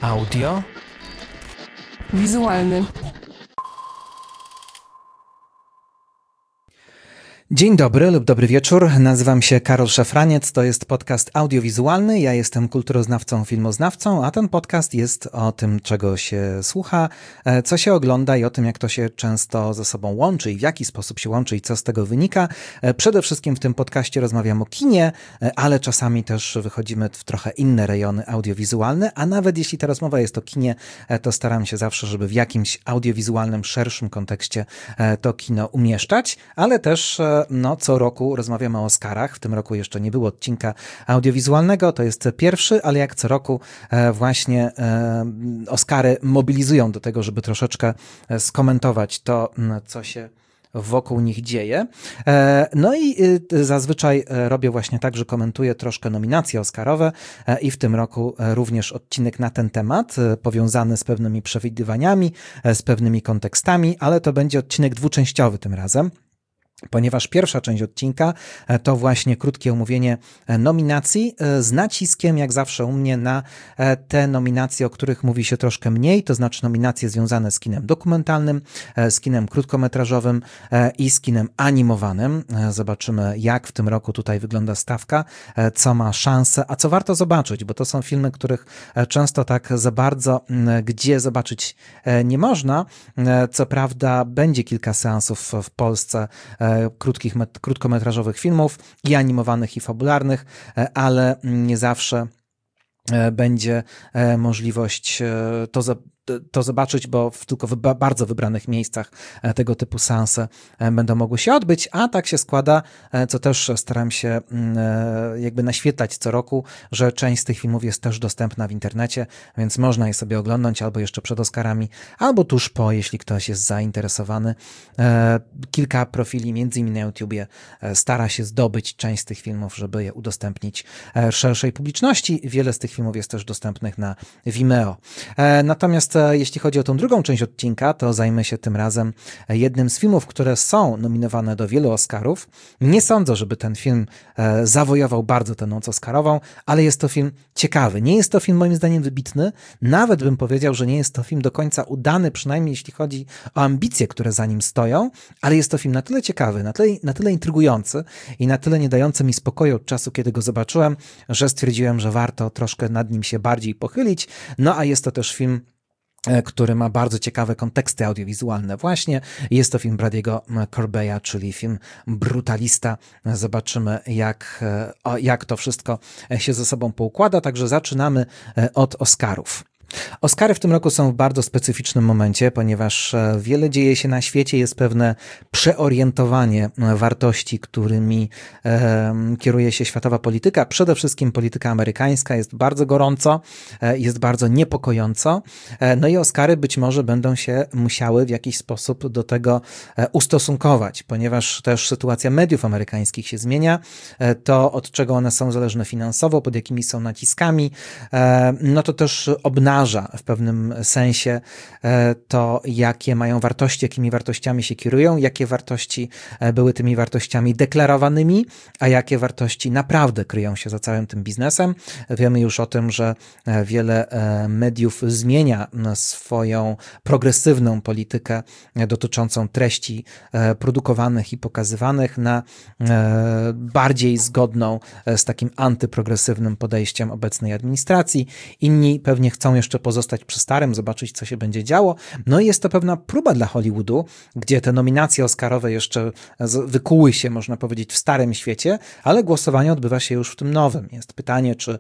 Audio. Wizualny. Dzień dobry lub dobry wieczór. Nazywam się Karol Szafraniec. To jest podcast audiowizualny. Ja jestem kulturoznawcą, filmoznawcą, a ten podcast jest o tym, czego się słucha, co się ogląda i o tym, jak to się często ze sobą łączy i w jaki sposób się łączy i co z tego wynika. Przede wszystkim w tym podcaście rozmawiam o kinie, ale czasami też wychodzimy w trochę inne rejony audiowizualne, a nawet jeśli ta rozmowa jest o kinie, to staram się zawsze, żeby w jakimś audiowizualnym, szerszym kontekście to kino umieszczać, ale też co roku rozmawiamy o Oscarach. W tym roku jeszcze nie było odcinka audiowizualnego, to jest pierwszy, ale jak co roku właśnie Oscary mobilizują do tego, żeby troszeczkę skomentować to, co się wokół nich dzieje. No i zazwyczaj robię właśnie tak, że komentuję troszkę nominacje oscarowe i w tym roku również odcinek na ten temat, powiązany z pewnymi przewidywaniami, z pewnymi kontekstami, ale to będzie odcinek dwuczęściowy tym razem, ponieważ pierwsza część odcinka to właśnie krótkie omówienie nominacji z naciskiem, jak zawsze u mnie, na te nominacje, o których mówi się troszkę mniej, to znaczy nominacje związane z kinem dokumentalnym, z kinem krótkometrażowym i z kinem animowanym. Zobaczymy, jak w tym roku tutaj wygląda stawka, co ma szansę, a co warto zobaczyć, bo to są filmy, których często tak za bardzo gdzie zobaczyć nie można. Co prawda będzie kilka seansów w Polsce krótkometrażowych filmów i animowanych, i fabularnych, ale nie zawsze będzie możliwość to zobaczyć, bo tylko w bardzo wybranych miejscach tego typu seanse będą mogły się odbyć, a tak się składa, co też staram się jakby naświetlać co roku, że część z tych filmów jest też dostępna w internecie, więc można je sobie oglądać albo jeszcze przed Oscarami, albo tuż po, jeśli ktoś jest zainteresowany. Kilka profili, między innymi na YouTubie, stara się zdobyć część z tych filmów, żeby je udostępnić szerszej publiczności. Wiele z tych filmów jest też dostępnych na Vimeo. Natomiast jeśli chodzi o tą drugą część odcinka, to zajmę się tym razem jednym z filmów, które są nominowane do wielu Oscarów. Nie sądzę, żeby ten film zawojował bardzo tę noc oscarową, ale jest to film ciekawy. Nie jest to film moim zdaniem wybitny, nawet bym powiedział, że nie jest to film do końca udany, przynajmniej jeśli chodzi o ambicje, które za nim stoją, ale jest to film na tyle ciekawy, na tyle intrygujący i na tyle nie dający mi spokoju od czasu, kiedy go zobaczyłem, że stwierdziłem, że warto troszkę nad nim się bardziej pochylić. No a jest to też film, który ma bardzo ciekawe konteksty audiowizualne właśnie. Jest to film Brady'ego Corbeya, czyli film Brutalista. Zobaczymy, jak to wszystko się ze sobą poukłada. Także zaczynamy od Oscarów. Oscary w tym roku są w bardzo specyficznym momencie, ponieważ wiele dzieje się na świecie, jest pewne przeorientowanie wartości, którymi kieruje się światowa polityka. Przede wszystkim polityka amerykańska jest bardzo gorąco, jest bardzo niepokojąco. No i Oscary być może będą się musiały w jakiś sposób do tego ustosunkować, ponieważ też sytuacja mediów amerykańskich się zmienia. To, od czego one są zależne finansowo, pod jakimi są naciskami, no to też obnaża w pewnym sensie to, jakie mają wartości, jakimi wartościami się kierują, jakie wartości były tymi wartościami deklarowanymi, a jakie wartości naprawdę kryją się za całym tym biznesem. Wiemy już o tym, że wiele mediów zmienia swoją progresywną politykę dotyczącą treści produkowanych i pokazywanych na bardziej zgodną z takim antyprogresywnym podejściem obecnej administracji. Inni pewnie chcą jeszcze pozostać przy starym, zobaczyć, co się będzie działo. No i jest to pewna próba dla Hollywoodu, gdzie te nominacje oscarowe jeszcze wykuły się, można powiedzieć, w starym świecie, ale głosowanie odbywa się już w tym nowym. Jest pytanie, czy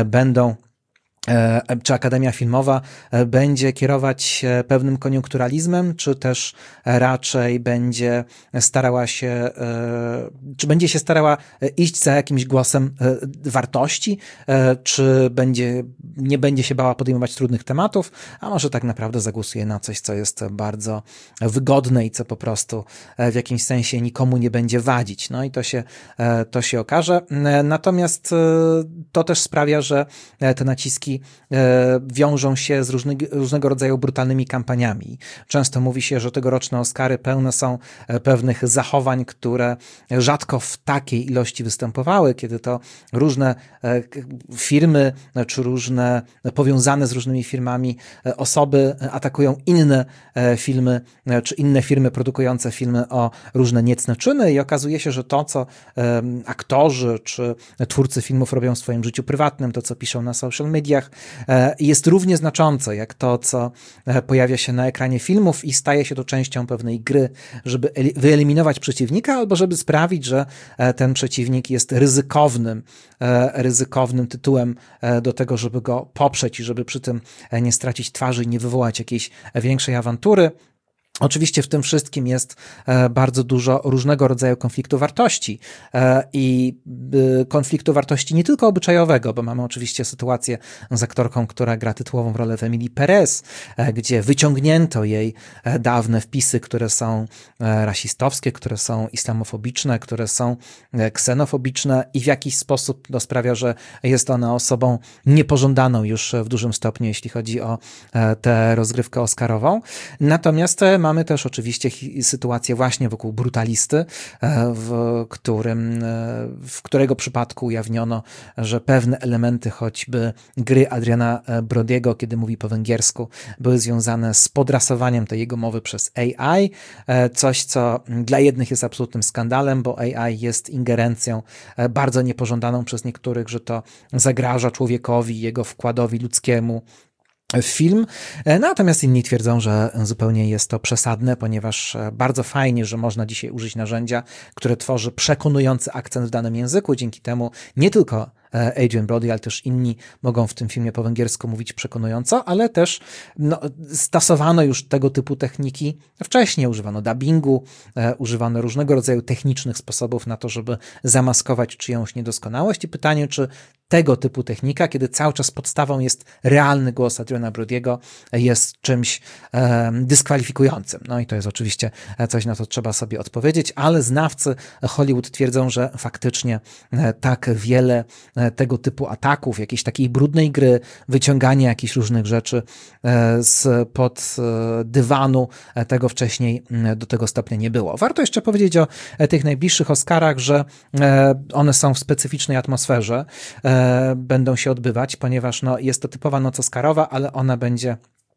Akademia Filmowa będzie kierować się pewnym koniunkturalizmem, czy też raczej będzie starała się, czy będzie się starała iść za jakimś głosem wartości, czy nie będzie się bała podejmować trudnych tematów, a może tak naprawdę zagłosuje na coś, co jest bardzo wygodne i co po prostu w jakimś sensie nikomu nie będzie wadzić. No i to się okaże. Natomiast to też sprawia, że te naciski Oscarki wiążą się z różnego rodzaju brutalnymi kampaniami. Często mówi się, że tegoroczne Oscary pełne są pewnych zachowań, które rzadko w takiej ilości występowały, kiedy to różne firmy, czy różne powiązane z różnymi firmami osoby atakują inne filmy, czy inne firmy produkujące filmy o różne niecne czyny i okazuje się, że to, co aktorzy, czy twórcy filmów robią w swoim życiu prywatnym, to, co piszą na social mediach, jest równie znaczące, jak to, co pojawia się na ekranie filmów i staje się to częścią pewnej gry, żeby wyeliminować przeciwnika, albo żeby sprawić, że ten przeciwnik jest ryzykownym tytułem do tego, żeby go poprzeć i żeby przy tym nie stracić twarzy i nie wywołać jakiejś większej awantury. Oczywiście w tym wszystkim jest bardzo dużo różnego rodzaju konfliktu wartości i konfliktu wartości nie tylko obyczajowego, bo mamy oczywiście sytuację z aktorką, która gra tytułową rolę w Emilii Perez, gdzie wyciągnięto jej dawne wpisy, które są rasistowskie, które są islamofobiczne, które są ksenofobiczne i w jakiś sposób to sprawia, że jest ona osobą niepożądaną już w dużym stopniu, jeśli chodzi o tę rozgrywkę oscarową. Natomiast mamy też oczywiście sytuację właśnie wokół Brutalisty, w którego przypadku ujawniono, że pewne elementy choćby gry Adriana Brodiego, kiedy mówi po węgiersku, były związane z podrasowaniem tej jego mowy przez AI, coś, co dla jednych jest absolutnym skandalem, bo AI jest ingerencją bardzo niepożądaną przez niektórych, że to zagraża człowiekowi, jego wkładowi ludzkiemu w film, natomiast inni twierdzą, że zupełnie jest to przesadne, ponieważ bardzo fajnie, że można dzisiaj użyć narzędzia, które tworzy przekonujący akcent w danym języku, dzięki temu nie tylko Adrian Brody, ale też inni mogą w tym filmie po węgiersku mówić przekonująco, ale też stosowano już tego typu techniki wcześniej, używano dubbingu, używano różnego rodzaju technicznych sposobów na to, żeby zamaskować czyjąś niedoskonałość i pytanie, czy tego typu technika, kiedy cały czas podstawą jest realny głos Adriana Brodiego, jest czymś dyskwalifikującym. No i to jest oczywiście coś, na co trzeba sobie odpowiedzieć, ale znawcy Hollywood twierdzą, że faktycznie tak wiele tego typu ataków, jakiejś takiej brudnej gry, wyciąganie jakichś różnych rzeczy spod dywanu, tego wcześniej do tego stopnia nie było. Warto jeszcze powiedzieć o tych najbliższych Oscarach, że one są w specyficznej atmosferze, będą się odbywać, ponieważ jest to typowa noc oscarowa, ale ona będzie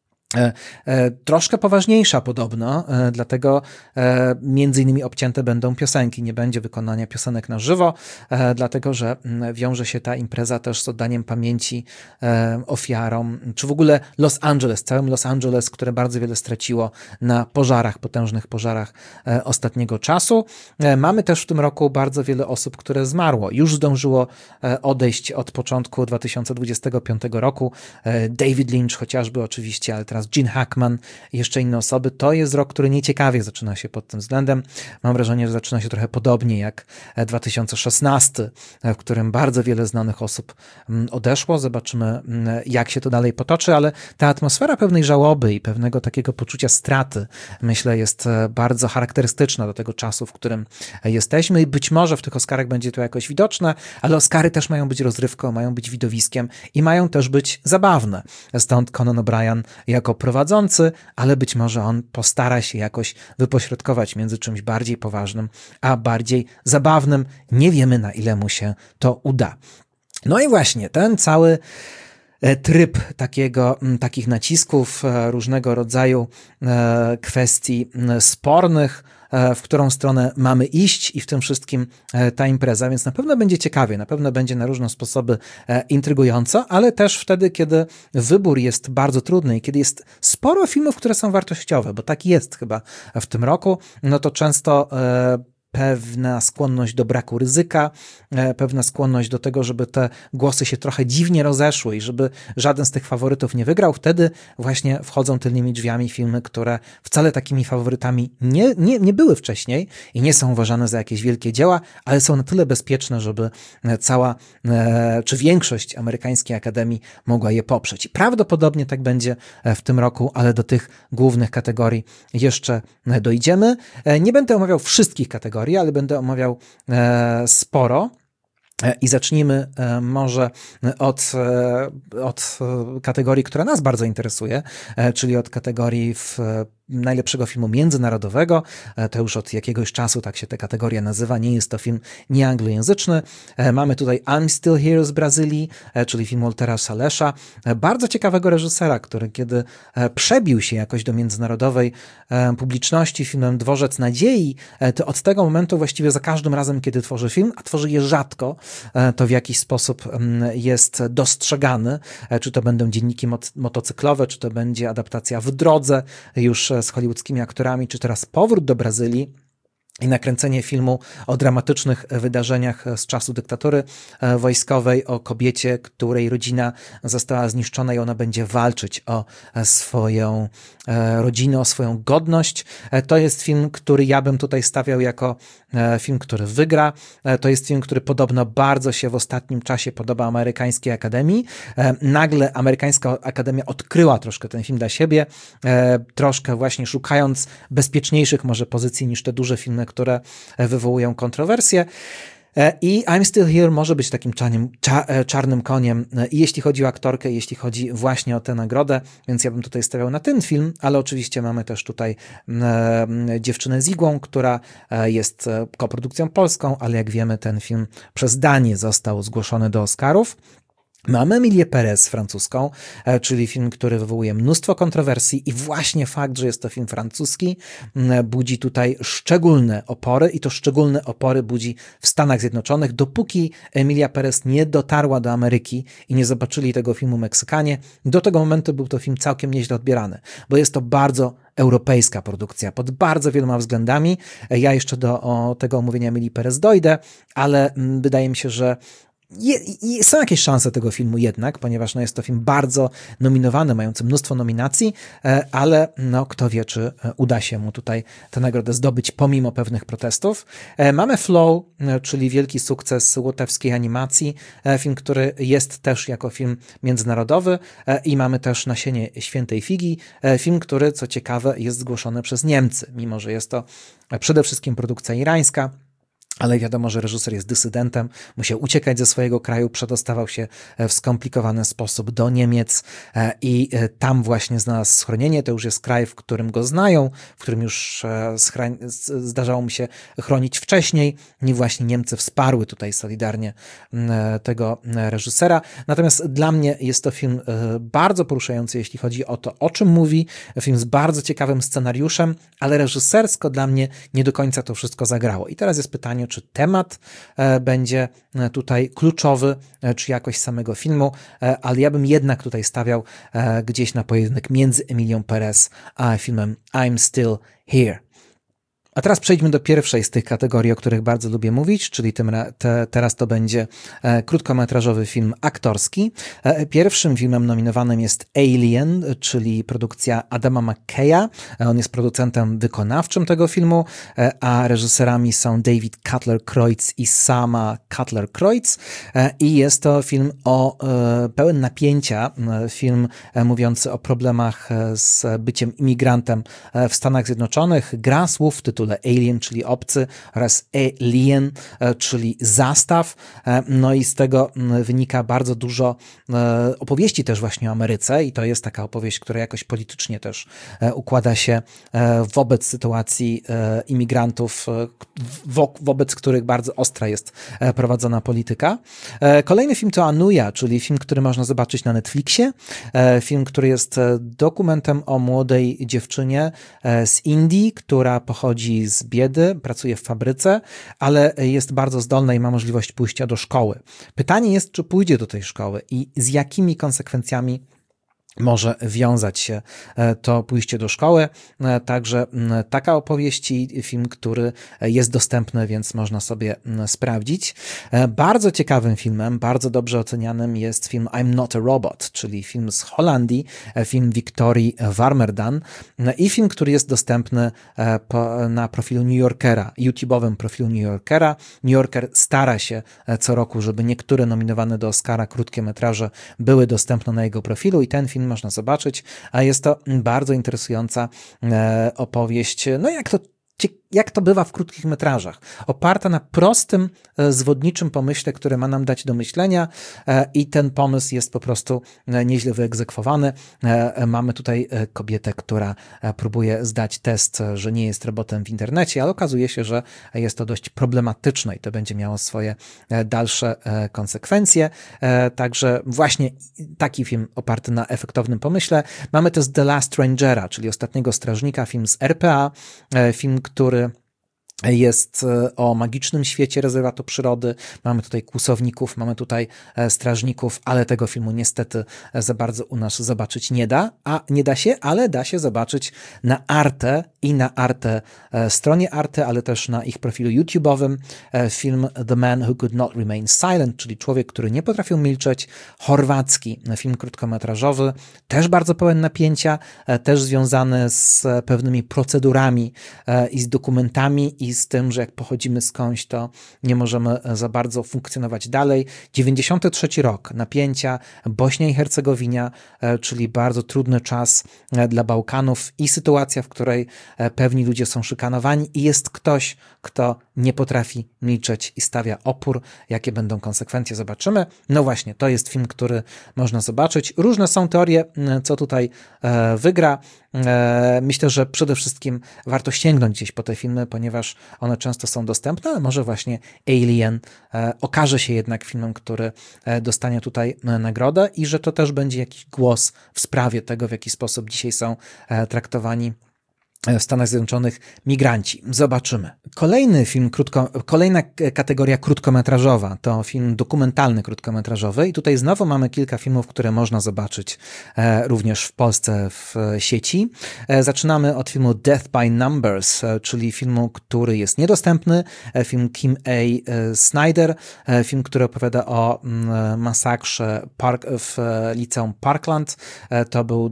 troszkę poważniejsza podobno, dlatego między innymi obcięte będą piosenki, nie będzie wykonania piosenek na żywo, dlatego że wiąże się ta impreza też z oddaniem pamięci ofiarom, czy w ogóle Los Angeles, całym Los Angeles, które bardzo wiele straciło na pożarach, potężnych pożarach ostatniego czasu. Mamy też w tym roku bardzo wiele osób, które zmarło. Już zdążyło odejść od początku 2025 roku. David Lynch chociażby oczywiście, ale teraz Gene Hackman i jeszcze inne osoby. To jest rok, który nieciekawie zaczyna się pod tym względem. Mam wrażenie, że zaczyna się trochę podobnie jak 2016, w którym bardzo wiele znanych osób odeszło. Zobaczymy, jak się to dalej potoczy, ale ta atmosfera pewnej żałoby i pewnego takiego poczucia straty, myślę, jest bardzo charakterystyczna do tego czasu, w którym jesteśmy i być może w tych Oscarach będzie to jakoś widoczne, ale Oscary też mają być rozrywką, mają być widowiskiem i mają też być zabawne. Stąd Conan O'Brien jako prowadzący, ale być może on postara się jakoś wypośrodkować między czymś bardziej poważnym, a bardziej zabawnym. Nie wiemy, na ile mu się to uda. No i właśnie ten cały tryb takich nacisków, różnego rodzaju kwestii spornych, w którą stronę mamy iść i w tym wszystkim ta impreza, więc na pewno będzie ciekawie, na pewno będzie na różne sposoby intrygująco, ale też wtedy, kiedy wybór jest bardzo trudny i kiedy jest sporo filmów, które są wartościowe, bo tak jest chyba w tym roku, no to często pewna skłonność do braku ryzyka, pewna skłonność do tego, żeby te głosy się trochę dziwnie rozeszły i żeby żaden z tych faworytów nie wygrał. Wtedy właśnie wchodzą tylnymi drzwiami filmy, które wcale takimi faworytami nie były wcześniej i nie są uważane za jakieś wielkie dzieła, ale są na tyle bezpieczne, żeby cała, czy większość amerykańskiej akademii mogła je poprzeć. I prawdopodobnie tak będzie w tym roku, ale do tych głównych kategorii jeszcze dojdziemy. Nie będę omawiał wszystkich kategorii, ale będę omawiał sporo. I zacznijmy może od kategorii, która nas bardzo interesuje, czyli od kategorii najlepszego filmu międzynarodowego. To już od jakiegoś czasu tak się ta kategoria nazywa. Nie jest to film nieanglojęzyczny. Mamy tutaj I'm Still Here z Brazylii, czyli film Waltera Salesza. Bardzo ciekawego reżysera, który kiedy przebił się jakoś do międzynarodowej publiczności filmem Dworzec Nadziei, to od tego momentu właściwie za każdym razem, kiedy tworzy film, a tworzy je rzadko, to w jakiś sposób jest dostrzegany. Czy to będą dzienniki motocyklowe, czy to będzie adaptacja W drodze już z hollywoodzkimi aktorami, czy teraz powrót do Brazylii i nakręcenie filmu o dramatycznych wydarzeniach z czasu dyktatury wojskowej, o kobiecie, której rodzina została zniszczona i ona będzie walczyć o swoją rodzinę, o swoją godność. To jest film, który ja bym tutaj stawiał jako film, który wygra. To jest film, który podobno bardzo się w ostatnim czasie podoba amerykańskiej akademii. Nagle amerykańska akademia odkryła troszkę ten film dla siebie, troszkę właśnie szukając bezpieczniejszych może pozycji niż te duże filmy, które wywołują kontrowersje. I I'm Still Here może być takim czarnym koniem, i jeśli chodzi o aktorkę, jeśli chodzi właśnie o tę nagrodę, więc ja bym tutaj stawiał na ten film, ale oczywiście mamy też tutaj Dziewczynę z igłą, która jest koprodukcją polską, ale jak wiemy ten film przez Danię został zgłoszony do Oscarów. Mamy Emilię Perez francuską, czyli film, który wywołuje mnóstwo kontrowersji i właśnie fakt, że jest to film francuski, budzi tutaj szczególne opory i to szczególne opory budzi w Stanach Zjednoczonych, dopóki Emilia Perez nie dotarła do Ameryki i nie zobaczyli tego filmu Meksykanie. Do tego momentu był to film całkiem nieźle odbierany, bo jest to bardzo europejska produkcja pod bardzo wieloma względami. Ja jeszcze do tego omówienia Emilii Perez dojdę, ale wydaje mi się, że są jakieś szanse tego filmu jednak, ponieważ jest to film bardzo nominowany, mający mnóstwo nominacji, ale kto wie, czy uda się mu tutaj tę nagrodę zdobyć pomimo pewnych protestów. Mamy Flow, czyli wielki sukces łotewskiej animacji, film, który jest też jako film międzynarodowy, i mamy też Nasienie świętej figi, film, który co ciekawe jest zgłoszony przez Niemcy, mimo że jest to przede wszystkim produkcja irańska. Ale wiadomo, że reżyser jest dysydentem, musiał uciekać ze swojego kraju, przedostawał się w skomplikowany sposób do Niemiec i tam właśnie znalazł schronienie. To już jest kraj, w którym go znają, w którym już zdarzało mu się chronić wcześniej i właśnie Niemcy wsparły tutaj solidarnie tego reżysera. Natomiast dla mnie jest to film bardzo poruszający, jeśli chodzi o to, o czym mówi. Film z bardzo ciekawym scenariuszem, ale reżysersko dla mnie nie do końca to wszystko zagrało. I teraz jest pytanie, czy temat będzie tutaj kluczowy, czy jakość samego filmu, ale ja bym jednak tutaj stawiał gdzieś na pojedynek między Emilią Perez a filmem I'm Still Here. A teraz przejdźmy do pierwszej z tych kategorii, o których bardzo lubię mówić, czyli teraz to będzie krótkometrażowy film aktorski. Pierwszym filmem nominowanym jest Alien, czyli produkcja Adama McKeya. On jest producentem wykonawczym tego filmu, a reżyserami są David Cutler-Kreutz i Sama Cutler-Kreutz. I jest to film pełen napięcia, film mówiący o problemach z byciem imigrantem w Stanach Zjednoczonych. Gra słów w tytule Alien, czyli obcy, oraz Alien, czyli zastaw. No i z tego wynika bardzo dużo opowieści też właśnie o Ameryce i to jest taka opowieść, która jakoś politycznie też układa się wobec sytuacji imigrantów, wobec których bardzo ostra jest prowadzona polityka. Kolejny film to Anuja, czyli film, który można zobaczyć na Netflixie. Film, który jest dokumentem o młodej dziewczynie z Indii, która pochodzi z biedy, pracuje w fabryce, ale jest bardzo zdolna i ma możliwość pójścia do szkoły. Pytanie jest, czy pójdzie do tej szkoły i z jakimi konsekwencjami może wiązać się to pójście do szkoły. Także taka opowieść i film, który jest dostępny, więc można sobie sprawdzić. Bardzo ciekawym filmem, bardzo dobrze ocenianym jest film I'm Not a Robot, czyli film z Holandii, film Victorii Warmerdam i film, który jest dostępny na profilu New Yorkera, YouTube'owym profilu New Yorkera. New Yorker stara się co roku, żeby niektóre nominowane do Oscara krótkie metraże były dostępne na jego profilu i ten film można zobaczyć, a jest to bardzo interesująca opowieść, jak to bywa w krótkich metrażach, oparta na prostym, zwodniczym pomyśle, który ma nam dać do myślenia i ten pomysł jest po prostu nieźle wyegzekwowany. Mamy tutaj kobietę, która próbuje zdać test, że nie jest robotem w internecie, ale okazuje się, że jest to dość problematyczne i to będzie miało swoje dalsze konsekwencje. Także właśnie taki film oparty na efektownym pomyśle. Mamy też The Last Rangera, czyli Ostatniego Strażnika, film z RPA, film, który jest o magicznym świecie rezerwatu przyrody. Mamy tutaj kłusowników, mamy tutaj strażników, ale tego filmu niestety za bardzo u nas zobaczyć nie da się, ale da się zobaczyć na Arte i na Arte, stronie Arte, ale też na ich profilu YouTube'owym. Film The Man Who Could Not Remain Silent, czyli Człowiek, który nie potrafił milczeć, chorwacki film krótkometrażowy, też bardzo pełen napięcia, też związany z pewnymi procedurami i z dokumentami i z tym, że jak pochodzimy skądś, to nie możemy za bardzo funkcjonować dalej. 93 rok, napięcia, Bośnia i Hercegowina, czyli bardzo trudny czas dla Bałkanów i sytuacja, w której pewni ludzie są szykanowani i jest ktoś, kto nie potrafi milczeć i stawia opór. Jakie będą konsekwencje, zobaczymy. No właśnie, to jest film, który można zobaczyć. Różne są teorie, co tutaj wygra. Myślę, że przede wszystkim warto sięgnąć gdzieś po te filmy, ponieważ one często są dostępne, ale może właśnie Alien okaże się jednak filmem, który dostanie tutaj nagrodę i że to też będzie jakiś głos w sprawie tego, w jaki sposób dzisiaj są traktowani w Stanach Zjednoczonych migranci. Zobaczymy. Kolejny film, kolejna kategoria krótkometrażowa to film dokumentalny krótkometrażowy i tutaj znowu mamy kilka filmów, które można zobaczyć również w Polsce w sieci. Zaczynamy od filmu Death by Numbers, czyli filmu, który jest niedostępny. Film Kim A. Snyder, film, który opowiada o masakrze w liceum Parkland. To był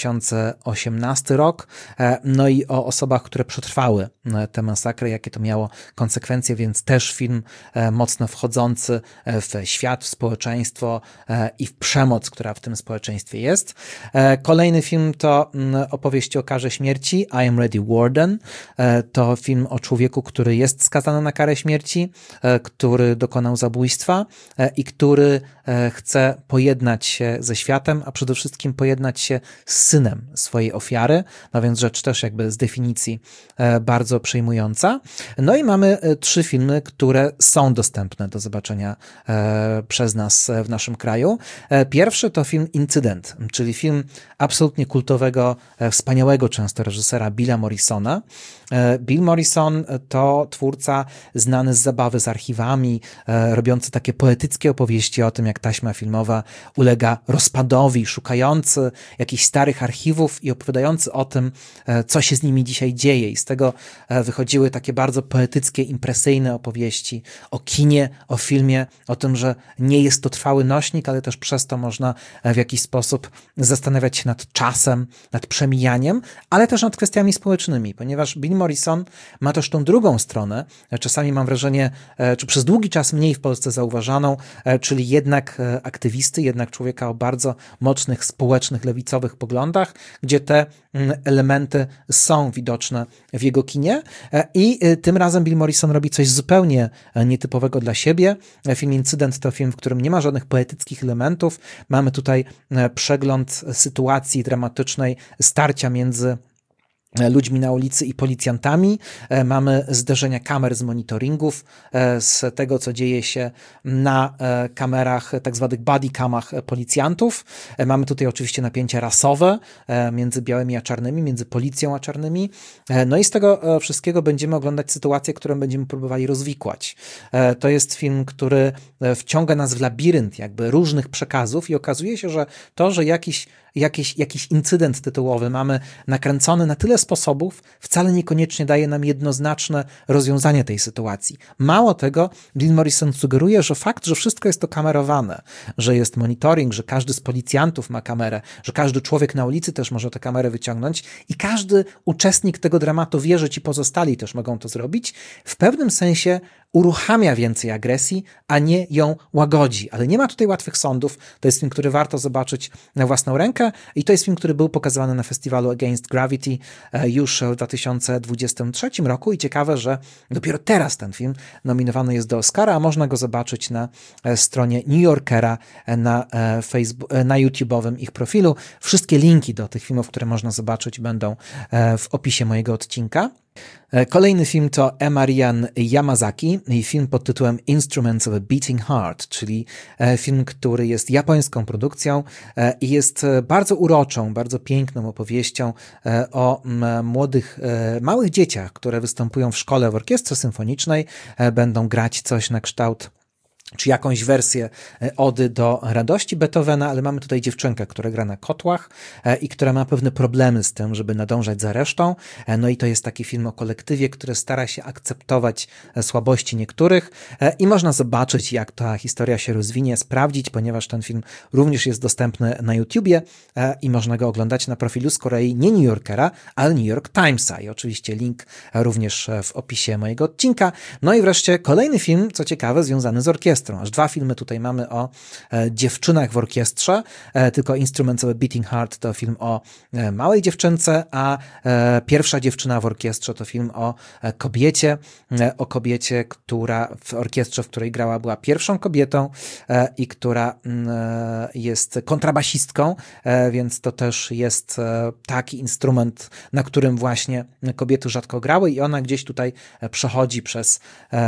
2018 rok. No i o osobach, które przetrwały te masakry, jakie to miało konsekwencje, więc też film mocno wchodzący w świat, w społeczeństwo i w przemoc, która w tym społeczeństwie jest. Kolejny film to opowieść o karze śmierci, I Am Ready Warden. To film o człowieku, który jest skazany na karę śmierci, który dokonał zabójstwa i który chce pojednać się ze światem, a przede wszystkim pojednać się z synem swojej ofiary, no więc rzecz też jakby z definicji bardzo przejmująca. No i mamy 3 filmy, które są dostępne do zobaczenia przez nas w naszym kraju. Pierwszy to film Incydent, czyli film absolutnie kultowego, wspaniałego często reżysera Billa Morrisona. Bill Morrison to twórca znany z zabawy z archiwami, robiący takie poetyckie opowieści o tym, jak taśma filmowa ulega rozpadowi, szukający jakichś starych archiwów i opowiadający o tym, co się z nimi dzisiaj dzieje. I z tego wychodziły takie bardzo poetyckie, impresyjne opowieści o kinie, o filmie, o tym, że nie jest to trwały nośnik, ale też przez to można w jakiś sposób zastanawiać się nad czasem, nad przemijaniem, ale też nad kwestiami społecznymi, ponieważ Bill Morrison ma też tą drugą stronę, czasami mam wrażenie, czy przez długi czas mniej w Polsce zauważaną, czyli jednak aktywisty, jednak człowieka o bardzo mocnych, społecznych, lewicowych poglądach, gdzie te elementy są widoczne w jego kinie i tym razem Bill Morrison robi coś zupełnie nietypowego dla siebie. Film Incydent to film, w którym nie ma żadnych poetyckich elementów. Mamy tutaj przegląd sytuacji dramatycznej, starcia między ludźmi na ulicy i policjantami. Mamy zderzenia kamer z monitoringów, z tego, co dzieje się na kamerach, tak zwanych body camach policjantów. Mamy tutaj oczywiście napięcia rasowe między białymi a czarnymi, między policją a czarnymi. No i z tego wszystkiego będziemy oglądać sytuację, którą będziemy próbowali rozwikłać. To jest film, który wciąga nas w labirynt jakby różnych przekazów i okazuje się, że to, że jakiś incydent tytułowy mamy nakręcony na tyle sposobów, wcale niekoniecznie daje nam jednoznaczne rozwiązanie tej sytuacji. Mało tego, Bill Morrison sugeruje, że fakt, że wszystko jest to kamerowane, że jest monitoring, że każdy z policjantów ma kamerę, że każdy człowiek na ulicy też może tę kamerę wyciągnąć i każdy uczestnik tego dramatu wie, że ci pozostali też mogą to zrobić, w pewnym sensie uruchamia więcej agresji, a nie ją łagodzi. Ale nie ma tutaj łatwych sądów. To jest film, który warto zobaczyć na własną rękę i to jest film, który był pokazywany na festiwalu Against Gravity już w 2023 roku i ciekawe, że dopiero teraz ten film nominowany jest do Oscara, a można go zobaczyć na stronie New Yorkera, na YouTube'owym ich profilu. Wszystkie linki do tych filmów, które można zobaczyć, będą w opisie mojego odcinka. Kolejny film to Marian Yamazaki i film pod tytułem Instruments of a Beating Heart, czyli film, który jest japońską produkcją i jest bardzo uroczą, bardzo piękną opowieścią o młodych, małych dzieciach, które występują w szkole w orkiestrze symfonicznej, będą grać coś na kształt czy jakąś wersję ody do radości Beethovena, ale mamy tutaj dziewczynkę, która gra na kotłach i która ma pewne problemy z tym, żeby nadążać za resztą. No i to jest taki film o kolektywie, który stara się akceptować słabości niektórych i można zobaczyć, jak ta historia się rozwinie, sprawdzić, ponieważ ten film również jest dostępny na YouTubie i można go oglądać na profilu z kolei nie New Yorkera, ale New York Timesa i oczywiście link również w opisie mojego odcinka. No i wreszcie kolejny film, co ciekawe, związany z orkiestrą. Aż 2 filmy tutaj mamy o dziewczynach w orkiestrze, tylko Instruments of a Beating Heart to film o małej dziewczynce, a Pierwsza dziewczyna w orkiestrze to film o kobiecie, która w orkiestrze, w której grała, była pierwszą kobietą i która jest kontrabasistką, więc to też jest taki instrument, na którym właśnie kobiety rzadko grały i ona gdzieś tutaj przechodzi przez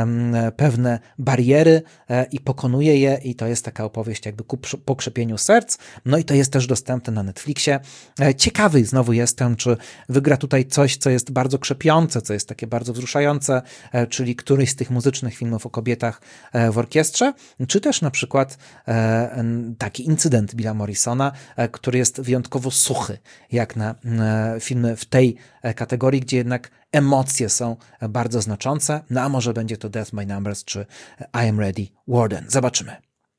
pewne bariery i pokonuje je i to jest taka opowieść jakby ku pokrzepieniu serc. No i to jest też dostępne na Netflixie. Ciekawy znowu jestem, czy wygra tutaj coś, co jest bardzo krzepiące, co jest takie bardzo wzruszające, czyli któryś z tych muzycznych filmów o kobietach w orkiestrze, czy też na przykład taki incydent Billa Morrisona, który jest wyjątkowo suchy, jak na filmy w tej kategorii, gdzie jednak emocje są bardzo znaczące, no a może będzie to Death by Numbers czy I Am Ready, Warden. Zobaczymy.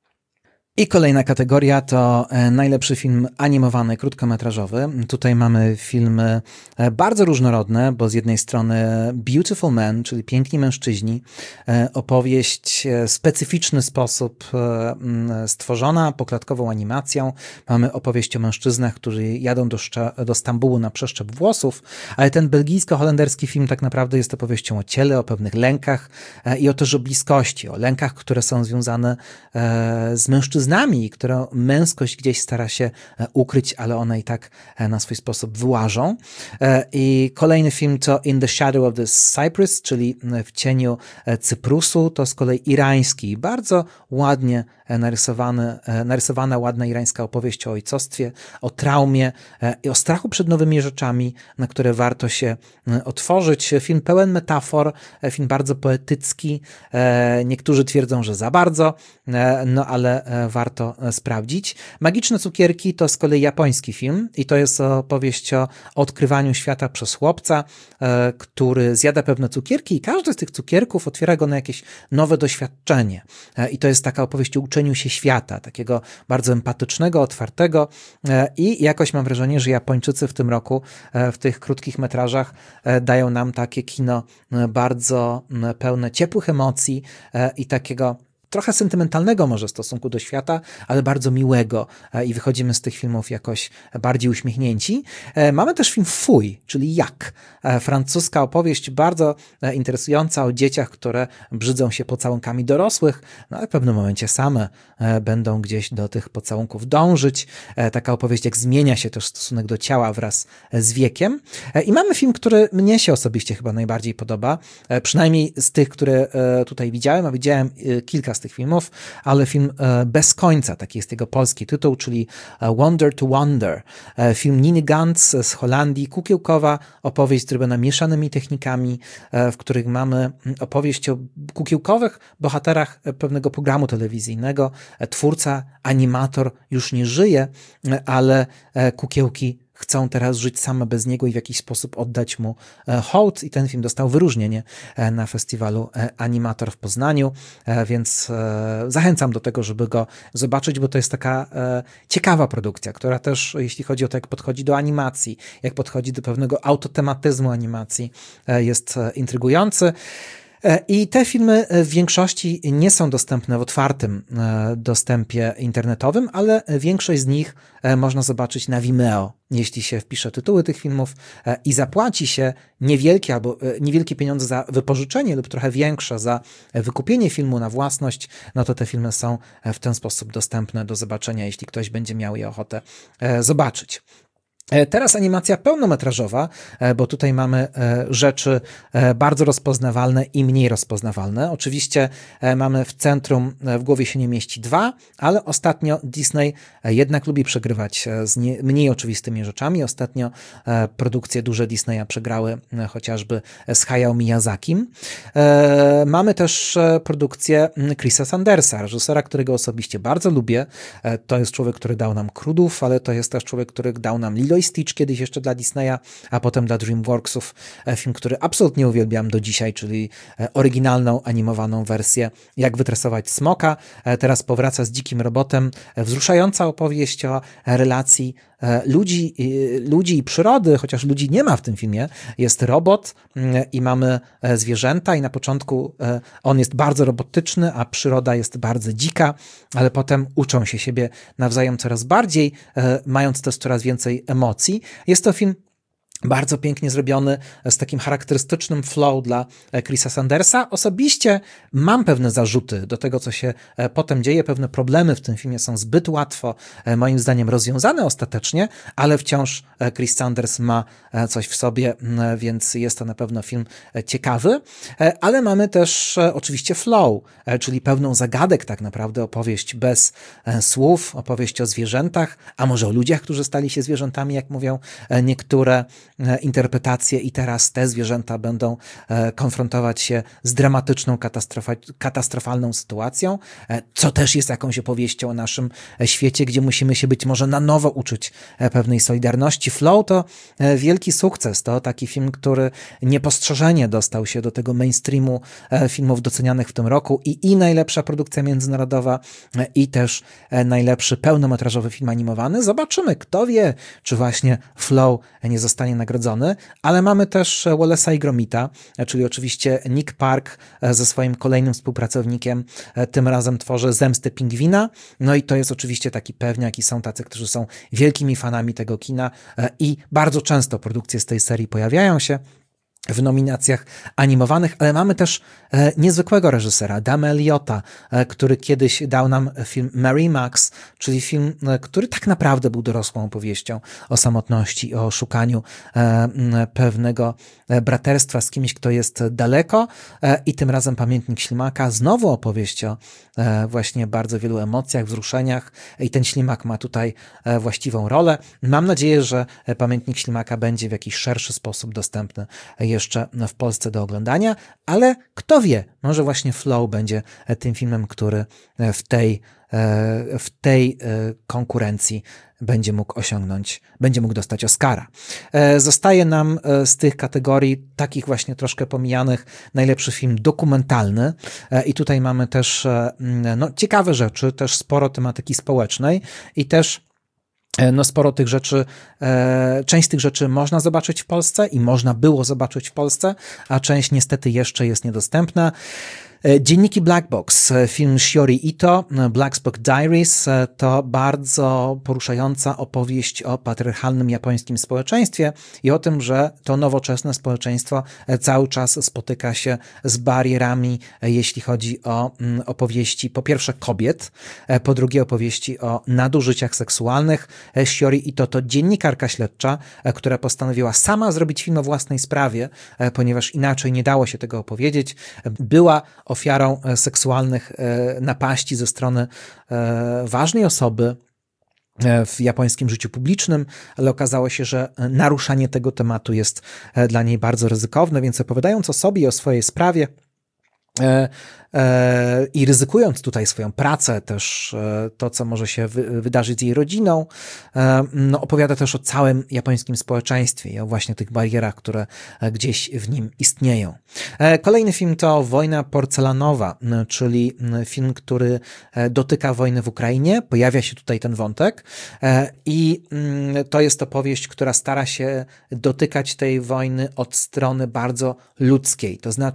I kolejna kategoria to najlepszy film animowany, krótkometrażowy. Tutaj mamy filmy bardzo różnorodne, bo z jednej strony Beautiful Men, czyli Piękni mężczyźni, opowieść w specyficzny sposób stworzona, poklatkową animacją. Mamy opowieść o mężczyznach, którzy jadą do Stambułu na przeszczep włosów, ale ten belgijsko-holenderski film tak naprawdę jest opowieścią o ciele, o pewnych lękach i o też o bliskości, o lękach, które są związane z mężczyznami, którą męskość gdzieś stara się ukryć, ale one i tak na swój sposób wyłażą. I kolejny film to In the Shadow of the Cyprus, czyli W cieniu Cyprusu. To z kolei irański, bardzo ładnie narysowana, ładna irańska opowieść o ojcostwie, o traumie i o strachu przed nowymi rzeczami, na które warto się otworzyć. Film pełen metafor, film bardzo poetycki. Niektórzy twierdzą, że za bardzo, no ale warto sprawdzić. Magiczne cukierki to z kolei japoński film i to jest opowieść o odkrywaniu świata przez chłopca, który zjada pewne cukierki i każdy z tych cukierków otwiera go na jakieś nowe doświadczenie. I to jest taka opowieść o uczeniu się świata, takiego bardzo empatycznego, otwartego i jakoś mam wrażenie, że Japończycy w tym roku w tych krótkich metrażach dają nam takie kino bardzo pełne ciepłych emocji i takiego trochę sentymentalnego może w stosunku do świata, ale bardzo miłego i wychodzimy z tych filmów jakoś bardziej uśmiechnięci. Mamy też film Fuj, czyli Jak. Francuska opowieść bardzo interesująca o dzieciach, które brzydzą się pocałunkami dorosłych, no ale w pewnym momencie same będą gdzieś do tych pocałunków dążyć. Taka opowieść, jak zmienia się też stosunek do ciała wraz z wiekiem. I mamy film, który mnie się osobiście chyba najbardziej podoba, przynajmniej z tych, które tutaj widziałem, a widziałem kilka z tych filmów, ale film Bez końca, taki jest jego polski tytuł, czyli Wonder to Wonder. Film Niny Gantz z Holandii, kukiełkowa opowieść zrobiona mieszanymi technikami, w których mamy opowieść o kukiełkowych bohaterach pewnego programu telewizyjnego. Twórca, animator już nie żyje, ale kukiełki chcą teraz żyć same bez niego i w jakiś sposób oddać mu hołd i ten film dostał wyróżnienie na festiwalu Animator w Poznaniu, więc zachęcam do tego, żeby go zobaczyć, bo to jest taka ciekawa produkcja, która też, jeśli chodzi o to, jak podchodzi do animacji, jak podchodzi do pewnego autotematyzmu animacji, jest intrygujący. I te filmy w większości nie są dostępne w otwartym dostępie internetowym, ale większość z nich można zobaczyć na Vimeo, jeśli się wpisze tytuły tych filmów i zapłaci się niewielkie pieniądze za wypożyczenie lub trochę większe za wykupienie filmu na własność, no to te filmy są w ten sposób dostępne do zobaczenia, jeśli ktoś będzie miał je ochotę zobaczyć. Teraz animacja pełnometrażowa, bo tutaj mamy rzeczy bardzo rozpoznawalne i mniej rozpoznawalne. Oczywiście mamy w centrum W głowie się nie mieści 2, ale ostatnio Disney jednak lubi przegrywać z mniej oczywistymi rzeczami. Ostatnio produkcje duże Disneya przegrały chociażby z Hayao Miyazakim. Mamy też produkcję Chrisa Sandersa, reżysera, którego osobiście bardzo lubię. To jest człowiek, który dał nam Krudów, ale to jest też człowiek, który dał nam Lilo i Stitch kiedyś jeszcze dla Disneya, a potem dla DreamWorksów. Film, który absolutnie uwielbiam do dzisiaj, czyli oryginalną, animowaną wersję Jak wytresować smoka. Teraz powraca z Dzikim Robotem. Wzruszająca opowieść o relacji ludzi i przyrody, chociaż ludzi nie ma w tym filmie. Jest robot i mamy zwierzęta i na początku on jest bardzo robotyczny, a przyroda jest bardzo dzika, ale potem uczą się siebie nawzajem coraz bardziej, mając też coraz więcej emocji. Jest to film bardzo pięknie zrobiony, z takim charakterystycznym flow dla Chrisa Sandersa. Osobiście mam pewne zarzuty do tego, co się potem dzieje. Pewne problemy w tym filmie są zbyt łatwo, moim zdaniem, rozwiązane ostatecznie, ale wciąż Chris Sanders ma coś w sobie, więc jest to na pewno film ciekawy. Ale mamy też oczywiście flow, czyli pełną zagadek tak naprawdę, opowieść bez słów, opowieść o zwierzętach, a może o ludziach, którzy stali się zwierzętami, jak mówią niektóre interpretacje i teraz te zwierzęta będą konfrontować się z dramatyczną, katastrofalną sytuacją, co też jest jakąś opowieścią o naszym świecie, gdzie musimy się być może na nowo uczyć pewnej solidarności. Flow to wielki sukces, to taki film, który niepostrzeżenie dostał się do tego mainstreamu filmów docenianych w tym roku i najlepsza produkcja międzynarodowa i też najlepszy pełnometrażowy film animowany. Zobaczymy, kto wie, czy właśnie Flow nie zostanie nagrodzony, ale mamy też Wallace'a i Gromita, czyli oczywiście Nick Park ze swoim kolejnym współpracownikiem, tym razem tworzy Zemstę Pingwina, no i to jest oczywiście taki pewniak i są tacy, którzy są wielkimi fanami tego kina i bardzo często produkcje z tej serii pojawiają się w nominacjach animowanych, ale mamy też niezwykłego reżysera, Dama Elliotta, który kiedyś dał nam film Mary Max, czyli film, który tak naprawdę był dorosłą opowieścią o samotności, o szukaniu pewnego braterstwa z kimś, kto jest daleko, i tym razem Pamiętnik Ślimaka, znowu opowieść o właśnie bardzo wielu emocjach, wzruszeniach i ten ślimak ma tutaj właściwą rolę. Mam nadzieję, że Pamiętnik Ślimaka będzie w jakiś szerszy sposób dostępny jeszcze w Polsce do oglądania, ale kto wie, może właśnie Flow będzie tym filmem, który w tej konkurencji będzie mógł dostać Oscara. Zostaje nam z tych kategorii takich właśnie troszkę pomijanych najlepszy film dokumentalny i tutaj mamy też ciekawe rzeczy, też sporo tematyki społecznej i też sporo tych rzeczy, część z tych rzeczy można zobaczyć w Polsce i można było zobaczyć w Polsce, a część niestety jeszcze jest niedostępna. Dzienniki Black Box, film Shiori Ito, Black Box Diaries, to bardzo poruszająca opowieść o patriarchalnym japońskim społeczeństwie i o tym, że to nowoczesne społeczeństwo cały czas spotyka się z barierami, jeśli chodzi o opowieści, po pierwsze kobiet, po drugie opowieści o nadużyciach seksualnych. Shiori Ito to dziennikarka śledcza, która postanowiła sama zrobić film o własnej sprawie, ponieważ inaczej nie dało się tego opowiedzieć. Była ofiarą seksualnych napaści ze strony ważnej osoby w japońskim życiu publicznym, ale okazało się, że naruszanie tego tematu jest dla niej bardzo ryzykowne, więc opowiadając o sobie i o swojej sprawie i ryzykując tutaj swoją pracę, też to, co może się wydarzyć z jej rodziną, opowiada też o całym japońskim społeczeństwie i o właśnie tych barierach, które gdzieś w nim istnieją. Kolejny film to Wojna porcelanowa, czyli film, który dotyka wojny w Ukrainie. Pojawia się tutaj ten wątek i to jest opowieść, która stara się dotykać tej wojny od strony bardzo ludzkiej, to znaczy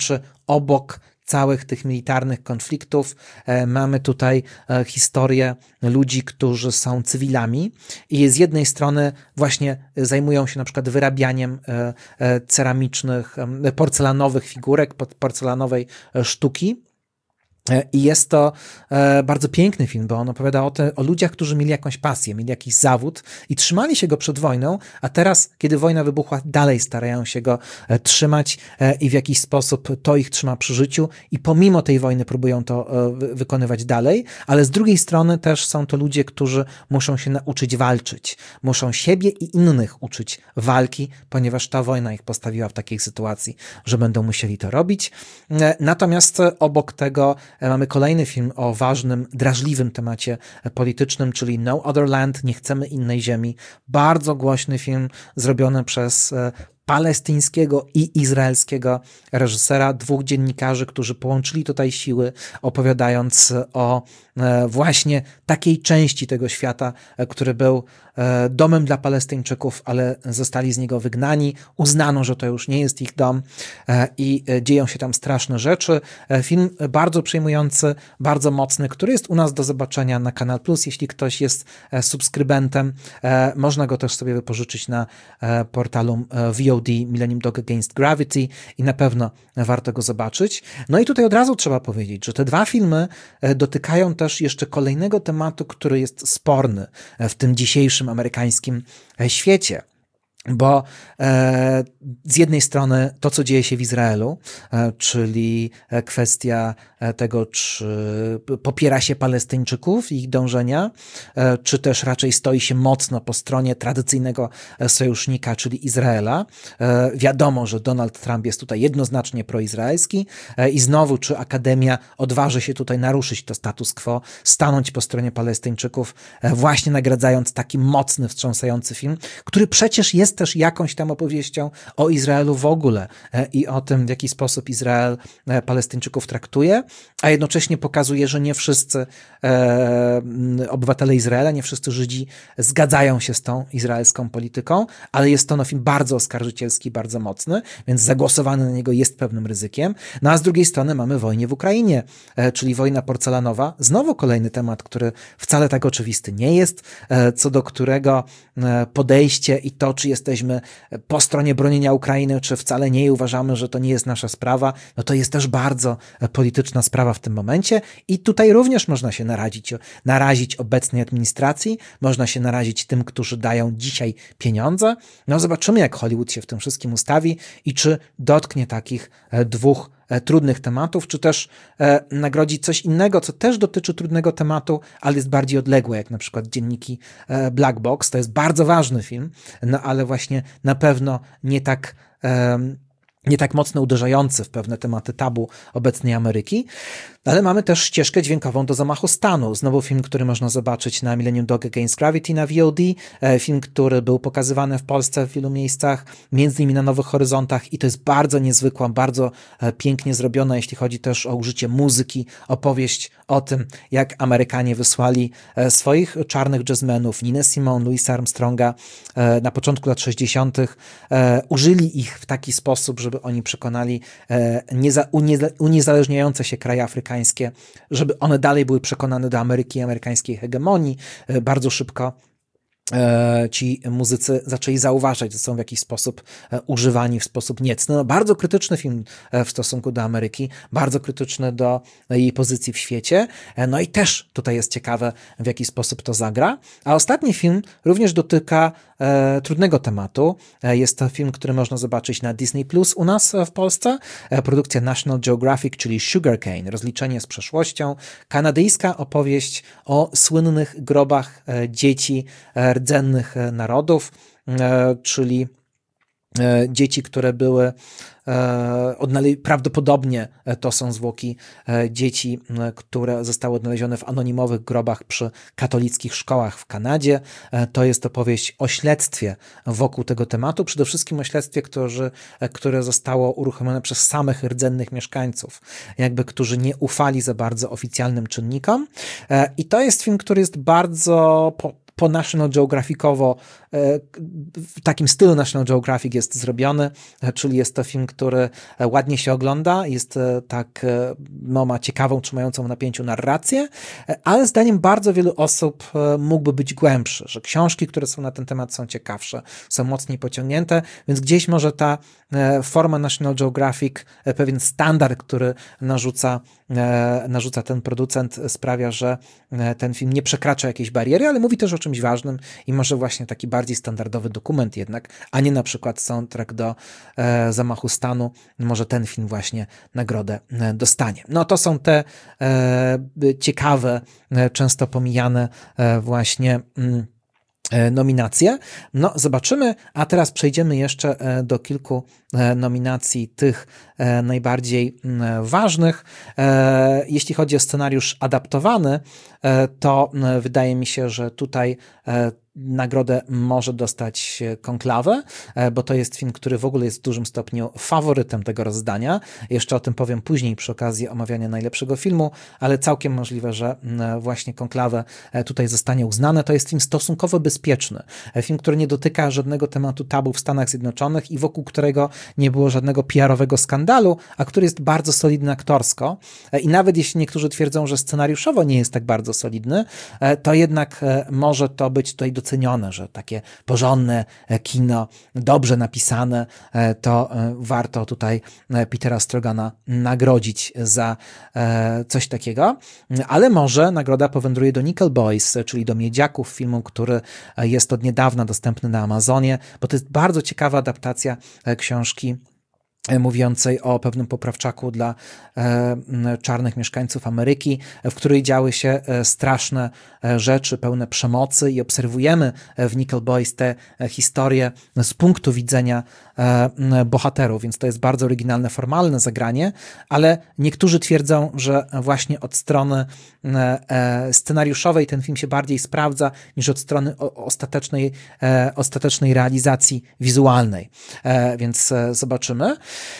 obok całych tych militarnych konfliktów mamy tutaj historię ludzi, którzy są cywilami i z jednej strony właśnie zajmują się na przykład wyrabianiem ceramicznych, porcelanowych figurek, porcelanowej sztuki. I jest to bardzo piękny film, bo on opowiada o ludziach, którzy mieli jakąś pasję, mieli jakiś zawód i trzymali się go przed wojną, a teraz, kiedy wojna wybuchła, dalej starają się go trzymać i w jakiś sposób to ich trzyma przy życiu i pomimo tej wojny próbują to wykonywać dalej, ale z drugiej strony też są to ludzie, którzy muszą się nauczyć walczyć, muszą siebie i innych uczyć walki, ponieważ ta wojna ich postawiła w takiej sytuacji, że będą musieli to robić. Natomiast obok tego mamy kolejny film o ważnym, drażliwym temacie politycznym, czyli No Other Land, Nie chcemy innej ziemi. Bardzo głośny film zrobiony przez palestyńskiego i izraelskiego reżysera, dwóch dziennikarzy, którzy połączyli tutaj siły, opowiadając o właśnie takiej części tego świata, który był domem dla Palestyńczyków, ale zostali z niego wygnani. Uznano, że to już nie jest ich dom i dzieją się tam straszne rzeczy. Film bardzo przejmujący, bardzo mocny, który jest u nas do zobaczenia na Kanal Plus. Jeśli ktoś jest subskrybentem, można go też sobie wypożyczyć na portalu VOD Millennium Dog Against Gravity i na pewno warto go zobaczyć. No i tutaj od razu trzeba powiedzieć, że te dwa filmy dotykają też jeszcze kolejnego tematu, który jest sporny w tym dzisiejszym amerykańskim świecie. Bo z jednej strony to, co dzieje się w Izraelu, czyli kwestia tego, czy popiera się Palestyńczyków i ich dążenia, czy też raczej stoi się mocno po stronie tradycyjnego sojusznika, czyli Izraela. Wiadomo, że Donald Trump jest tutaj jednoznacznie proizraelski i znowu, czy Akademia odważy się tutaj naruszyć to status quo, stanąć po stronie Palestyńczyków, właśnie nagradzając taki mocny, wstrząsający film, który przecież jest też jakąś tam opowieścią o Izraelu w ogóle i o tym, w jaki sposób Izrael Palestyńczyków traktuje, a jednocześnie pokazuje, że nie wszyscy obywatele Izraela, nie wszyscy Żydzi zgadzają się z tą izraelską polityką, ale jest to film bardzo oskarżycielski, bardzo mocny, więc zagłosowanie na niego jest pewnym ryzykiem. No a z drugiej strony mamy wojnę w Ukrainie, czyli wojna porcelanowa. Znowu kolejny temat, który wcale tak oczywisty nie jest, co do którego podejście i to, czy jesteśmy po stronie bronienia Ukrainy, czy wcale nie i uważamy, że to nie jest nasza sprawa, no to jest też bardzo polityczna sprawa w tym momencie i tutaj również można się narazić obecnej administracji, można się narazić tym, którzy dają dzisiaj pieniądze. No zobaczymy, jak Hollywood się w tym wszystkim ustawi i czy dotknie takich dwóch trudnych tematów, czy też nagrodzi coś innego, co też dotyczy trudnego tematu, ale jest bardziej odległe, jak na przykład Dzienniki Black Box. To jest bardzo ważny film, no ale właśnie na pewno nie tak mocno uderzający w pewne tematy tabu obecnej Ameryki, ale mamy też ścieżkę dźwiękową do zamachu stanu. Znowu film, który można zobaczyć na Millennium Dog Against Gravity na VOD, film, który był pokazywany w Polsce w wielu miejscach, między innymi na Nowych Horyzontach i to jest bardzo niezwykła, bardzo pięknie zrobiona, jeśli chodzi też o użycie muzyki, opowieść o tym, jak Amerykanie wysłali swoich czarnych jazzmenów, Ninę Simone, Louisa Armstronga na początku lat 60., użyli ich w taki sposób, żeby oni przekonali uniezależniające się kraje afrykańskie, żeby one dalej były przekonane do Ameryki i amerykańskiej hegemonii. Bardzo szybko ci muzycy zaczęli zauważać, że są w jakiś sposób używani w sposób niecny. No, bardzo krytyczny film w stosunku do Ameryki, bardzo krytyczny do jej pozycji w świecie. No i też tutaj jest ciekawe, w jaki sposób to zagra. A ostatni film również dotyka trudnego tematu. Jest to film, który można zobaczyć na Disney Plus u nas w Polsce. Produkcja National Geographic, czyli Sugarcane, rozliczenie z przeszłością. Kanadyjska opowieść o słynnych grobach dzieci rdzennych narodów, czyli dzieci, które były prawdopodobnie to są zwłoki dzieci, które zostały odnalezione w anonimowych grobach przy katolickich szkołach w Kanadzie. To jest opowieść o śledztwie wokół tego tematu, przede wszystkim o śledztwie, które zostało uruchomione przez samych rdzennych mieszkańców, którzy nie ufali za bardzo oficjalnym czynnikom. I to jest film, który jest bardzo po National Geographicowo, w takim stylu National Geographic jest zrobiony, czyli jest to film, który ładnie się ogląda, jest tak, ma ciekawą, trzymającą w napięciu narrację, ale zdaniem bardzo wielu osób mógłby być głębszy, że książki, które są na ten temat, są ciekawsze, są mocniej pociągnięte, więc gdzieś może ta forma National Geographic, pewien standard, który narzuca ten producent, sprawia, że ten film nie przekracza jakiejś bariery, ale mówi też o czymś ważnym i może właśnie taki bardziej standardowy dokument jednak, a nie na przykład soundtrack do Zamachu stanu, może ten film właśnie nagrodę dostanie. No to są te ciekawe, często pomijane właśnie nominacje. No, zobaczymy, a teraz przejdziemy jeszcze do kilku nominacji tych najbardziej ważnych. Jeśli chodzi o scenariusz adaptowany, to wydaje mi się, że tutaj nagrodę może dostać Konklawę, bo to jest film, który w ogóle jest w dużym stopniu faworytem tego rozdania. Jeszcze o tym powiem później przy okazji omawiania najlepszego filmu, ale całkiem możliwe, że właśnie Konklawę tutaj zostanie uznane. To jest film stosunkowo bezpieczny. Film, który nie dotyka żadnego tematu tabu w Stanach Zjednoczonych i wokół którego nie było żadnego PR-owego skandalu, a który jest bardzo solidny aktorsko. I nawet jeśli niektórzy twierdzą, że scenariuszowo nie jest tak bardzo solidny, to jednak może to być tutaj docenione, że takie porządne kino, dobrze napisane, to warto tutaj Petera Strogana nagrodzić za coś takiego, ale może nagroda powędruje do Nickel Boys, czyli do Miedziaków, filmu, który jest od niedawna dostępny na Amazonie, bo to jest bardzo ciekawa adaptacja książki mówiącej o pewnym poprawczaku dla czarnych mieszkańców Ameryki, w której działy się straszne rzeczy, pełne przemocy i obserwujemy w Nickel Boys te historie z punktu widzenia bohaterów, więc to jest bardzo oryginalne, formalne zagranie, ale niektórzy twierdzą, że właśnie od strony scenariuszowej ten film się bardziej sprawdza niż od strony ostatecznej realizacji wizualnej, więc zobaczymy.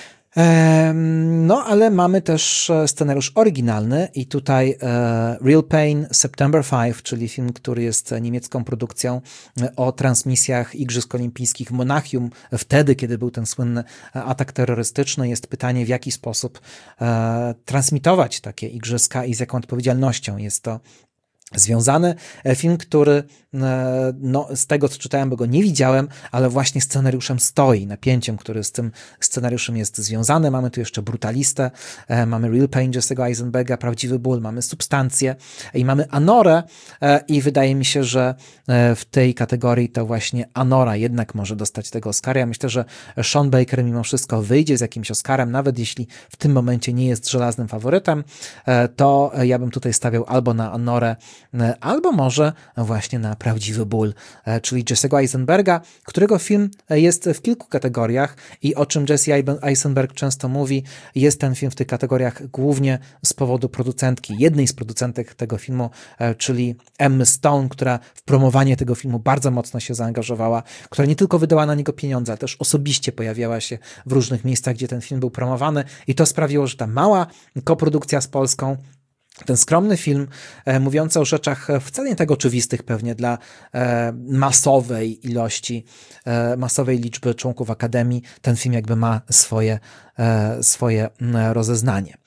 No, ale mamy też scenariusz oryginalny i tutaj Real Pain September 5, czyli film, który jest niemiecką produkcją o transmisjach Igrzysk Olimpijskich w Monachium, wtedy, kiedy był ten słynny atak terrorystyczny. Jest pytanie, w jaki sposób transmitować takie igrzyska i z jaką odpowiedzialnością jest to związany. Film, który no, z tego, co czytałem, bo go nie widziałem, ale właśnie scenariuszem stoi, napięciem, który z tym scenariuszem jest związany. Mamy tu jeszcze Brutalistę, mamy Real Pain Jesse'ego Eisenberga, Prawdziwy ból, mamy Substancję i mamy Anorę i wydaje mi się, że w tej kategorii to właśnie Anora jednak może dostać tego Oscara. Ja myślę, że Sean Baker mimo wszystko wyjdzie z jakimś Oscarem, nawet jeśli w tym momencie nie jest żelaznym faworytem, to ja bym tutaj stawiał albo na Anorę, albo może właśnie na Prawdziwy ból, czyli Jesse'ego Eisenberga, którego film jest w kilku kategoriach i o czym Jesse Eisenberg często mówi, jest ten film w tych kategoriach głównie z powodu producentki, jednej z producentek tego filmu, czyli Emmy Stone, która w promowanie tego filmu bardzo mocno się zaangażowała, która nie tylko wydała na niego pieniądze, ale też osobiście pojawiała się w różnych miejscach, gdzie ten film był promowany i to sprawiło, że ta mała koprodukcja z Polską, ten skromny film mówiący o rzeczach wcale nie tak oczywistych pewnie dla masowej ilości, masowej liczby członków Akademii, ten film jakby ma swoje rozeznanie.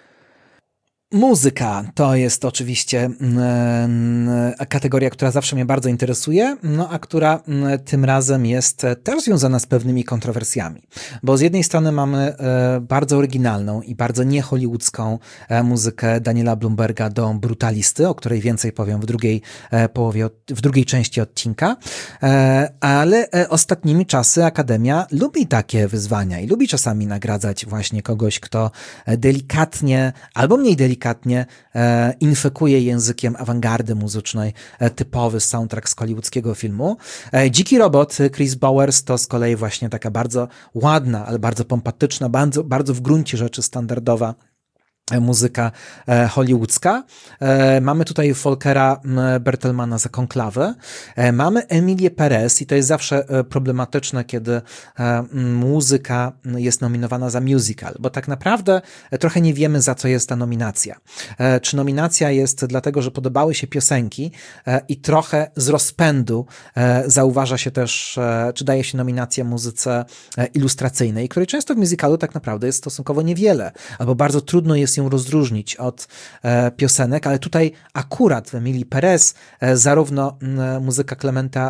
Muzyka to jest oczywiście kategoria, która zawsze mnie bardzo interesuje, no a która tym razem jest też związana z pewnymi kontrowersjami, bo z jednej strony mamy bardzo oryginalną i bardzo niehollywoodzką muzykę Daniela Blumberga do Brutalisty, o której więcej powiem w drugiej części odcinka, ale ostatnimi czasy Akademia lubi takie wyzwania i lubi czasami nagradzać właśnie kogoś, kto delikatnie albo mniej delikatnie infekuje językiem awangardy muzycznej typowy soundtrack z hollywoodzkiego filmu. Dziki Robot Chris Bowers to z kolei właśnie taka bardzo ładna, ale bardzo pompatyczna, bardzo w gruncie rzeczy standardowa muzyka hollywoodzka. Mamy tutaj Volkera Bertelmana za Konklawę. Mamy Emilię Perez i to jest zawsze problematyczne, kiedy muzyka jest nominowana za musical, bo tak naprawdę trochę nie wiemy, za co jest ta nominacja. Czy nominacja jest dlatego, że podobały się piosenki i trochę z rozpędu zauważa się też, czy daje się nominację muzyce ilustracyjnej, której często w musicalu tak naprawdę jest stosunkowo niewiele, albo bardzo trudno jest ją rozróżnić od piosenek, ale tutaj akurat w Emilii Perez zarówno muzyka Clementa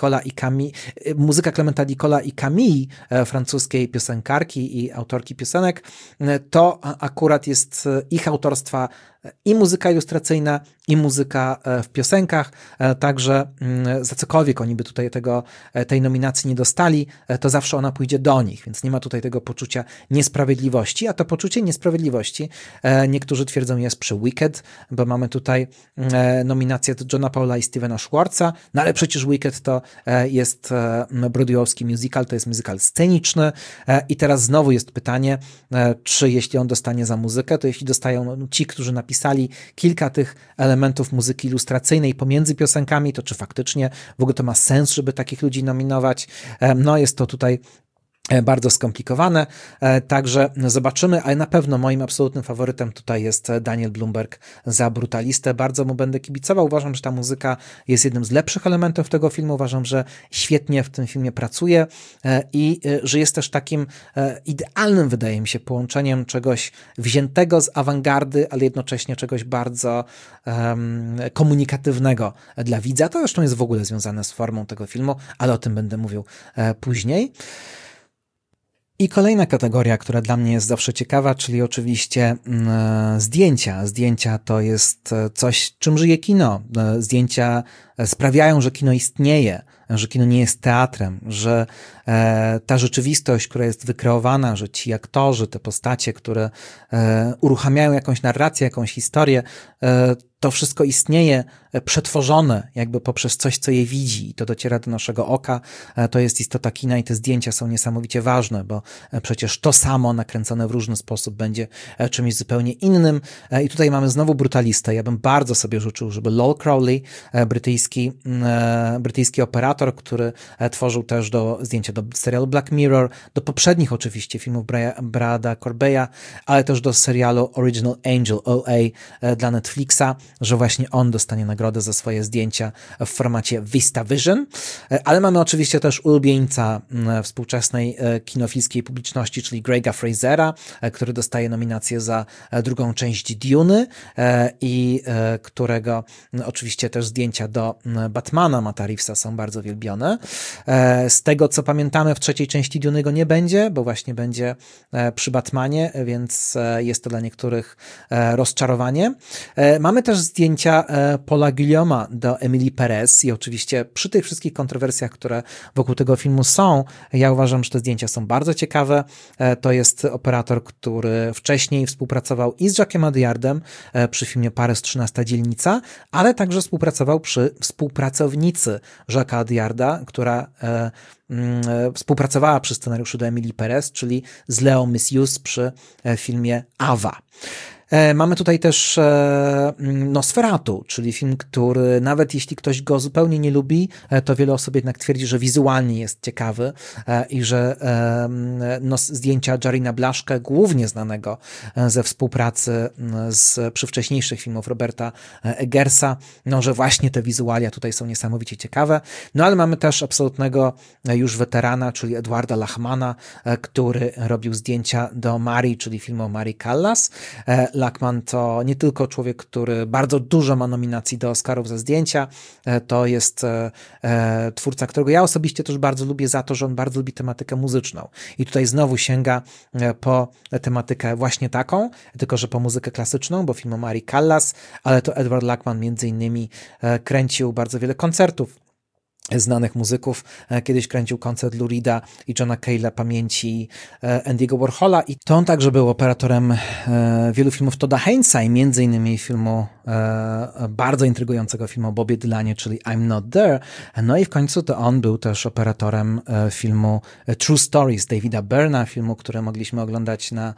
Dicola i Camille, francuskiej piosenkarki i autorki piosenek, to akurat jest ich autorstwa i muzyka ilustracyjna, i muzyka w piosenkach, także za cokolwiek oni by tutaj tej nominacji nie dostali, to zawsze ona pójdzie do nich, więc nie ma tutaj tego poczucia niesprawiedliwości, a to poczucie niesprawiedliwości niektórzy twierdzą jest przy Wicked, bo mamy tutaj nominację od Johna Paula i Stevena Schwartza, no ale przecież Wicked to jest broadwayowski musical, to jest musical sceniczny i teraz znowu jest pytanie, czy jeśli on dostanie za muzykę, to jeśli dostają ci, którzy napisali kilka tych elementów muzyki ilustracyjnej pomiędzy piosenkami, to czy faktycznie w ogóle to ma sens, żeby takich ludzi nominować? No jest to tutaj bardzo skomplikowane, także zobaczymy, ale na pewno moim absolutnym faworytem tutaj jest Daniel Blumberg za Brutalistę. Bardzo mu będę kibicował. Uważam, że ta muzyka jest jednym z lepszych elementów tego filmu. Uważam, że świetnie w tym filmie pracuje i że jest też takim idealnym, wydaje mi się, połączeniem czegoś wziętego z awangardy, ale jednocześnie czegoś bardzo komunikatywnego dla widza. To zresztą jest w ogóle związane z formą tego filmu, ale o tym będę mówił później. I kolejna kategoria, która dla mnie jest zawsze ciekawa, czyli oczywiście zdjęcia. Zdjęcia to jest coś, czym żyje kino. Zdjęcia sprawiają, że kino istnieje, że kino nie jest teatrem, że ta rzeczywistość, która jest wykreowana, że ci aktorzy, te postacie, które uruchamiają jakąś narrację, jakąś historię, to wszystko istnieje przetworzone jakby poprzez coś, co je widzi i to dociera do naszego oka. To jest istota kina i te zdjęcia są niesamowicie ważne, bo przecież to samo nakręcone w różny sposób będzie czymś zupełnie innym. I tutaj mamy znowu Brutalistę. Ja bym bardzo sobie życzył, żeby Lol Crowley, brytyjski operator, który tworzył też zdjęcia do serialu Black Mirror, do poprzednich oczywiście filmów Brada Corbeya, ale też do serialu Original Angel OA dla Netflixa, że właśnie on dostanie nagrodę za swoje zdjęcia w formacie VistaVision, ale mamy oczywiście też ulubieńca współczesnej kinofilskiej publiczności, czyli Grega Frasera, który dostaje nominację za drugą część Duny i którego oczywiście też zdjęcia do Batmana Matta Reevesa są bardzo wielbione. Z tego, co pamiętamy, w trzeciej części Duny go nie będzie, bo właśnie będzie przy Batmanie, więc jest to dla niektórych rozczarowanie. Mamy też zdjęcia Paula Guillaume'a do Emilii Perez i oczywiście przy tych wszystkich kontrowersjach, które wokół tego filmu są, ja uważam, że te zdjęcia są bardzo ciekawe. To jest operator, który wcześniej współpracował i z Jacques'em Audiardem przy filmie Paryż 13 dzielnica, ale także współpracował przy współpracownicy Jacques'a Audiarda, która współpracowała przy scenariuszu do Emilii Perez, czyli z Leo Missius przy filmie Ava. Mamy tutaj też Nosferatu, czyli film, który nawet jeśli ktoś go zupełnie nie lubi, to wiele osób jednak twierdzi, że wizualnie jest ciekawy i że zdjęcia Jarina Blaszke, głównie znanego ze współpracy przy wcześniejszych filmów Roberta Eggersa, że właśnie te wizualia tutaj są niesamowicie ciekawe. No ale mamy też absolutnego już weterana, czyli Edwarda Lachmana, który robił zdjęcia do Marii, czyli filmu Marii Callas. Lachman to nie tylko człowiek, który bardzo dużo ma nominacji do Oscarów za zdjęcia, to jest twórca, którego ja osobiście też bardzo lubię za to, że on bardzo lubi tematykę muzyczną. I tutaj znowu sięga po tematykę właśnie taką, tylko że po muzykę klasyczną, bo film o Marii Callas, ale to Edward Lachman między innymi kręcił bardzo wiele koncertów znanych muzyków. Kiedyś kręcił koncert Lou Reeda i Johna Cale'a pamięci Andy'ego Warhola i to on także był operatorem wielu filmów Todda Haynesa i między innymi filmu bardzo intrygującego filmu o Bobie Dylanie, czyli I'm Not There. No i w końcu to on był też operatorem filmu True Stories Davida Byrna, filmu, który mogliśmy oglądać na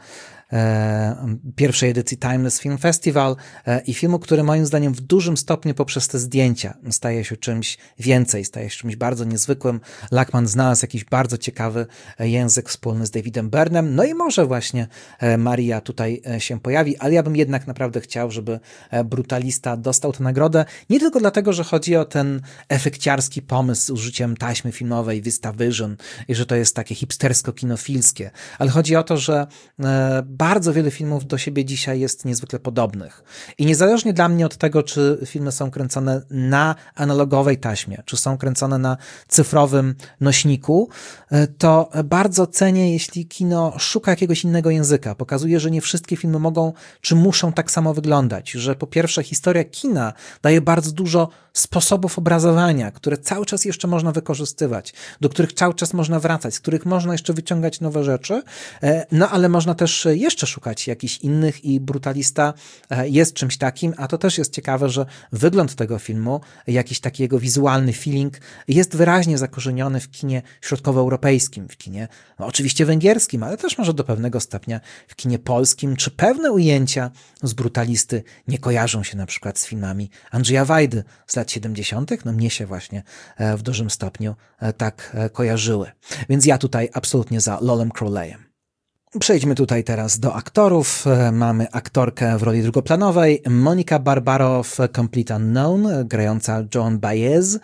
pierwszej edycji Timeless Film Festival i filmu, który moim zdaniem w dużym stopniu poprzez te zdjęcia staje się czymś więcej, staje się czymś bardzo niezwykłym. Lachman znalazł jakiś bardzo ciekawy język wspólny z Davidem Byrnem, no i może właśnie Maria tutaj się pojawi, ale ja bym jednak naprawdę chciał, żeby Brutalista dostał tę nagrodę, nie tylko dlatego, że chodzi o ten efekciarski pomysł z użyciem taśmy filmowej VistaVision i że to jest takie hipstersko-kinofilskie, ale chodzi o to, że bardzo wiele filmów do siebie dzisiaj jest niezwykle podobnych. I niezależnie dla mnie od tego, czy filmy są kręcone na analogowej taśmie, czy są kręcone na cyfrowym nośniku, to bardzo cenię, jeśli kino szuka jakiegoś innego języka. Pokazuje, że nie wszystkie filmy mogą, czy muszą tak samo wyglądać. Że po pierwsze historia kina daje bardzo dużo sposobów obrazowania, które cały czas jeszcze można wykorzystywać, do których cały czas można wracać, z których można jeszcze wyciągać nowe rzeczy, no ale można też jeszcze szukać jakichś innych i Brutalista jest czymś takim, a to też jest ciekawe, że wygląd tego filmu, jakiś taki jego wizualny feeling jest wyraźnie zakorzeniony w kinie środkowoeuropejskim, w kinie no, oczywiście węgierskim, ale też może do pewnego stopnia w kinie polskim, czy pewne ujęcia z Brutalisty nie kojarzą się na przykład z filmami Andrzeja Wajdy z lat 70., no mnie się właśnie w dużym stopniu tak kojarzyły. Więc ja tutaj absolutnie za Lolem Crowleyem. Przejdźmy tutaj teraz do aktorów. Mamy aktorkę w roli drugoplanowej, Monica Barbaro w Complete Unknown, grająca Joan Baez.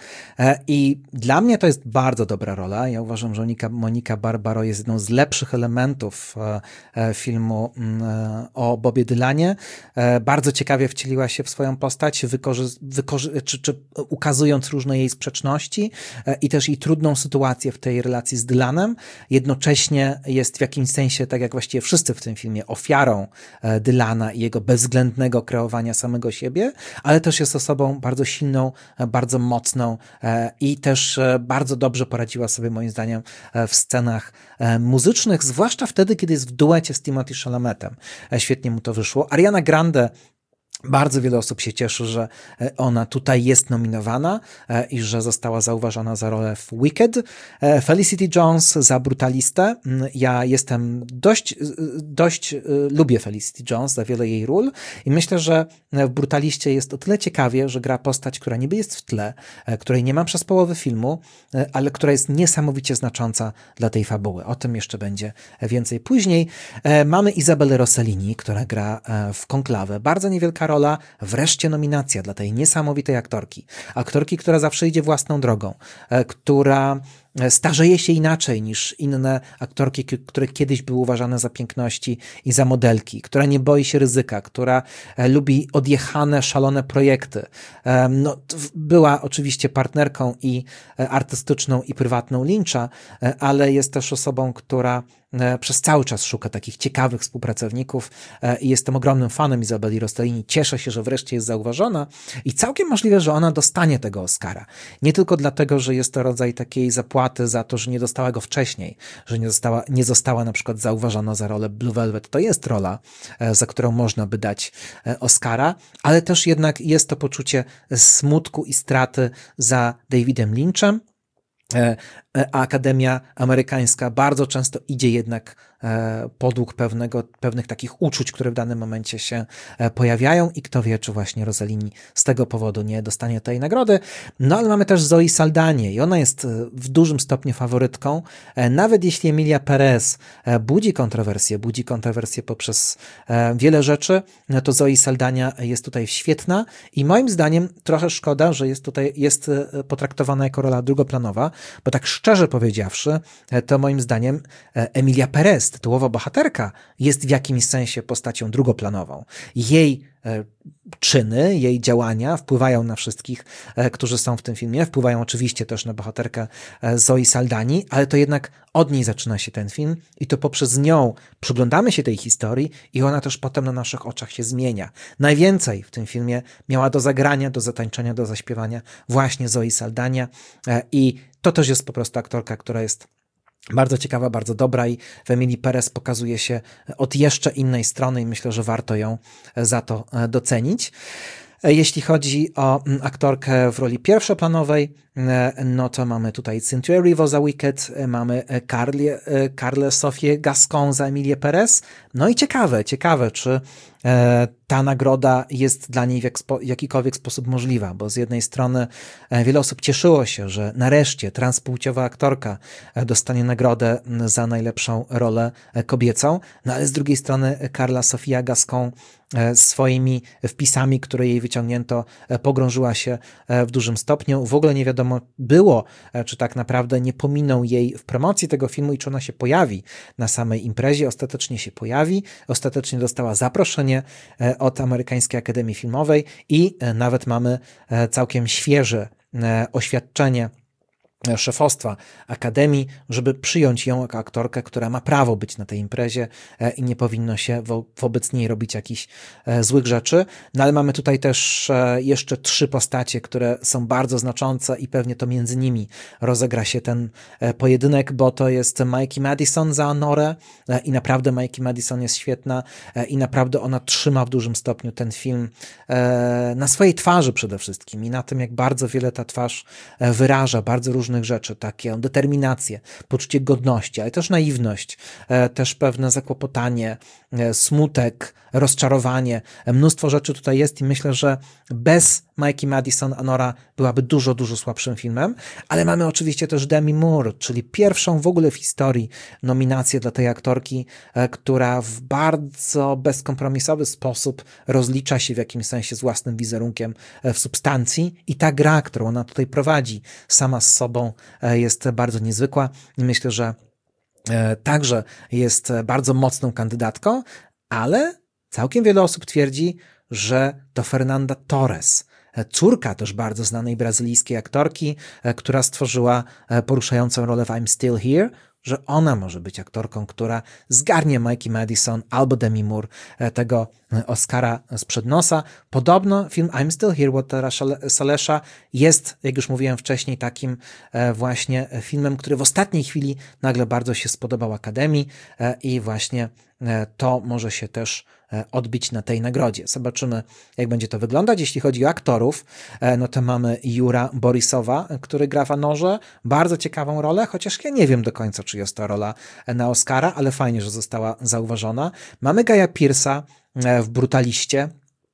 I dla mnie to jest bardzo dobra rola. Ja uważam, że Monica Barbaro jest jedną z lepszych elementów filmu o Bobie Dylanie. Bardzo ciekawie wcieliła się w swoją postać, ukazując różne jej sprzeczności i też jej trudną sytuację w tej relacji z Dylanem. Jednocześnie jest w jakimś sensie, tak jak właściwie wszyscy w tym filmie, ofiarą Dylana i jego bezwzględnego kreowania samego siebie, ale też jest osobą bardzo silną, bardzo mocną i też bardzo dobrze poradziła sobie moim zdaniem w scenach muzycznych, zwłaszcza wtedy, kiedy jest w duecie z Timothée Chalametem. Świetnie mu to wyszło. Ariana Grande, bardzo wiele osób się cieszy, że ona tutaj jest nominowana i że została zauważona za rolę w Wicked. Felicity Jones za Brutalistę. Ja dość lubię Felicity Jones za wiele jej ról i myślę, że w Brutaliście jest o tyle ciekawie, że gra postać, która niby jest w tle, której nie ma przez połowę filmu, ale która jest niesamowicie znacząca dla tej fabuły. O tym jeszcze będzie więcej później. Mamy Izabelę Rossellini, która gra w Konklawę. Bardzo niewielka rola, wreszcie nominacja dla tej niesamowitej aktorki. Aktorki, która zawsze idzie własną drogą, która starzeje się inaczej niż inne aktorki, które kiedyś były uważane za piękności i za modelki, która nie boi się ryzyka, która lubi odjechane, szalone projekty. No, była oczywiście partnerką i artystyczną i prywatną Lyncha, ale jest też osobą, która przez cały czas szuka takich ciekawych współpracowników i jestem ogromnym fanem Izabeli Rossellini. Cieszę się, że wreszcie jest zauważona i całkiem możliwe, że ona dostanie tego Oscara. Nie tylko dlatego, że jest to rodzaj takiej zapłaty za to, że nie dostała go wcześniej, że nie została na przykład zauważona za rolę Blue Velvet. To jest rola, za którą można by dać Oscara, ale też jednak jest to poczucie smutku i straty za Davidem Lynchem. A Akademia Amerykańska bardzo często idzie jednak podług pewnych takich uczuć, które w danym momencie się pojawiają i kto wie, czy właśnie Rossellini z tego powodu nie dostanie tej nagrody. No ale mamy też Zoe Saldanię i ona jest w dużym stopniu faworytką. Nawet jeśli Emilia Perez budzi kontrowersje poprzez wiele rzeczy, to Zoe Saldana jest tutaj świetna i moim zdaniem trochę szkoda, że jest potraktowana jako rola drugoplanowa, bo tak szczerze powiedziawszy, to moim zdaniem Emilia Perez, tytułowa bohaterka, jest w jakimś sensie postacią drugoplanową. Jej czyny, jej działania wpływają na wszystkich, którzy są w tym filmie, wpływają oczywiście też na bohaterkę Zoe Saldani, ale to jednak od niej zaczyna się ten film i to poprzez nią przyglądamy się tej historii i ona też potem na naszych oczach się zmienia. Najwięcej w tym filmie miała do zagrania, do zatańczenia, do zaśpiewania właśnie Zoe Saldana i to też jest po prostu aktorka, która jest bardzo ciekawa, bardzo dobra i w Emilii Perez pokazuje się od jeszcze innej strony i myślę, że warto ją za to docenić. Jeśli chodzi o aktorkę w roli pierwszoplanowej, no to mamy tutaj Cynthia Erivo za Wicked, mamy Carlę Sofię Gascon za Emilię Perez. No i ciekawe, czy ta nagroda jest dla niej w jakikolwiek sposób możliwa, bo z jednej strony wiele osób cieszyło się, że nareszcie transpłciowa aktorka dostanie nagrodę za najlepszą rolę kobiecą, no ale z drugiej strony Carla Sofia Gascon swoimi wpisami, które jej wyciągnięto, pogrążyła się w dużym stopniu. W ogóle nie wiadomo było, czy tak naprawdę nie pominął jej w promocji tego filmu i czy ona się pojawi na samej imprezie. Ostatecznie się pojawi, ostatecznie dostała zaproszenie od Amerykańskiej Akademii Filmowej i nawet mamy całkiem świeże oświadczenie szefostwa Akademii, żeby przyjąć ją jako aktorkę, która ma prawo być na tej imprezie i nie powinno się wobec niej robić jakichś złych rzeczy. No ale mamy tutaj też jeszcze 3 postacie, które są bardzo znaczące i pewnie to między nimi rozegra się ten pojedynek, bo to jest Mikey Madison za Anorę i naprawdę Mikey Madison jest świetna i naprawdę ona trzyma w dużym stopniu ten film na swojej twarzy przede wszystkim i na tym, jak bardzo wiele ta twarz wyraża, bardzo różnych rzeczy, takie determinację, poczucie godności, ale też naiwność, też pewne zakłopotanie, smutek, rozczarowanie. Mnóstwo rzeczy tutaj jest i myślę, że bez Mikey Madison Anora byłaby dużo słabszym filmem, ale mamy oczywiście też Demi Moore, czyli pierwszą w ogóle w historii nominację dla tej aktorki, która w bardzo bezkompromisowy sposób rozlicza się w jakimś sensie z własnym wizerunkiem w substancji i ta gra, którą ona tutaj prowadzi sama z sobą, jest bardzo niezwykła i myślę, że także jest bardzo mocną kandydatką, ale całkiem wiele osób twierdzi, że to Fernanda Torres, córka też bardzo znanej brazylijskiej aktorki, która stworzyła poruszającą rolę w I'm Still Here, że ona może być aktorką, która zgarnie Mikey Madison albo Demi Moore tego Oscara sprzed nosa. Podobno film I'm Still Here Waltera Salesza jest, jak już mówiłem wcześniej, takim właśnie filmem, który w ostatniej chwili nagle bardzo się spodobał Akademii i właśnie to może się też odbić na tej nagrodzie. Zobaczymy, jak będzie to wyglądać. Jeśli chodzi o aktorów, no to mamy Jura Borisowa, który gra w Anorze. Bardzo ciekawą rolę, chociaż ja nie wiem do końca, czy jest to rola na Oscara, ale fajnie, że została zauważona. Mamy Guy'a Pearce'a w Brutaliście,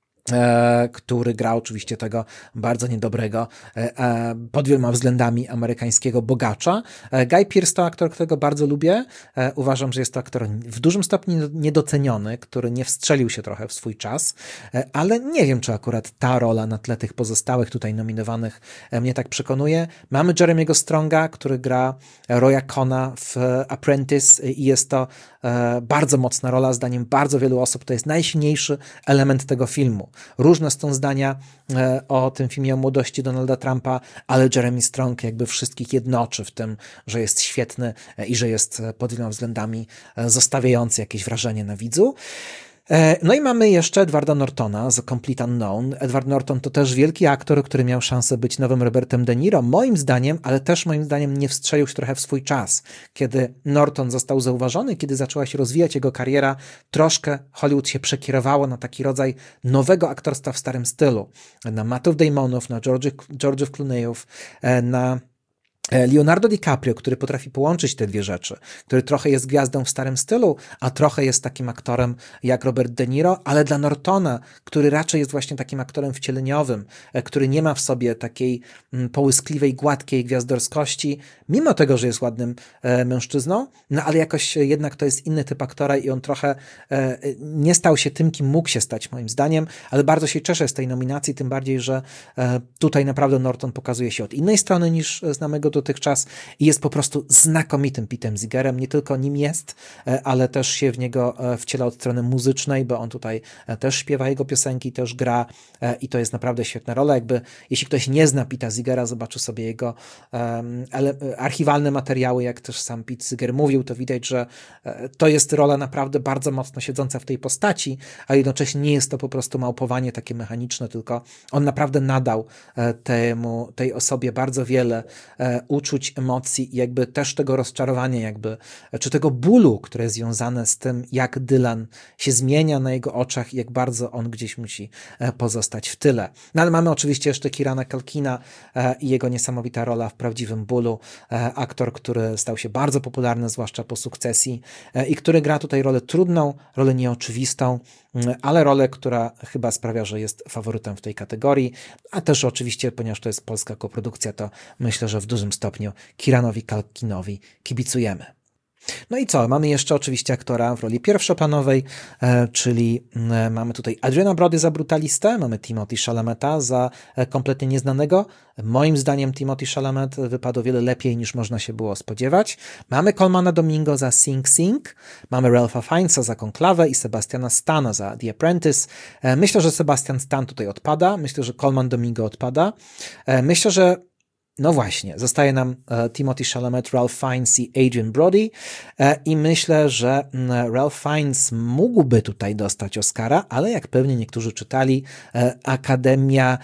który gra oczywiście tego bardzo niedobrego, pod wieloma względami amerykańskiego bogacza. Guy Pearce to aktor, którego bardzo lubię. Uważam, że jest to aktor w dużym stopniu niedoceniony, który nie wstrzelił się trochę w swój czas, ale nie wiem, czy akurat ta rola na tle tych pozostałych tutaj nominowanych mnie tak przekonuje. Mamy Jeremiego Stronga, który gra Roya Cona w Apprentice i jest to bardzo mocna rola, zdaniem bardzo wielu osób to jest najsilniejszy element tego filmu. Różne są zdania o tym filmie o młodości Donalda Trumpa, ale Jeremy Strong jakby wszystkich jednoczy w tym, że jest świetny i że jest pod wieloma względami zostawiający jakieś wrażenie na widzu. No i mamy jeszcze Edwarda Nortona z Complete Unknown. Edward Norton to też wielki aktor, który miał szansę być nowym Robertem De Niro, moim zdaniem, ale też moim zdaniem nie wstrzelił się trochę w swój czas. Kiedy Norton został zauważony, kiedy zaczęła się rozwijać jego kariera, troszkę Hollywood się przekierowało na taki rodzaj nowego aktorstwa w starym stylu. Na Mattów Damonów, na George'ów Clooneyów, na Leonardo DiCaprio, który potrafi połączyć te dwie rzeczy, który trochę jest gwiazdą w starym stylu, a trochę jest takim aktorem jak Robert De Niro, ale dla Nortona, który raczej jest właśnie takim aktorem wcieleniowym, który nie ma w sobie takiej połyskliwej, gładkiej gwiazdorskości, mimo tego, że jest ładnym mężczyzną, no ale jakoś jednak to jest inny typ aktora i on trochę nie stał się tym, kim mógł się stać moim zdaniem, ale bardzo się cieszę z tej nominacji, tym bardziej, że tutaj naprawdę Norton pokazuje się od innej strony niż znamy go dotychczas i jest po prostu znakomitym Petem Seegerem. Nie tylko nim jest, ale też się w niego wciela od strony muzycznej, bo on tutaj też śpiewa jego piosenki, też gra i to jest naprawdę świetna rola. Jakby, jeśli ktoś nie zna Peta Seegera, zobaczy sobie jego archiwalne materiały, jak też sam Pete Seeger mówił, to widać, że to jest rola naprawdę bardzo mocno siedząca w tej postaci, a jednocześnie nie jest to po prostu małpowanie takie mechaniczne, tylko on naprawdę nadał tej osobie bardzo wiele uczuć, emocji i jakby też tego rozczarowania jakby, czy tego bólu, które jest związane z tym, jak Dylan się zmienia na jego oczach i jak bardzo on gdzieś musi pozostać w tyle. No ale mamy oczywiście jeszcze Keirana Culkina i jego niesamowita rola w Prawdziwym bólu. Aktor, który stał się bardzo popularny, zwłaszcza po Sukcesji i który gra tutaj rolę trudną, rolę nieoczywistą, ale rolę, która chyba sprawia, że jest faworytem w tej kategorii, a też oczywiście, ponieważ to jest polska koprodukcja, to myślę, że w dużym stopniu Keiranowi Culkinowi kibicujemy. No i co? Mamy jeszcze oczywiście aktora w roli pierwszoplanowej, czyli mamy tutaj Adriana Brody za Brutalistę, mamy Timothée Chalameta za Kompletnie Nieznanego. Moim zdaniem Timothée Chalamet wypadł o wiele lepiej niż można się było spodziewać. Mamy Colmana Domingo za Sing Sing, mamy Ralpha Fiennesa za Konklawę i Sebastiana Stana za The Apprentice. Myślę, że Sebastian Stan tutaj odpada, myślę, że Colman Domingo odpada. Myślę, że no właśnie, zostaje nam Timothée Chalamet, Ralph Fiennes i Adrian Brody i myślę, że Ralph Fiennes mógłby tutaj dostać Oscara, ale jak pewnie niektórzy czytali, Akademia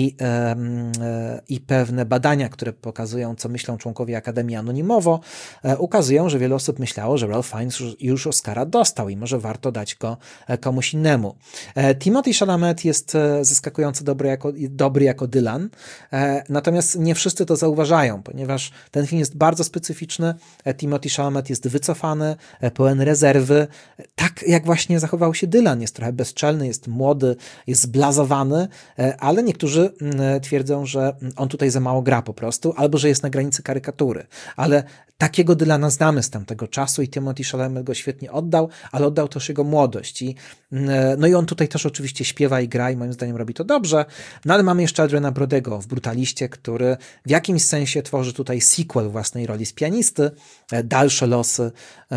i pewne badania, które pokazują, co myślą członkowie Akademii anonimowo, ukazują, że wiele osób myślało, że Ralph Fiennes już Oscara dostał i może warto dać go komuś innemu. Timothée Chalamet jest zaskakująco dobry jako Dylan, natomiast nie wszyscy to zauważają, ponieważ ten film jest bardzo specyficzny, Timothée Chalamet jest wycofany, pełen rezerwy, tak jak właśnie zachował się Dylan, jest trochę bezczelny, jest młody, jest zblazowany, ale niektórzy twierdzą, że on tutaj za mało gra po prostu, albo że jest na granicy karykatury, ale takiego Dylana znamy z tamtego czasu i Timothée Chalamet go świetnie oddał, ale oddał też jego młodość no i on tutaj też oczywiście śpiewa i gra i moim zdaniem robi to dobrze, no ale mamy jeszcze Adriana Brodego w Brutaliście, który w jakimś sensie tworzy tutaj sequel własnej roli z pianisty, dalsze losy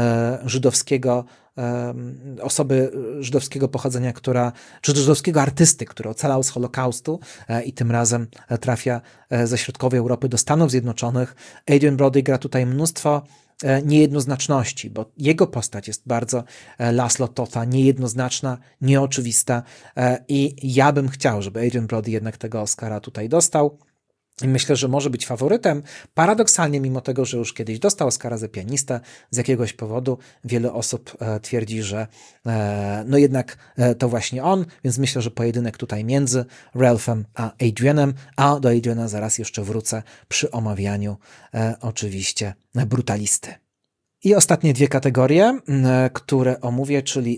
osoby żydowskiego pochodzenia, czy żydowskiego artysty, który ocalał z Holokaustu i tym razem trafia ze środkowej Europy do Stanów Zjednoczonych. Adrian Brody gra tutaj mnóstwo niejednoznaczności, bo jego postać jest bardzo Laszlo Totta, niejednoznaczna, nieoczywista i ja bym chciał, żeby Adrian Brody jednak tego Oscara tutaj dostał. I myślę, że może być faworytem. Paradoksalnie, mimo tego, że już kiedyś dostał Oscara za pianistę, z jakiegoś powodu wiele osób twierdzi, że no jednak to właśnie on, więc myślę, że pojedynek tutaj między Ralphem a Adrianem, a do Adriana zaraz jeszcze wrócę przy omawianiu oczywiście Brutalisty. I ostatnie dwie kategorie, które omówię, czyli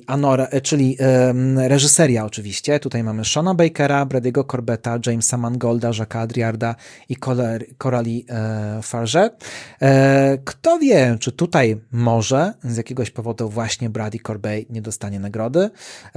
reżyseria oczywiście. Tutaj mamy Seana Bakera, Brady'ego Corbetta, Jamesa Mangolda, Jacques'a Audiarda i Coralie Farge. Kto wie, czy tutaj może z jakiegoś powodu właśnie Brady Corbett nie dostanie nagrody,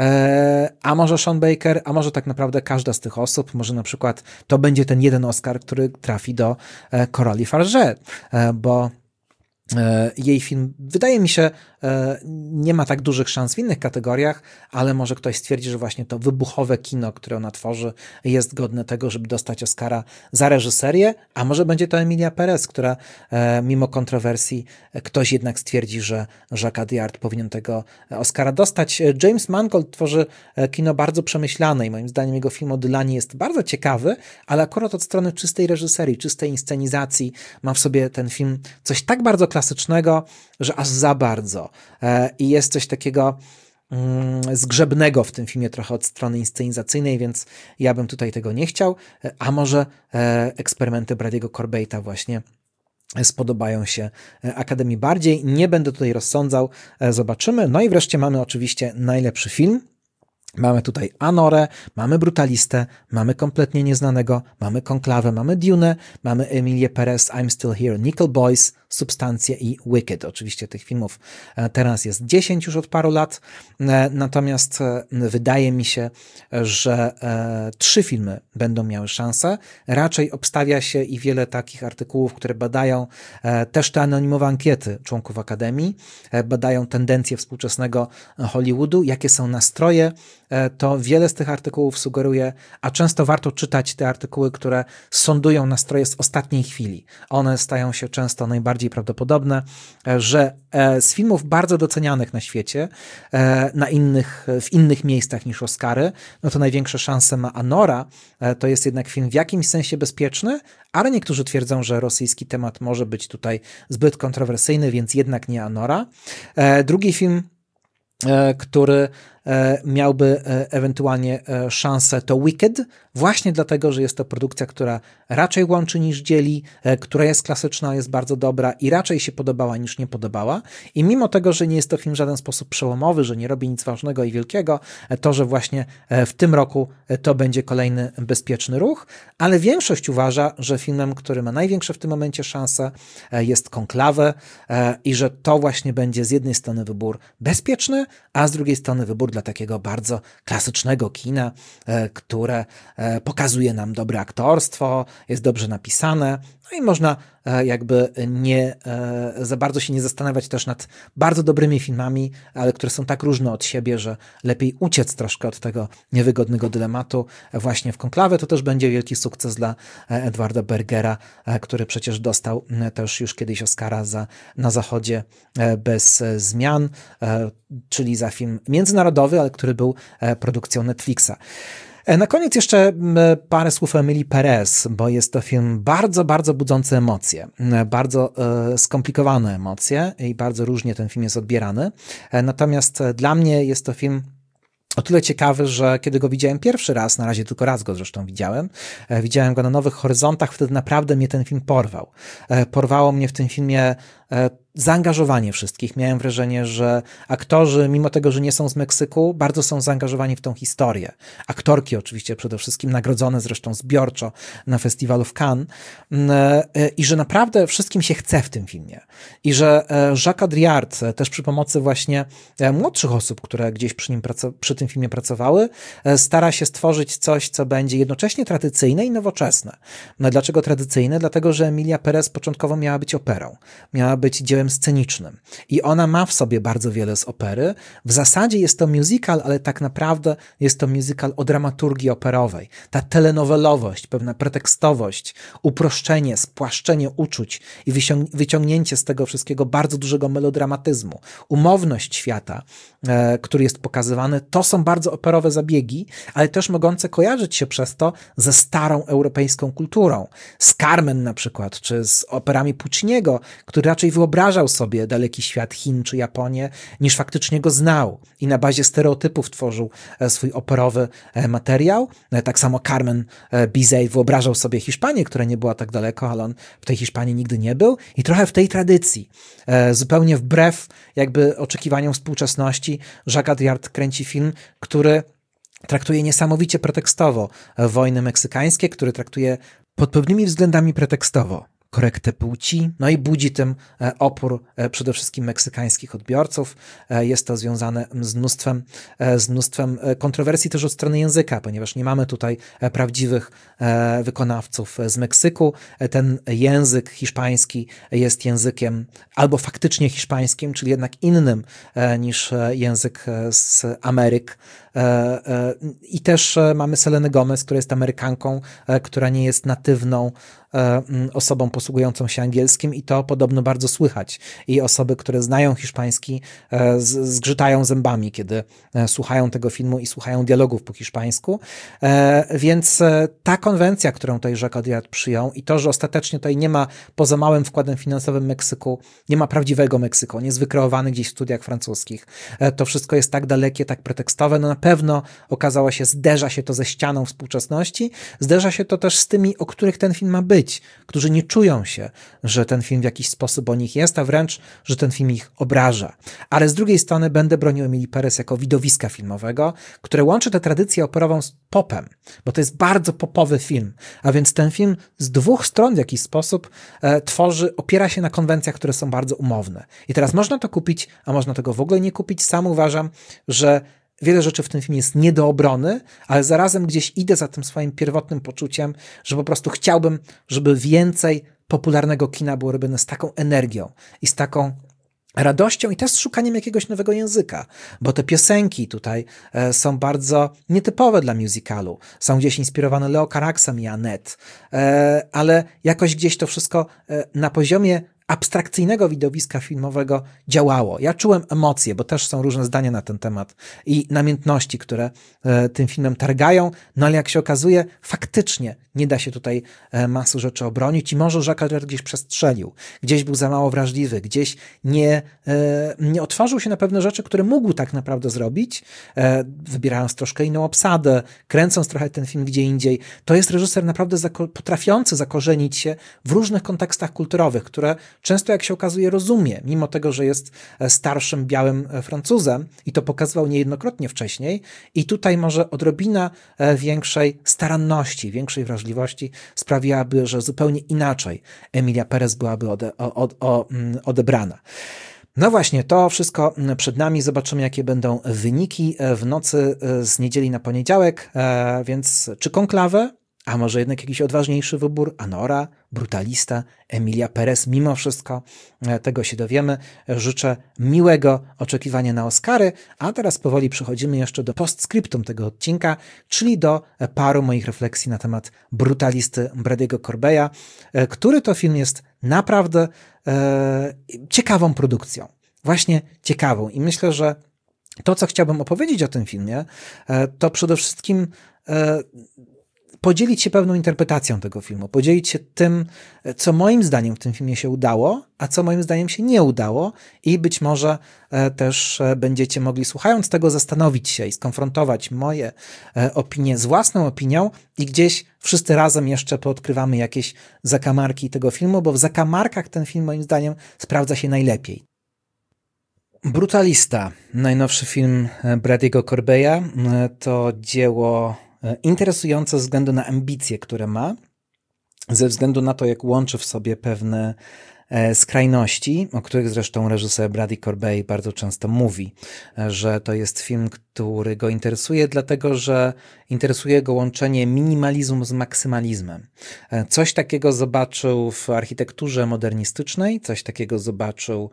a może Sean Baker, a może tak naprawdę każda z tych osób, może na przykład to będzie ten jeden Oscar, który trafi do Coralie Farge, bo jej film, wydaje mi się, nie ma tak dużych szans w innych kategoriach, ale może ktoś stwierdzi, że właśnie to wybuchowe kino, które ona tworzy, jest godne tego, żeby dostać Oscara za reżyserię, a może będzie to Emilia Perez, która mimo kontrowersji ktoś jednak stwierdzi, że Jacques Audiard powinien tego Oscara dostać. James Mangold tworzy kino bardzo przemyślane i moim zdaniem jego film o Dylanie jest bardzo ciekawy, ale akurat od strony czystej reżyserii, czystej inscenizacji ma w sobie ten film coś tak bardzo klasycznego, że aż za bardzo. I jest coś takiego zgrzebnego w tym filmie trochę od strony inscenizacyjnej, więc ja bym tutaj tego nie chciał, a może eksperymenty Brady'ego Corbetta właśnie spodobają się Akademii bardziej. Nie będę tutaj rozsądzał, zobaczymy. No i wreszcie mamy oczywiście najlepszy film. Mamy tutaj Anorę, mamy Brutalistę, mamy Kompletnie Nieznanego, mamy Konklawę, mamy Dune, mamy Emilię Perez, I'm Still Here, Nickel Boys, Substancje i Wicked. Oczywiście tych filmów teraz jest 10 już od paru lat, natomiast wydaje mi się, że 3 filmy będą miały szansę. Raczej obstawia się i wiele takich artykułów, które badają też te anonimowe ankiety członków Akademii, badają tendencje współczesnego Hollywoodu, jakie są nastroje to wiele z tych artykułów sugeruje, a często warto czytać te artykuły, które sądują nastroje z ostatniej chwili. One stają się często najbardziej prawdopodobne, że z filmów bardzo docenianych na świecie, w innych miejscach niż Oscary, no to największe szanse ma Anora. To jest jednak film w jakimś sensie bezpieczny, ale niektórzy twierdzą, że rosyjski temat może być tutaj zbyt kontrowersyjny, więc jednak nie Anora. Drugi film, który miałby ewentualnie szansę, to Wicked, właśnie dlatego, że jest to produkcja, która raczej łączy niż dzieli, która jest klasyczna, jest bardzo dobra i raczej się podobała niż nie podobała. I mimo tego, że nie jest to film w żaden sposób przełomowy, że nie robi nic ważnego i wielkiego, to, że właśnie w tym roku to będzie kolejny bezpieczny ruch, ale większość uważa, że filmem, który ma największe w tym momencie szanse, jest Konklawę i że to właśnie będzie z jednej strony wybór bezpieczny, a z drugiej strony wybór dla takiego bardzo klasycznego kina, które pokazuje nam dobre aktorstwo, jest dobrze napisane, no i można jakby nie za bardzo się nie zastanawiać też nad bardzo dobrymi filmami, ale które są tak różne od siebie, że lepiej uciec troszkę od tego niewygodnego dylematu. Właśnie w Konklawę to też będzie wielki sukces dla Edwarda Bergera, który przecież dostał też już kiedyś Oscara za Na Zachodzie bez zmian, czyli za film międzynarodowy, ale który był produkcją Netflixa. Na koniec jeszcze parę słów o Emilii Perez, bo jest to film bardzo, bardzo budzący emocje, bardzo skomplikowane emocje i bardzo różnie ten film jest odbierany. Natomiast dla mnie jest to film o tyle ciekawy, że kiedy go widziałem pierwszy raz, na razie tylko raz go zresztą widziałem go na Nowych Horyzontach, wtedy naprawdę mnie ten film porwał. Porwało mnie w tym filmie zaangażowanie wszystkich. Miałem wrażenie, że aktorzy, mimo tego, że nie są z Meksyku, bardzo są zaangażowani w tą historię. Aktorki oczywiście przede wszystkim, nagrodzone zresztą zbiorczo na festiwalu w Cannes i że naprawdę wszystkim się chce w tym filmie. I że Jacques Audiard też przy pomocy właśnie młodszych osób, które gdzieś przy tym filmie pracowały, stara się stworzyć coś, co będzie jednocześnie tradycyjne i nowoczesne. No, dlaczego tradycyjne? Dlatego, że Emilia Perez początkowo miała być operą. Miała być dziełem scenicznym. I ona ma w sobie bardzo wiele z opery. W zasadzie jest to musical, ale tak naprawdę jest to musical o dramaturgii operowej. Ta telenowelowość, pewna pretekstowość, uproszczenie, spłaszczenie uczuć i wyciągnięcie z tego wszystkiego bardzo dużego melodramatyzmu, umowność świata, który jest pokazywany, to są bardzo operowe zabiegi, ale też mogące kojarzyć się przez to ze starą europejską kulturą. Z Carmen na przykład, czy z operami Pucciniego, który raczej wyobrażał sobie daleki świat Chin czy Japonię, niż faktycznie go znał i na bazie stereotypów tworzył swój operowy materiał. Tak samo Carmen Bizet wyobrażał sobie Hiszpanię, która nie była tak daleko, ale on w tej Hiszpanii nigdy nie był i trochę w tej tradycji, zupełnie wbrew jakby oczekiwaniom współczesności, Jacques Audiard kręci film, który traktuje niesamowicie pretekstowo wojny meksykańskie, który traktuje pod pewnymi względami pretekstowo korektę płci, no i budzi tym opór przede wszystkim meksykańskich odbiorców. Jest to związane z mnóstwem kontrowersji też od strony języka, ponieważ nie mamy tutaj prawdziwych wykonawców z Meksyku. Ten język hiszpański jest językiem albo faktycznie hiszpańskim, czyli jednak innym niż język z Ameryk. I też mamy Selenę Gomez, która jest Amerykanką, która nie jest natywną osobą posługującą się angielskim i to podobno bardzo słychać. I osoby, które znają hiszpański, zgrzytają zębami, kiedy słuchają tego filmu i słuchają dialogów po hiszpańsku. Więc ta konwencja, którą tutaj Jacques Audiard przyjął i to, że ostatecznie tutaj nie ma poza małym wkładem finansowym Meksyku, nie ma prawdziwego Meksyku, on jest wykreowany gdzieś w studiach francuskich. To wszystko jest tak dalekie, tak pretekstowe. No na pewno okazało się, zderza się to ze ścianą współczesności, zderza się to też z tymi, o których ten film ma być, którzy nie czują się, że ten film w jakiś sposób o nich jest, a wręcz, że ten film ich obraża. Ale z drugiej strony będę bronił Emilii Perez jako widowiska filmowego, które łączy tę tradycję operową z popem, bo to jest bardzo popowy film, a więc ten film z dwóch stron w jakiś sposób opiera się na konwencjach, które są bardzo umowne. I teraz można to kupić, a można tego w ogóle nie kupić. Sam uważam, że wiele rzeczy w tym filmie jest nie do obrony, ale zarazem gdzieś idę za tym swoim pierwotnym poczuciem, że po prostu chciałbym, żeby więcej popularnego kina było robione z taką energią i z taką radością i też z szukaniem jakiegoś nowego języka, bo te piosenki tutaj są bardzo nietypowe dla musicalu. Są gdzieś inspirowane Leo Caraxem i Annette, ale jakoś gdzieś to wszystko na poziomie abstrakcyjnego widowiska filmowego działało. Ja czułem emocje, bo też są różne zdania na ten temat i namiętności, które tym filmem targają, no ale jak się okazuje, faktycznie nie da się tutaj masu rzeczy obronić i może Jacques Audiard gdzieś przestrzelił, gdzieś był za mało wrażliwy, gdzieś nie otworzył się na pewne rzeczy, które mógł tak naprawdę zrobić, wybierając troszkę inną obsadę, kręcąc trochę ten film gdzie indziej. To jest reżyser naprawdę potrafiący zakorzenić się w różnych kontekstach kulturowych, które często, jak się okazuje, rozumie, mimo tego, że jest starszym, białym Francuzem i to pokazywał niejednokrotnie wcześniej i tutaj może odrobina większej staranności, większej wrażliwości sprawiłaby, że zupełnie inaczej Emilia Perez byłaby odebrana. No właśnie, to wszystko przed nami. Zobaczymy, jakie będą wyniki w nocy z niedzieli na poniedziałek, więc czy konklawę? A może jednak jakiś odważniejszy wybór? Anora, Brutalista, Emilia Perez. Mimo wszystko tego się dowiemy. Życzę miłego oczekiwania na Oscary, a teraz powoli przechodzimy jeszcze do postscriptum tego odcinka, czyli do paru moich refleksji na temat Brutalisty Brady'ego Corbeya, który to film jest naprawdę ciekawą produkcją. Właśnie ciekawą. I myślę, że to, co chciałbym opowiedzieć o tym filmie, to przede wszystkim podzielić się pewną interpretacją tego filmu, podzielić się tym, co moim zdaniem w tym filmie się udało, a co moim zdaniem się nie udało i być może też będziecie mogli, słuchając tego, zastanowić się i skonfrontować moje opinie z własną opinią i gdzieś wszyscy razem jeszcze poodkrywamy jakieś zakamarki tego filmu, bo w zakamarkach ten film moim zdaniem sprawdza się najlepiej. Brutalista, najnowszy film Brady'ego Corbeya, to dzieło interesujące ze względu na ambicje, które ma, ze względu na to, jak łączy w sobie pewne skrajności, o których zresztą reżyser Brady Corbet bardzo często mówi, że to jest film, który go interesuje, dlatego że interesuje go łączenie minimalizmu z maksymalizmem. Coś takiego zobaczył w architekturze modernistycznej, coś takiego zobaczył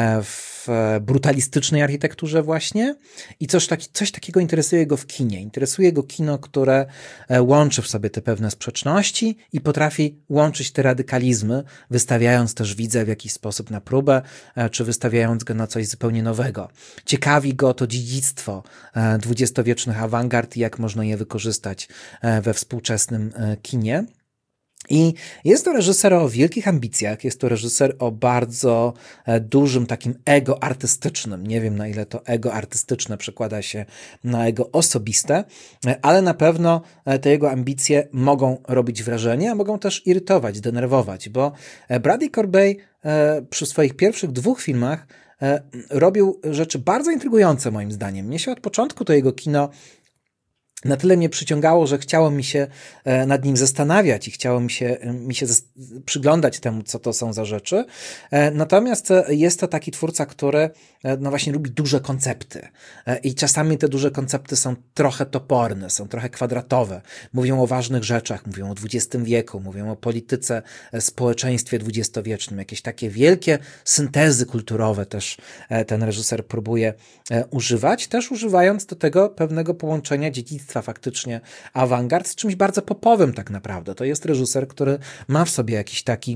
w brutalistycznej architekturze właśnie i coś takiego interesuje go w kinie. Interesuje go kino, które łączy w sobie te pewne sprzeczności i potrafi łączyć te radykalizmy, wystawiając też widza w jakiś sposób na próbę, czy wystawiając go na coś zupełnie nowego. Ciekawi go to dziedzictwo dwudziestowiecznych awangard i jak można je wykorzystać we współczesnym kinie. I jest to reżyser o wielkich ambicjach, jest to reżyser o bardzo dużym takim ego artystycznym. Nie wiem, na ile to ego artystyczne przekłada się na ego osobiste, ale na pewno te jego ambicje mogą robić wrażenie, a mogą też irytować, denerwować, bo Brady Corbet przy swoich pierwszych 2 filmach robił rzeczy bardzo intrygujące moim zdaniem. Mnie się od początku to jego kino na tyle mnie przyciągało, że chciało mi się nad nim zastanawiać i chciało mi się przyglądać temu, co to są za rzeczy. Natomiast jest to taki twórca, który no właśnie lubi duże koncepty i czasami te duże koncepty są trochę toporne, są trochę kwadratowe. Mówią o ważnych rzeczach, mówią o XX wieku, mówią o polityce, społeczeństwie dwudziestowiecznym. Jakieś takie wielkie syntezy kulturowe też ten reżyser próbuje używać, też używając do tego pewnego połączenia dziedzictwa faktycznie awangard z czymś bardzo popowym tak naprawdę. To jest reżyser, który ma w sobie jakiś taki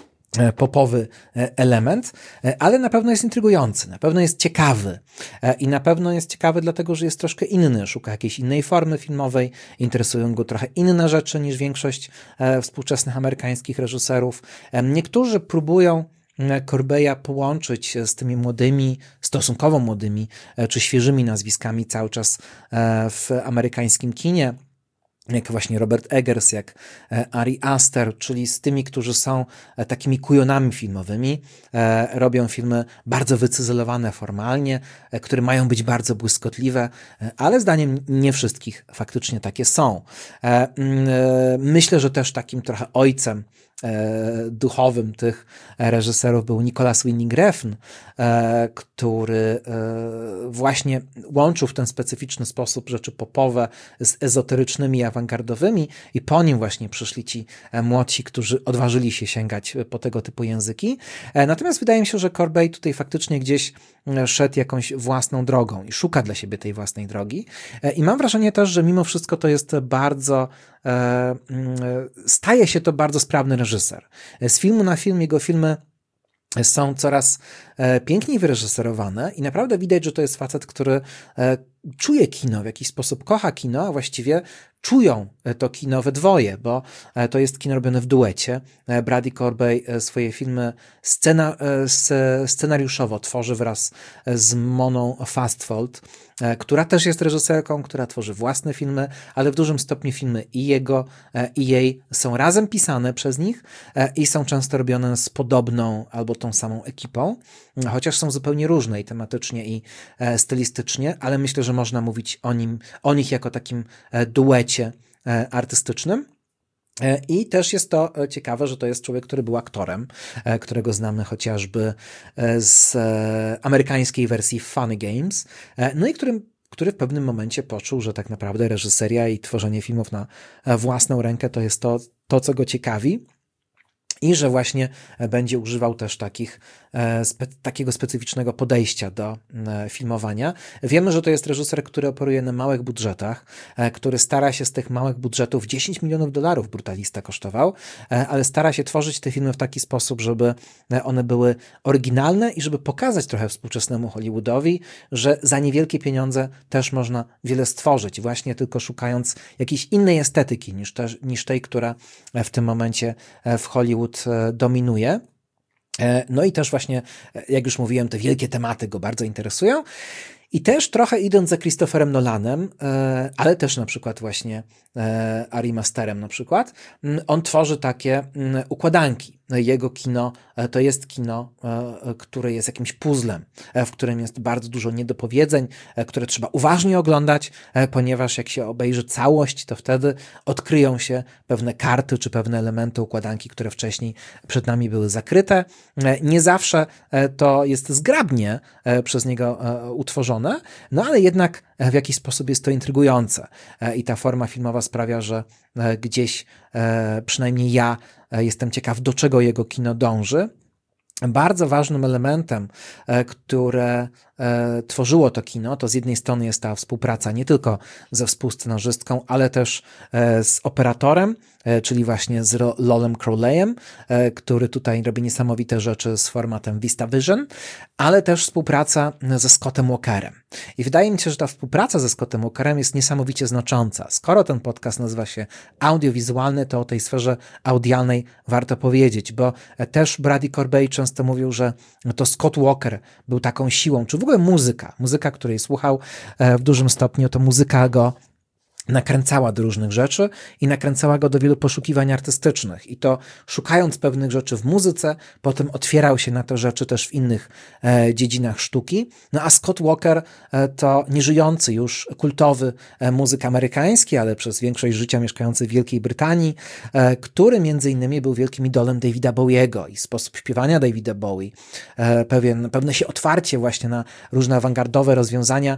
popowy element, ale na pewno jest intrygujący, na pewno jest ciekawy i na pewno jest ciekawy dlatego, że jest troszkę inny, szuka jakiejś innej formy filmowej, interesują go trochę inne rzeczy niż większość współczesnych amerykańskich reżyserów. Niektórzy próbują Corbeya połączyć z tymi młodymi, stosunkowo młodymi, czy świeżymi nazwiskami cały czas w amerykańskim kinie, jak właśnie Robert Eggers, jak Ari Aster, czyli z tymi, którzy są takimi kujonami filmowymi, robią filmy bardzo wycyzelowane formalnie, które mają być bardzo błyskotliwe, ale zdaniem nie wszystkich faktycznie takie są. Myślę, że też takim trochę ojcem duchowym tych reżyserów był Nicolas Winding Refn, który właśnie łączył w ten specyficzny sposób rzeczy popowe z ezoterycznymi, awangardowymi i po nim właśnie przyszli ci młodsi, którzy odważyli się sięgać po tego typu języki. Natomiast wydaje mi się, że Corbett tutaj faktycznie gdzieś szedł jakąś własną drogą i szuka dla siebie tej własnej drogi. I mam wrażenie też, że mimo wszystko to jest bardzo staje się to bardzo sprawny reżyser. Z filmu na film jego filmy są coraz piękniej wyreżyserowane i naprawdę widać, że to jest facet, który czuje kino, w jakiś sposób kocha kino, a właściwie czują to kino we dwoje, bo to jest kino robione w duecie. Bradley Corbett swoje filmy scenariuszowo tworzy wraz z Moną Fastfold, która też jest reżyserką, która tworzy własne filmy, ale w dużym stopniu filmy i jego, i jej są razem pisane przez nich i są często robione z podobną albo tą samą ekipą, chociaż są zupełnie różne i tematycznie, i stylistycznie, ale myślę, że można mówić o nich jako takim duecie artystycznym. I też jest to ciekawe, że to jest człowiek, który był aktorem, którego znamy chociażby z amerykańskiej wersji Funny Games, no i który w pewnym momencie poczuł, że tak naprawdę reżyseria i tworzenie filmów na własną rękę to jest to co go ciekawi. I że właśnie będzie używał też takiego specyficznego podejścia do filmowania. Wiemy, że to jest reżyser, który operuje na małych budżetach, który stara się z tych małych budżetów, $10 milionów Brutalista kosztował, ale stara się tworzyć te filmy w taki sposób, żeby one były oryginalne i żeby pokazać trochę współczesnemu Hollywoodowi, że za niewielkie pieniądze też można wiele stworzyć, właśnie tylko szukając jakiejś innej estetyki niż tej, która w tym momencie w Hollywood dominuje. No i też właśnie, jak już mówiłem, te wielkie tematy go bardzo interesują. I też trochę idąc za Christopherem Nolanem, ale też na przykład właśnie Ari Asterem na przykład, on tworzy takie układanki. Jego kino to jest kino, które jest jakimś puzzlem, w którym jest bardzo dużo niedopowiedzeń, które trzeba uważnie oglądać, ponieważ jak się obejrzy całość, to wtedy odkryją się pewne karty czy pewne elementy układanki, które wcześniej przed nami były zakryte. Nie zawsze to jest zgrabnie przez niego utworzone, no ale jednak w jakiś sposób jest to intrygujące i ta forma filmowa sprawia, że gdzieś przynajmniej ja jestem ciekaw, do czego jego kino dąży. Bardzo ważnym elementem, które tworzyło to kino, to z jednej strony jest ta współpraca nie tylko ze współscenarzystką, ale też z operatorem, czyli właśnie z Lolem Crowleyem, który tutaj robi niesamowite rzeczy z formatem VistaVision, ale też współpraca ze Scottem Walkerem. I wydaje mi się, że ta współpraca ze Scottem Walkerem jest niesamowicie znacząca. Skoro ten podcast nazywa się audiowizualny, to o tej sferze audialnej warto powiedzieć, bo też Bradley Corbett często mówił, że to Scott Walker był taką siłą, czy w ogóle muzyka, której słuchał w dużym stopniu, to muzyka go nakręcała do różnych rzeczy i nakręcała go do wielu poszukiwań artystycznych. I to szukając pewnych rzeczy w muzyce, potem otwierał się na te rzeczy też w innych dziedzinach sztuki. No a Scott Walker to nieżyjący już kultowy muzyk amerykański, ale przez większość życia mieszkający w Wielkiej Brytanii, który między innymi był wielkim idolem Davida Bowiego i sposób śpiewania Davida Bowie, pewne się otwarcie właśnie na różne awangardowe rozwiązania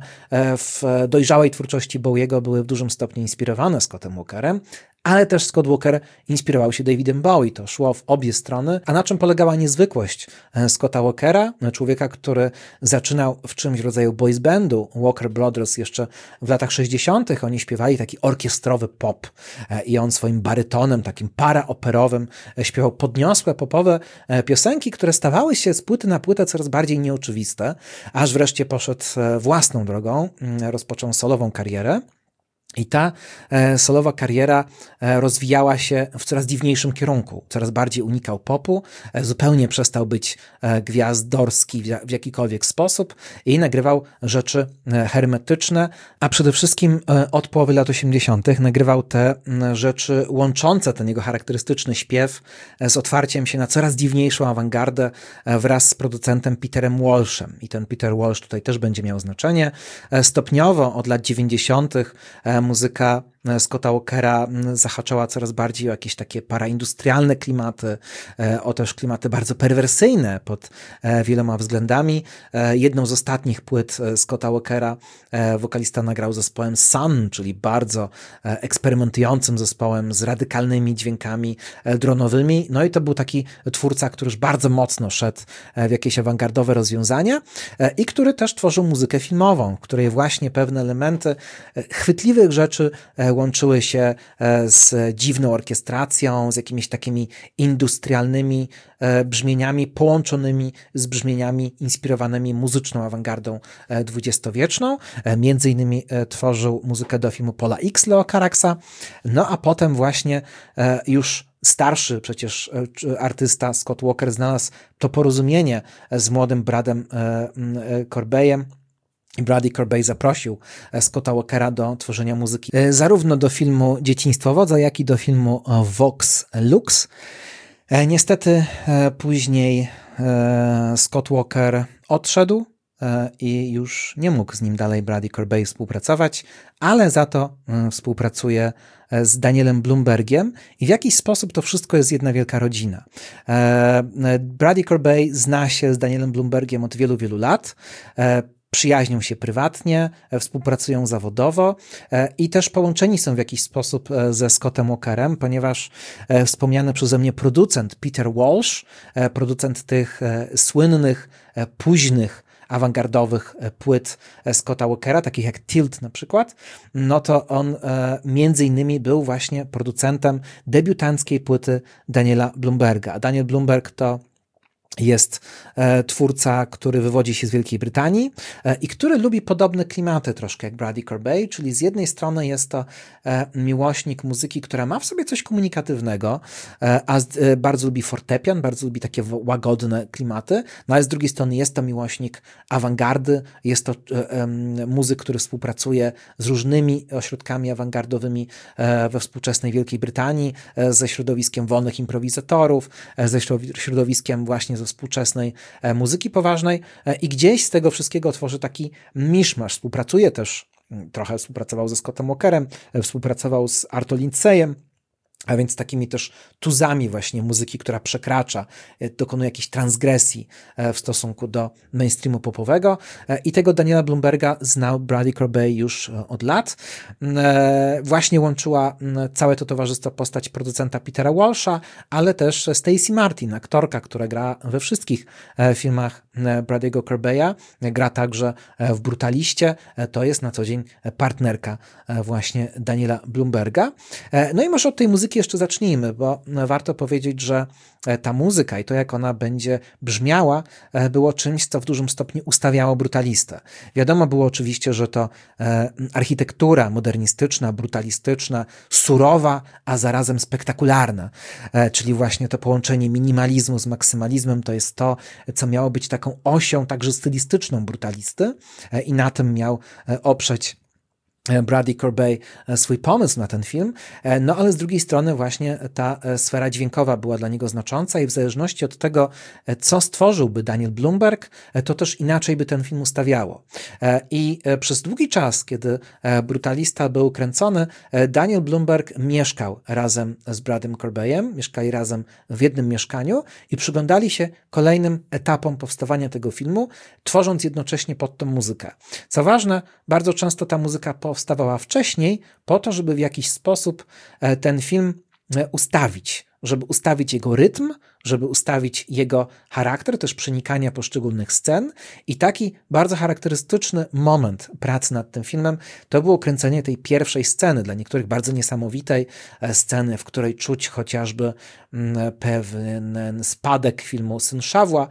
w dojrzałej twórczości Bowiego były w dużym stopniu inspirowane Scottem Walkerem, ale też Scott Walker inspirował się Davidem Bowie. To szło w obie strony. A na czym polegała niezwykłość Scotta Walkera? Człowieka, który zaczynał w czymś w rodzaju boys bandu Walker Brothers jeszcze w latach 60. Oni śpiewali taki orkiestrowy pop i on swoim barytonem, takim paraoperowym śpiewał podniosłe popowe piosenki, które stawały się z płyty na płytę coraz bardziej nieoczywiste, aż wreszcie poszedł własną drogą, rozpoczął solową karierę. I ta solowa kariera rozwijała się w coraz dziwniejszym kierunku. Coraz bardziej unikał popu, zupełnie przestał być gwiazdorski w jakikolwiek sposób i nagrywał rzeczy hermetyczne, a przede wszystkim od połowy lat 80. nagrywał te rzeczy łączące ten jego charakterystyczny śpiew z otwarciem się na coraz dziwniejszą awangardę wraz z producentem Peterem Walshem. I ten Peter Walsh tutaj też będzie miał znaczenie. Stopniowo od lat 90. muzyka Scotta Walkera zahaczała coraz bardziej o jakieś takie paraindustrialne klimaty, o też klimaty bardzo perwersyjne pod wieloma względami. Jedną z ostatnich płyt Scotta Walkera wokalista nagrał zespołem Sun, czyli bardzo eksperymentującym zespołem z radykalnymi dźwiękami dronowymi. No i to był taki twórca, który już bardzo mocno szedł w jakieś awangardowe rozwiązania i który też tworzył muzykę filmową, w której właśnie pewne elementy chwytliwych rzeczy łączyły się z dziwną orkiestracją, z jakimiś takimi industrialnymi brzmieniami połączonymi z brzmieniami inspirowanymi muzyczną awangardą dwudziestowieczną. Między innymi tworzył muzykę do filmu Pola X Leo Caraxa, no a potem właśnie już starszy przecież artysta Scott Walker znalazł to porozumienie z młodym Bradem Corbeyem. Brady Corbey zaprosił Scotta Walkera do tworzenia muzyki zarówno do filmu Dzieciństwo wodza, jak i do filmu Vox Lux. Niestety później Scott Walker odszedł i już nie mógł z nim dalej Brady Corbey współpracować, ale za to współpracuje z Danielem Blumbergiem i w jakiś sposób to wszystko jest jedna wielka rodzina. Brady Corbey zna się z Danielem Blumbergiem od wielu, wielu lat. Przyjaźnią się prywatnie, współpracują zawodowo i też połączeni są w jakiś sposób ze Scottem Walkerem, ponieważ wspomniany przeze mnie producent Peter Walsh, producent tych słynnych, późnych, awangardowych płyt Scotta Walkera, takich jak Tilt na przykład, no to on między innymi był właśnie producentem debiutanckiej płyty Daniela Blumberga. Daniel Blumberg to jest twórca, który wywodzi się z Wielkiej Brytanii i który lubi podobne klimaty troszkę jak Brady Corbey, czyli z jednej strony jest to miłośnik muzyki, która ma w sobie coś komunikatywnego, a bardzo lubi fortepian, bardzo lubi takie łagodne klimaty, no ale z drugiej strony jest to miłośnik awangardy, jest to muzyk, który współpracuje z różnymi ośrodkami awangardowymi we współczesnej Wielkiej Brytanii, ze środowiskiem wolnych improwizatorów, ze środowiskiem właśnie ze współczesnej muzyki poważnej i gdzieś z tego wszystkiego tworzy taki miszmasz. Współpracuje też, trochę współpracował ze Scottem Walkerem, współpracował z Arto Lindsayem, a więc takimi też tuzami właśnie muzyki, która przekracza, dokonuje jakiejś transgresji w stosunku do mainstreamu popowego i tego Daniela Blumberga znał Brady Corbey już od lat. Właśnie łączyła całe to towarzystwo postać producenta Petera Walsha, ale też Stacey Martin, aktorka, która gra we wszystkich filmach Brady'ego Corbeya, gra także w Brutaliście, to jest na co dzień partnerka właśnie Daniela Blumberga. No i może od tej muzyki jeszcze zacznijmy, bo warto powiedzieć, że ta muzyka i to, jak ona będzie brzmiała, było czymś, co w dużym stopniu ustawiało brutalistę. Wiadomo było oczywiście, że to architektura modernistyczna, brutalistyczna, surowa, a zarazem spektakularna, czyli właśnie to połączenie minimalizmu z maksymalizmem to jest to, co miało być taką osią także stylistyczną brutalisty i na tym miał oprzeć Brady Corbey swój pomysł na ten film, no ale z drugiej strony właśnie ta sfera dźwiękowa była dla niego znacząca i w zależności od tego, co stworzyłby Daniel Blumberg, to też inaczej by ten film ustawiało. I przez długi czas, kiedy Brutalista był kręcony, Daniel Blumberg mieszkał razem z Bradym Corbeyem, mieszkali razem w jednym mieszkaniu i przyglądali się kolejnym etapom powstawania tego filmu, tworząc jednocześnie pod tą muzykę. Co ważne, bardzo często ta muzyka powstawała wcześniej po to, żeby w jakiś sposób ten film ustawić, żeby ustawić jego rytm, żeby ustawić jego charakter, też przenikania poszczególnych scen i taki bardzo charakterystyczny moment pracy nad tym filmem to było kręcenie tej pierwszej sceny, dla niektórych bardzo niesamowitej sceny, w której czuć chociażby pewien spadek filmu Syn Szawła,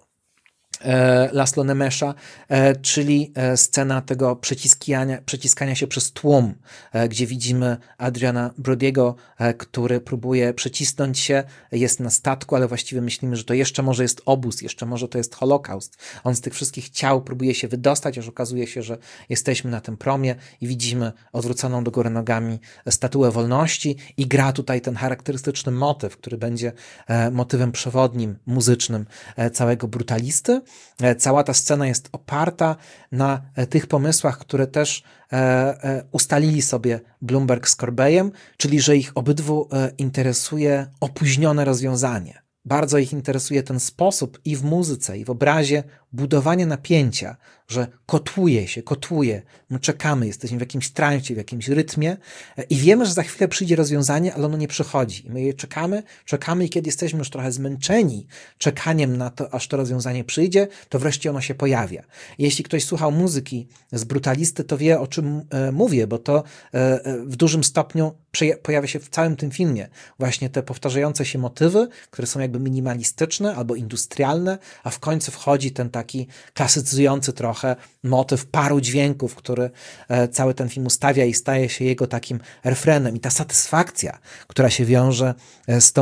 Laszlo Nemesza, czyli scena tego przeciskania się przez tłum, gdzie widzimy Adriana Brody'ego, który próbuje przecisnąć się, jest na statku, ale właściwie myślimy, że to jeszcze może jest obóz, jeszcze może to jest Holokaust. On z tych wszystkich ciał próbuje się wydostać, aż okazuje się, że jesteśmy na tym promie i widzimy odwróconą do góry nogami Statuę Wolności i gra tutaj ten charakterystyczny motyw, który będzie motywem przewodnim, muzycznym całego Brutalisty. Cała ta scena jest oparta na tych pomysłach, które też ustalili sobie Blumberg z Corbeyem, czyli że ich obydwu interesuje opóźnione rozwiązanie. Bardzo ich interesuje ten sposób i w muzyce, i w obrazie budowania napięcia, że kotłuje, my czekamy, jesteśmy w jakimś transie, w jakimś rytmie i wiemy, że za chwilę przyjdzie rozwiązanie, ale ono nie przychodzi. I my je czekamy i kiedy jesteśmy już trochę zmęczeni czekaniem na to, aż to rozwiązanie przyjdzie, to wreszcie ono się pojawia. Jeśli ktoś słuchał muzyki z Brutalisty, to wie, o czym mówię, bo to w dużym stopniu pojawia się w całym tym filmie. Właśnie te powtarzające się motywy, które są jakby minimalistyczne albo industrialne, a w końcu wchodzi ten taki klasycyzujący trochę motyw paru dźwięków, który cały ten film ustawia i staje się jego takim refrenem. I ta satysfakcja, która się wiąże z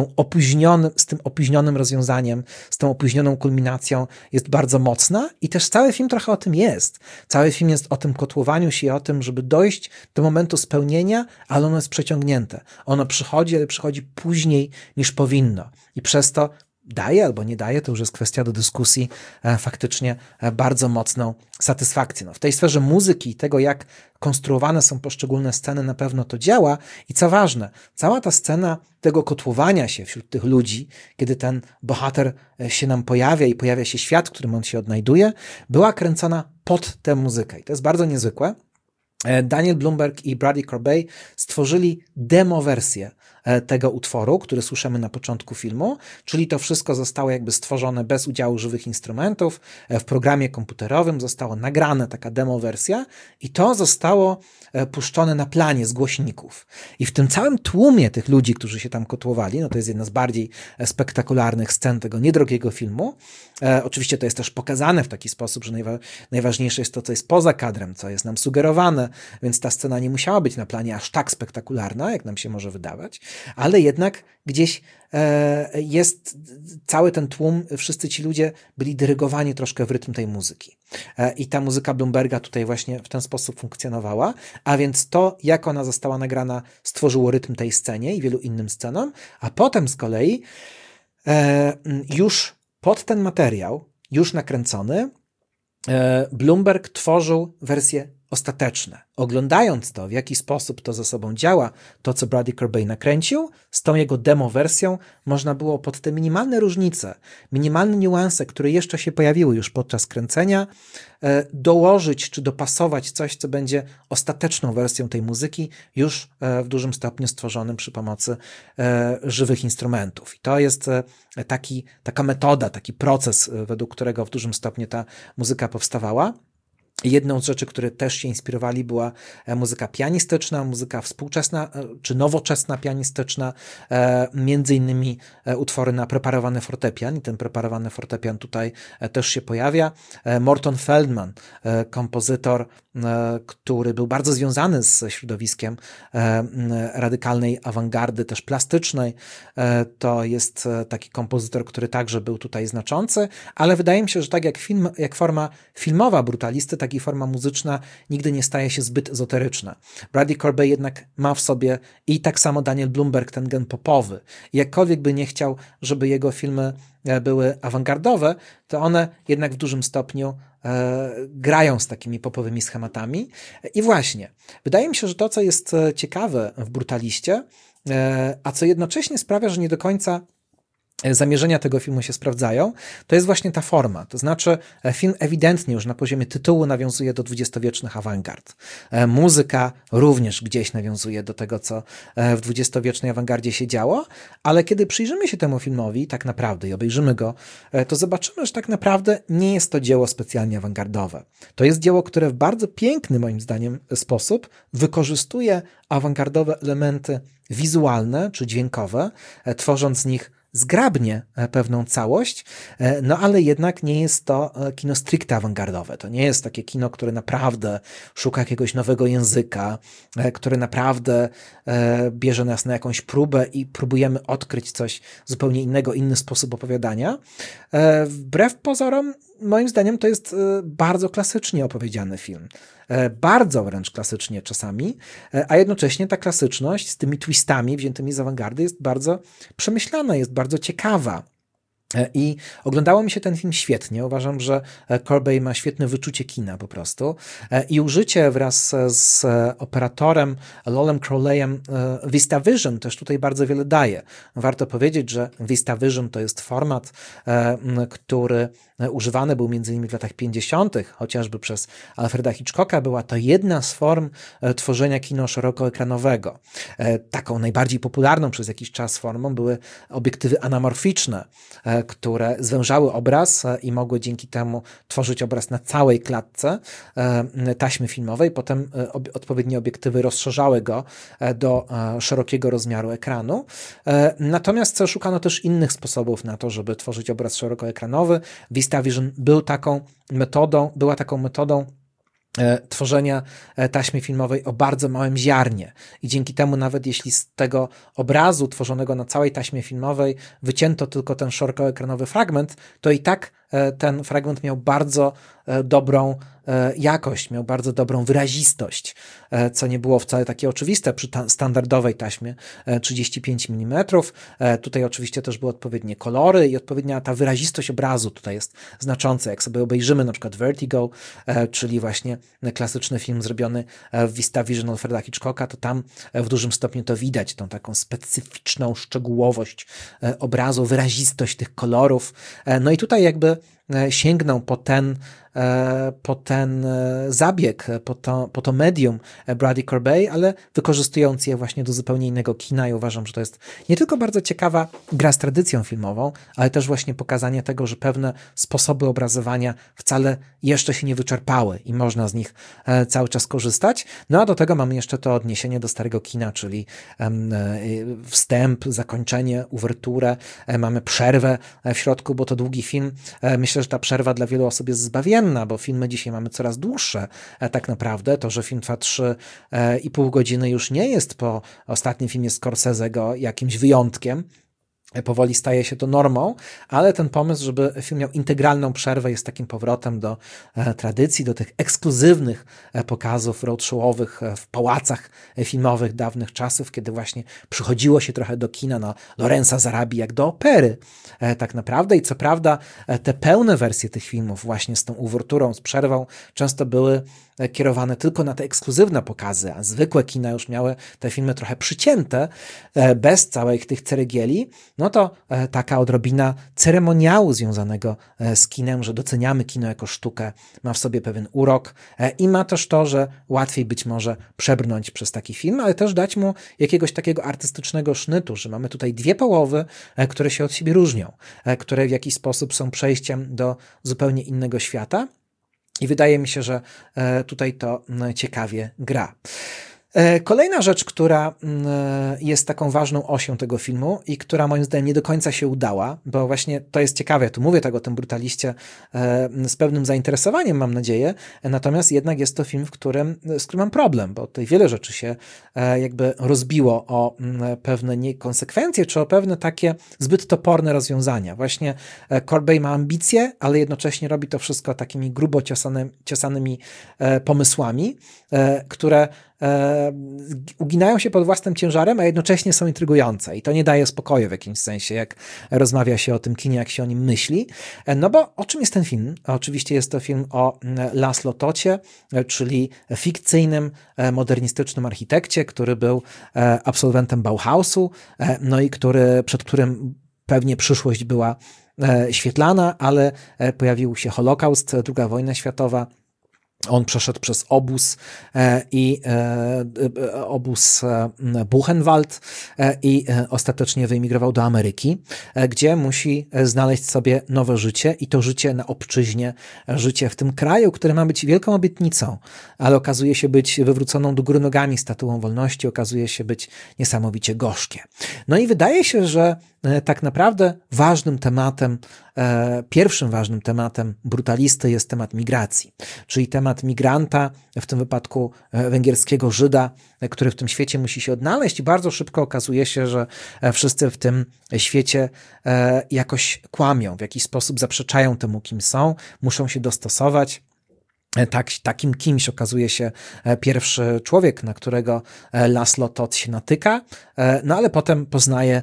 tym opóźnionym rozwiązaniem, z tą opóźnioną kulminacją, jest bardzo mocna i też cały film trochę o tym jest. Cały film jest o tym kotłowaniu się i o tym, żeby dojść do momentu spełnienia, ale ono jest przeciągnięte. Ono przychodzi, ale przychodzi później niż powinno. I przez to daje albo nie daje, to już jest kwestia do dyskusji, faktycznie bardzo mocną satysfakcję. No, w tej sferze muzyki i tego, jak konstruowane są poszczególne sceny, na pewno to działa i co ważne, cała ta scena tego kotłowania się wśród tych ludzi, kiedy ten bohater się nam pojawia i pojawia się świat, w którym on się odnajduje, była kręcona pod tę muzykę i to jest bardzo niezwykłe. Daniel Blumberg i Bradley Corbey stworzyli demo-wersję tego utworu, który słyszymy na początku filmu, czyli to wszystko zostało jakby stworzone bez udziału żywych instrumentów, w programie komputerowym została nagrana taka demo-wersja i to zostało puszczone na planie z głośników. I w tym całym tłumie tych ludzi, którzy się tam kotłowali, no to jest jedna z bardziej spektakularnych scen tego niedrogiego filmu. Oczywiście to jest też pokazane w taki sposób, że najważniejsze jest to, co jest poza kadrem, co jest nam sugerowane, więc ta scena nie musiała być na planie aż tak spektakularna, jak nam się może wydawać, ale jednak gdzieś jest cały ten tłum, wszyscy ci ludzie byli dyrygowani troszkę w rytm tej muzyki. I ta muzyka Blumberga tutaj właśnie w ten sposób funkcjonowała, a więc to, jak ona została nagrana, stworzyło rytm tej scenie i wielu innym scenom, a potem z kolei już pod ten materiał, już nakręcony, Blumberg tworzył wersje ostateczne. Oglądając to, w jaki sposób to ze sobą działa, to co Bradley Corbey nakręcił, z tą jego demo wersją można było pod te minimalne różnice, minimalne niuanse, które jeszcze się pojawiły już podczas kręcenia, dołożyć czy dopasować coś, co będzie ostateczną wersją tej muzyki, już w dużym stopniu stworzonym przy pomocy żywych instrumentów. I to jest taka metoda, taki proces, według którego w dużym stopniu ta muzyka powstawała. Jedną z rzeczy, które też się inspirowali, była muzyka pianistyczna, muzyka współczesna czy nowoczesna pianistyczna, między innymi utwory na preparowany fortepian i ten preparowany fortepian tutaj też się pojawia. Morton Feldman, kompozytor, który był bardzo związany z środowiskiem radykalnej awangardy, też plastycznej, to jest taki kompozytor, który także był tutaj znaczący, ale wydaje mi się, że tak jak forma filmowa Brutalisty, tak i forma muzyczna nigdy nie staje się zbyt ezoteryczna. Bradley Corbey jednak ma w sobie i tak samo Daniel Blumberg ten gen popowy. I jakkolwiek by nie chciał, żeby jego filmy były awangardowe, to one jednak w dużym stopniu grają z takimi popowymi schematami. I właśnie, wydaje mi się, że to, co jest ciekawe w Brutaliście, a co jednocześnie sprawia, że nie do końca zamierzenia tego filmu się sprawdzają, to jest właśnie ta forma. To znaczy film ewidentnie już na poziomie tytułu nawiązuje do dwudziestowiecznych awangard. Muzyka również gdzieś nawiązuje do tego, co w dwudziestowiecznej awangardzie się działo, ale kiedy przyjrzymy się temu filmowi tak naprawdę i obejrzymy go, to zobaczymy, że tak naprawdę nie jest to dzieło specjalnie awangardowe. To jest dzieło, które w bardzo piękny, moim zdaniem, sposób wykorzystuje awangardowe elementy wizualne czy dźwiękowe, tworząc z nich zgrabnie pewną całość, no ale jednak nie jest to kino stricte awangardowe. To nie jest takie kino, które naprawdę szuka jakiegoś nowego języka, które naprawdę bierze nas na jakąś próbę i próbujemy odkryć coś zupełnie innego, inny sposób opowiadania. Wbrew pozorom, moim zdaniem to jest bardzo klasycznie opowiedziany film. Bardzo wręcz klasycznie czasami, a jednocześnie ta klasyczność z tymi twistami wziętymi z awangardy jest bardzo przemyślana, jest bardzo ciekawa. I oglądało mi się ten film świetnie. Uważam, że Corbett ma świetne wyczucie kina po prostu. I użycie wraz z operatorem Lolem Crowleyem VistaVision też tutaj bardzo wiele daje. Warto powiedzieć, że VistaVision to jest format, który używany był m.in. w latach 50., chociażby przez Alfreda Hitchcocka. Była to jedna z form tworzenia kina szerokoekranowego. Taką najbardziej popularną przez jakiś czas formą były obiektywy anamorficzne, które zwężały obraz i mogły dzięki temu tworzyć obraz na całej klatce taśmy filmowej. Potem odpowiednie obiektywy rozszerzały go do szerokiego rozmiaru ekranu. Natomiast szukano też innych sposobów na to, żeby tworzyć obraz szerokoekranowy. VistaVision była taką metodą tworzenia taśmy filmowej o bardzo małym ziarnie i dzięki temu nawet jeśli z tego obrazu tworzonego na całej taśmie filmowej wycięto tylko ten szerokoekranowy fragment, to i tak ten fragment miał bardzo dobrą jakość, miał bardzo dobrą wyrazistość, co nie było wcale takie oczywiste przy standardowej taśmie 35 mm. Tutaj oczywiście też były odpowiednie kolory i odpowiednia ta wyrazistość obrazu tutaj jest znacząca. Jak sobie obejrzymy na przykład Vertigo, czyli właśnie klasyczny film zrobiony w VistaVision Alfreda Hitchcocka, to tam w dużym stopniu to widać, tą taką specyficzną szczegółowość obrazu, wyrazistość tych kolorów. No i tutaj jakby sięgnął po ten zabieg, po to medium Bradley Corbett, ale wykorzystując je właśnie do zupełnie innego kina i uważam, że to jest nie tylko bardzo ciekawa gra z tradycją filmową, ale też właśnie pokazanie tego, że pewne sposoby obrazowania wcale jeszcze się nie wyczerpały i można z nich cały czas korzystać. No a do tego mamy jeszcze to odniesienie do starego kina, czyli wstęp, zakończenie, uwerturę, mamy przerwę w środku, bo to długi film. Myślę, że ta przerwa dla wielu osób jest zbawienna, bo filmy dzisiaj mamy coraz dłuższe tak naprawdę. To, że film trwa 3,5 godziny już nie jest po ostatnim filmie Scorsese'ego jakimś wyjątkiem. Powoli staje się to normą, ale ten pomysł, żeby film miał integralną przerwę, jest takim powrotem do tradycji, do tych ekskluzywnych pokazów roadshowowych w pałacach filmowych dawnych czasów, kiedy właśnie przychodziło się trochę do kina na Lorenza z Arabii jak do opery tak naprawdę. I co prawda te pełne wersje tych filmów właśnie z tą uwerturą, z przerwą często były kierowane tylko na te ekskluzywne pokazy, a zwykłe kina już miały te filmy trochę przycięte, bez całych tych ceregieli, no to taka odrobina ceremoniału związanego z kinem, że doceniamy kino jako sztukę, ma w sobie pewien urok i ma też to, że łatwiej być może przebrnąć przez taki film, ale też dać mu jakiegoś takiego artystycznego sznytu, że mamy tutaj dwie połowy, które się od siebie różnią, które w jakiś sposób są przejściem do zupełnie innego świata. I wydaje mi się, że tutaj to ciekawie gra. Kolejna rzecz, która jest taką ważną osią tego filmu i która moim zdaniem nie do końca się udała, bo właśnie to jest ciekawe, ja tu mówię tego o tym brutaliście z pewnym zainteresowaniem, mam nadzieję, natomiast jednak jest to film, z którym mam problem, bo tutaj wiele rzeczy się jakby rozbiło o pewne niekonsekwencje, czy o pewne takie zbyt toporne rozwiązania. Właśnie Corbett ma ambicje, ale jednocześnie robi to wszystko takimi grubo ciosanymi pomysłami, które uginają się pod własnym ciężarem, a jednocześnie są intrygujące i to nie daje spokoju w jakimś sensie, jak rozmawia się o tym kinie, jak się o nim myśli. No bo o czym jest ten film? Oczywiście jest to film o Laszlo Tocie, czyli fikcyjnym, modernistycznym architekcie, który był absolwentem Bauhausu, no i przed którym pewnie przyszłość była świetlana, ale pojawił się Holokaust, II wojna światowa. On przeszedł przez obóz Buchenwald i ostatecznie wyemigrował do Ameryki, gdzie musi znaleźć sobie nowe życie i to życie na obczyźnie, życie w tym kraju, który ma być wielką obietnicą, ale okazuje się być wywróconą do góry nogami statuą wolności, okazuje się być niesamowicie gorzkie. No i wydaje się, że tak naprawdę pierwszym ważnym tematem brutalisty jest temat migracji, czyli temat migranta, w tym wypadku węgierskiego Żyda, który w tym świecie musi się odnaleźć i bardzo szybko okazuje się, że wszyscy w tym świecie jakoś kłamią, w jakiś sposób zaprzeczają temu, kim są, muszą się dostosować. Takim kimś okazuje się pierwszy człowiek, na którego Laszlo Toth się natyka, no ale potem poznaje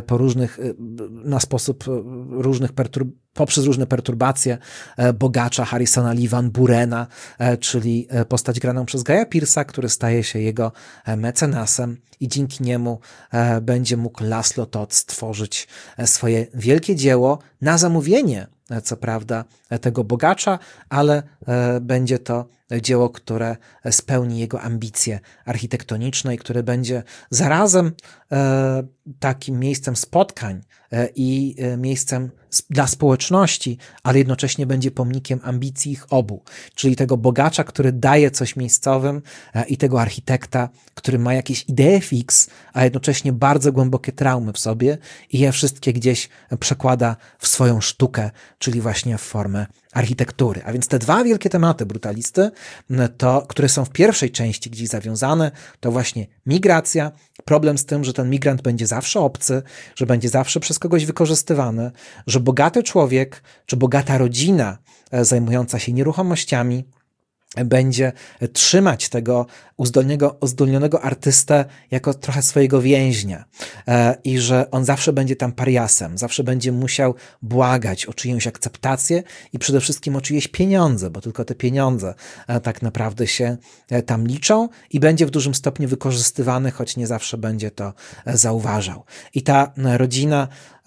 poprzez różne perturbacje bogacza Harrisona Lee Van Burena, czyli postać graną przez Guy'a Pearce'a, który staje się jego mecenasem i dzięki niemu będzie mógł Laszlo Toth stworzyć swoje wielkie dzieło na zamówienie, co prawda, tego bogacza, ale będzie to dzieło, które spełni jego ambicje architektoniczne i które będzie zarazem takim miejscem spotkań i miejscem dla społeczności, ale jednocześnie będzie pomnikiem ambicji ich obu, czyli tego bogacza, który daje coś miejscowym i tego architekta, który ma jakieś idee fix, a jednocześnie bardzo głębokie traumy w sobie i je wszystkie gdzieś przekłada w swoją sztukę, czyli właśnie w formę architektury. A więc te dwa wielkie tematy brutalisty, które są w pierwszej części gdzieś zawiązane, to właśnie migracja, problem z tym, że ten migrant będzie zawsze obcy, że będzie zawsze przez kogoś wykorzystywany, że bogaty człowiek czy bogata rodzina zajmująca się nieruchomościami będzie trzymać tego uzdolnionego artystę jako trochę swojego więźnia i że on zawsze będzie tam pariasem, zawsze będzie musiał błagać o czyjąś akceptację i przede wszystkim o czyjeś pieniądze, bo tylko te pieniądze tak naprawdę się tam liczą i będzie w dużym stopniu wykorzystywany, choć nie zawsze będzie to zauważał. I ta rodzina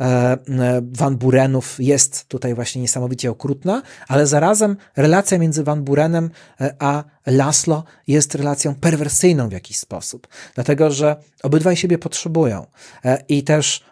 Van Burenów jest tutaj właśnie niesamowicie okrutna, ale zarazem relacja między Van Burenem a Laszlo jest relacją perwersyjną w jakiś sposób, dlatego że obydwaj siebie potrzebują i też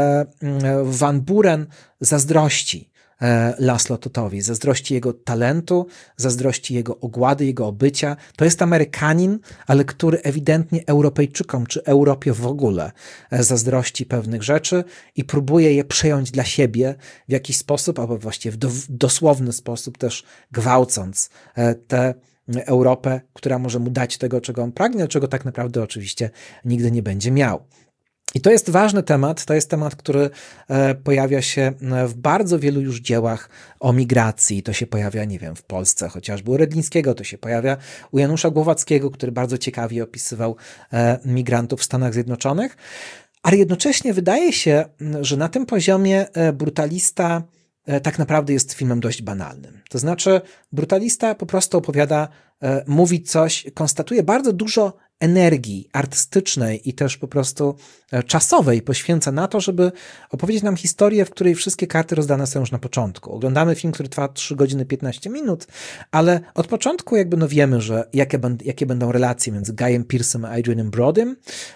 Van Buren zazdrości Laszlo Tothowi, zazdrości jego talentu, zazdrości jego ogłady, jego obycia. To jest Amerykanin, ale który ewidentnie Europejczykom, czy Europie w ogóle zazdrości pewnych rzeczy i próbuje je przejąć dla siebie w jakiś sposób, albo właściwie w dosłowny sposób też gwałcąc tę Europę, która może mu dać tego, czego on pragnie, czego tak naprawdę oczywiście nigdy nie będzie miał. I to jest ważny temat, to jest temat, który pojawia się w bardzo wielu już dziełach o migracji. To się pojawia, nie wiem, w Polsce chociażby u Rydlińskiego, to się pojawia u Janusza Głowackiego, który bardzo ciekawie opisywał migrantów w Stanach Zjednoczonych, ale jednocześnie wydaje się, że na tym poziomie Brutalista tak naprawdę jest filmem dość banalnym. To znaczy, Brutalista po prostu opowiada, mówi coś, konstatuje bardzo dużo energii artystycznej i też po prostu czasowej poświęca na to, żeby opowiedzieć nam historię, w której wszystkie karty rozdane są już na początku. Oglądamy film, który trwa 3 godziny 15 minut, ale od początku jakby wiemy, że jakie będą relacje między Guy'em Pearce'em a Adrianem Brodym.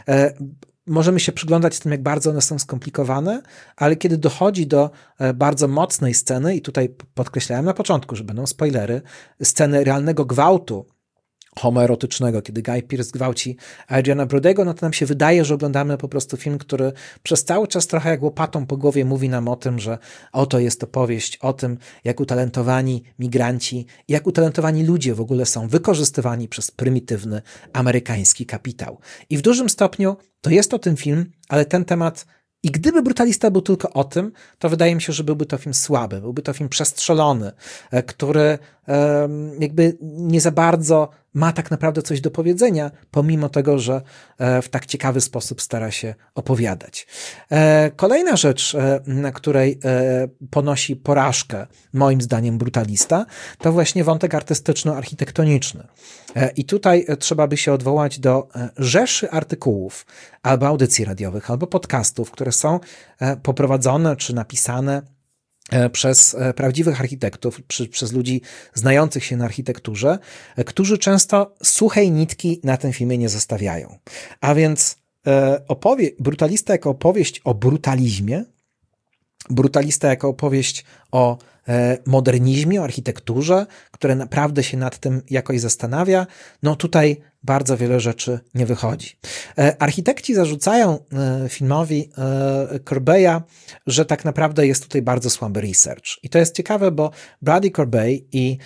Możemy się przyglądać tym, jak bardzo one są skomplikowane, ale kiedy dochodzi do bardzo mocnej sceny, i tutaj podkreślałem na początku, że będą spoilery, sceny realnego gwałtu homoerotycznego, kiedy Guy Pearce gwałci Adriana Brodego, no to nam się wydaje, że oglądamy po prostu film, który przez cały czas trochę jak łopatą po głowie mówi nam o tym, że oto jest opowieść o tym, jak utalentowani migranci, jak utalentowani ludzie w ogóle są wykorzystywani przez prymitywny amerykański kapitał. I w dużym stopniu to jest o tym film, ale ten temat, i gdyby Brutalista był tylko o tym, to wydaje mi się, że byłby to film słaby, byłby to film przestrzelony, który jakby nie za bardzo ma tak naprawdę coś do powiedzenia, pomimo tego, że w tak ciekawy sposób stara się opowiadać. Kolejna rzecz, na której ponosi porażkę, moim zdaniem, Brutalista, to właśnie wątek artystyczno-architektoniczny. I tutaj trzeba by się odwołać do rzeszy artykułów, albo audycji radiowych, albo podcastów, które są poprowadzone czy napisane przez prawdziwych architектów, przez ludzi znających się na architekturze, którzy często suchej nitki na tym filmie nie zostawiają. A więc Brutalista jako opowieść o brutalizmie, Brutalista jako opowieść o modernizmie, o architekturze, które naprawdę się nad tym jakoś zastanawia, no tutaj bardzo wiele rzeczy nie wychodzi. Architekci zarzucają filmowi Corbeya, że tak naprawdę jest tutaj bardzo słaby research. I to jest ciekawe, bo Brady Corbey i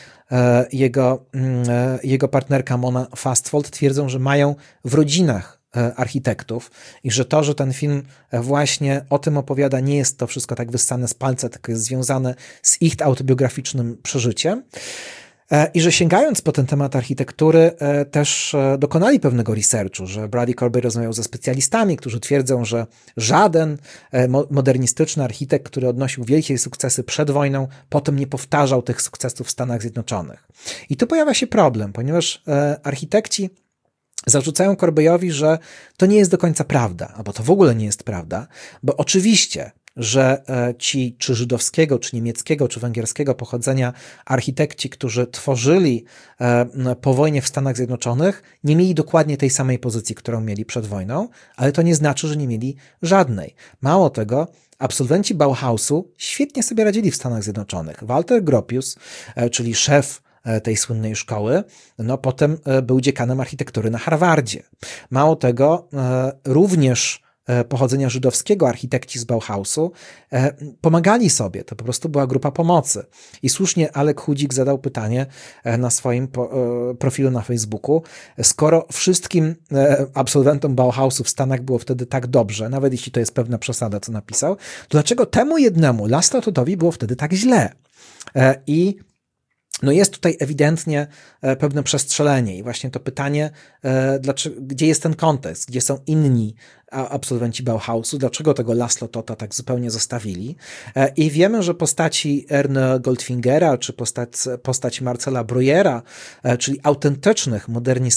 jego partnerka Mona Fastfold twierdzą, że mają w rodzinach architektów i że to, że ten film właśnie o tym opowiada, nie jest to wszystko tak wyssane z palca, tylko jest związane z ich autobiograficznym przeżyciem. I że sięgając po ten temat architektury też dokonali pewnego researchu, że Bradley Corbet rozmawiał ze specjalistami, którzy twierdzą, że żaden modernistyczny architekt, który odnosił wielkie sukcesy przed wojną, potem nie powtarzał tych sukcesów w Stanach Zjednoczonych. I tu pojawia się problem, ponieważ architekci zarzucają Corbeyowi, że to nie jest do końca prawda, albo to w ogóle nie jest prawda, bo oczywiście, że ci czy żydowskiego, czy niemieckiego, czy węgierskiego pochodzenia architekci, którzy tworzyli po wojnie w Stanach Zjednoczonych, nie mieli dokładnie tej samej pozycji, którą mieli przed wojną, ale to nie znaczy, że nie mieli żadnej. Mało tego, absolwenci Bauhausu świetnie sobie radzili w Stanach Zjednoczonych. Walter Gropius, czyli szef tej słynnej szkoły, no potem był dziekanem architektury na Harvardzie. Mało tego, również pochodzenia żydowskiego architekci z Bauhausu pomagali sobie. To po prostu była grupa pomocy. I słusznie Alek Chudzik zadał pytanie na swoim profilu na Facebooku, skoro wszystkim absolwentom Bauhausu w Stanach było wtedy tak dobrze, nawet jeśli to jest pewna przesada, co napisał, to dlaczego temu jednemu, Laszlo Tottowi, było wtedy tak źle? I no jest tutaj ewidentnie pewne przestrzelenie i właśnie to pytanie, gdzie jest ten kontekst, gdzie są inni absolwenci Bauhausu, dlaczego tego Laszlo Totta tak zupełnie zostawili. I wiemy, że postaci Erne Goldfingera, czy postać Marcela Breuera, czyli autentycznych,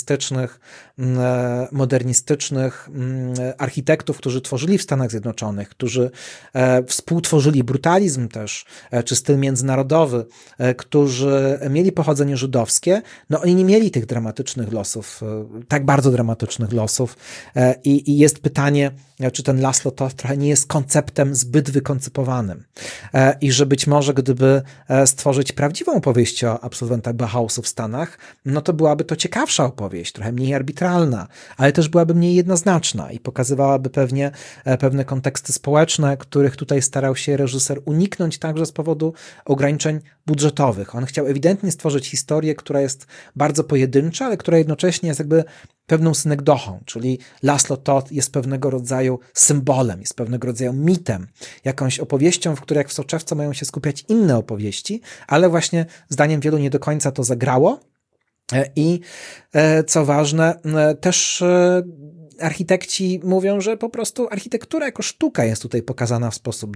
modernistycznych architektów, którzy tworzyli w Stanach Zjednoczonych, którzy współtworzyli brutalizm też, czy styl międzynarodowy, którzy mieli pochodzenie żydowskie, no oni nie mieli tych dramatycznych losów, tak bardzo dramatycznych losów i jest pytanie, czy ten Laszlo Toth trochę nie jest konceptem zbyt wykoncypowanym i że być może gdyby stworzyć prawdziwą opowieść o absolwentach Bauhausu w Stanach, no to byłaby to ciekawsza opowieść, trochę mniej arbitralna, ale też byłaby mniej jednoznaczna i pokazywałaby pewne konteksty społeczne, których tutaj starał się reżyser uniknąć także z powodu ograniczeń budżetowych. On chciał ewidentnie stworzyć historię, która jest bardzo pojedyncza, ale która jednocześnie jest jakby pewną synekdochą, czyli Laszlo Toth jest pewnego rodzaju symbolem, jest pewnego rodzaju mitem, jakąś opowieścią, w której jak w soczewce mają się skupiać inne opowieści, ale właśnie zdaniem wielu nie do końca to zagrało i co ważne, też architekci mówią, że po prostu architektura jako sztuka jest tutaj pokazana w sposób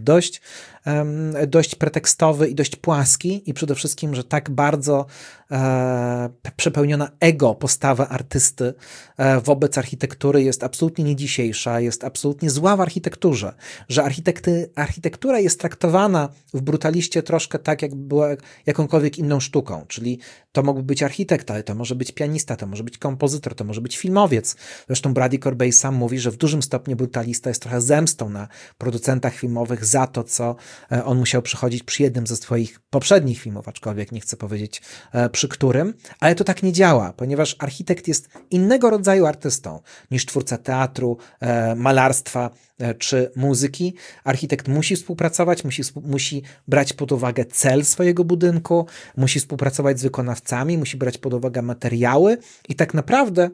dość pretekstowy i dość płaski i przede wszystkim, że tak bardzo przepełniona ego postawa artysty wobec architektury jest absolutnie nie dzisiejsza, jest absolutnie zła w architekturze, że architektura jest traktowana w Brutaliście troszkę tak, jak była jakąkolwiek inną sztuką, czyli to mógłby być architekt, ale to może być pianista, to może być kompozytor, to może być filmowiec. Zresztą Bradley Corbet sam mówi, że w dużym stopniu Brutalista jest trochę zemstą na producentach filmowych za to, co on musiał przechodzić przy jednym ze swoich poprzednich filmów, aczkolwiek nie chcę powiedzieć przy którym, ale to tak nie działa, ponieważ architekt jest innego rodzaju artystą niż twórca teatru, malarstwa czy muzyki. Architekt musi współpracować, musi brać pod uwagę cel swojego budynku, musi współpracować z wykonawcami, musi brać pod uwagę materiały i tak naprawdę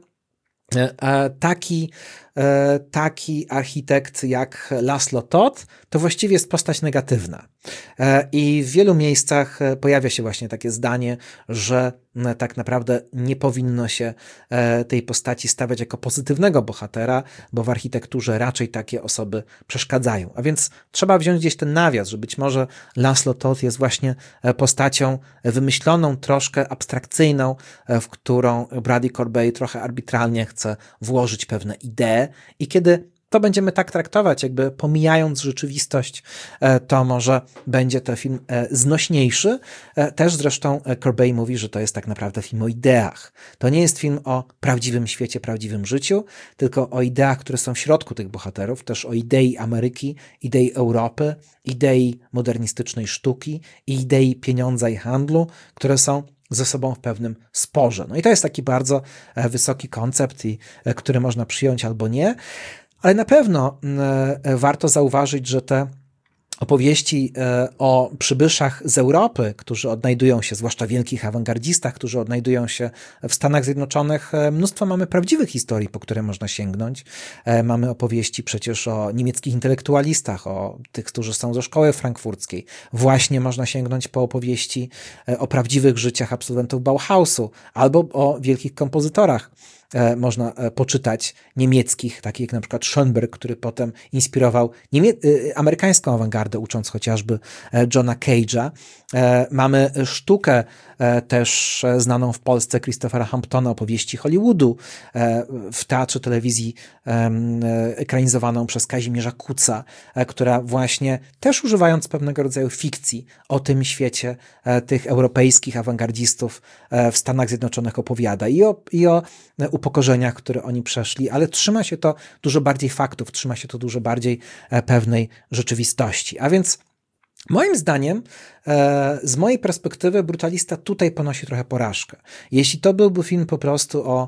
taki architekt jak Laszlo Toth to właściwie jest postać negatywna. I w wielu miejscach pojawia się właśnie takie zdanie, że tak naprawdę nie powinno się tej postaci stawiać jako pozytywnego bohatera, bo w architekturze raczej takie osoby przeszkadzają. A więc trzeba wziąć gdzieś ten nawias, że być może Laszlo Toth jest właśnie postacią wymyśloną, troszkę abstrakcyjną, w którą Bradley Corbet trochę arbitralnie chce włożyć pewne idee i kiedy to będziemy tak traktować, jakby pomijając rzeczywistość, to może będzie to film znośniejszy. Też zresztą Corbet mówi, że to jest tak naprawdę film o ideach. To nie jest film o prawdziwym świecie, prawdziwym życiu, tylko o ideach, które są w środku tych bohaterów, też o idei Ameryki, idei Europy, idei modernistycznej sztuki i idei pieniądza i handlu, które są ze sobą w pewnym sporze. No i to jest taki bardzo wysoki koncept, który można przyjąć albo nie, ale na pewno warto zauważyć, że te opowieści o przybyszach z Europy, którzy odnajdują się, zwłaszcza wielkich awangardzistach, którzy odnajdują się w Stanach Zjednoczonych. Mnóstwo mamy prawdziwych historii, po które można sięgnąć. Mamy opowieści przecież o niemieckich intelektualistach, o tych, którzy są ze szkoły frankfurckiej. Właśnie można sięgnąć po opowieści o prawdziwych życiach absolwentów Bauhausu albo o wielkich kompozytorach. Można poczytać niemieckich, takich jak na przykład Schoenberg, który potem inspirował amerykańską awangardę, ucząc chociażby Johna Cage'a. Mamy sztukę też znaną w Polsce Christophera Hamptona, opowieści Hollywoodu, w teatrze telewizji ekranizowaną przez Kazimierza Kutza, która właśnie też używając pewnego rodzaju fikcji o tym świecie tych europejskich awangardzistów w Stanach Zjednoczonych opowiada i o upokorzeniach, które oni przeszli, ale trzyma się to dużo bardziej faktów, trzyma się to dużo bardziej pewnej rzeczywistości. A więc moim zdaniem, z mojej perspektywy, Brutalista tutaj ponosi trochę porażkę. Jeśli to byłby film po prostu o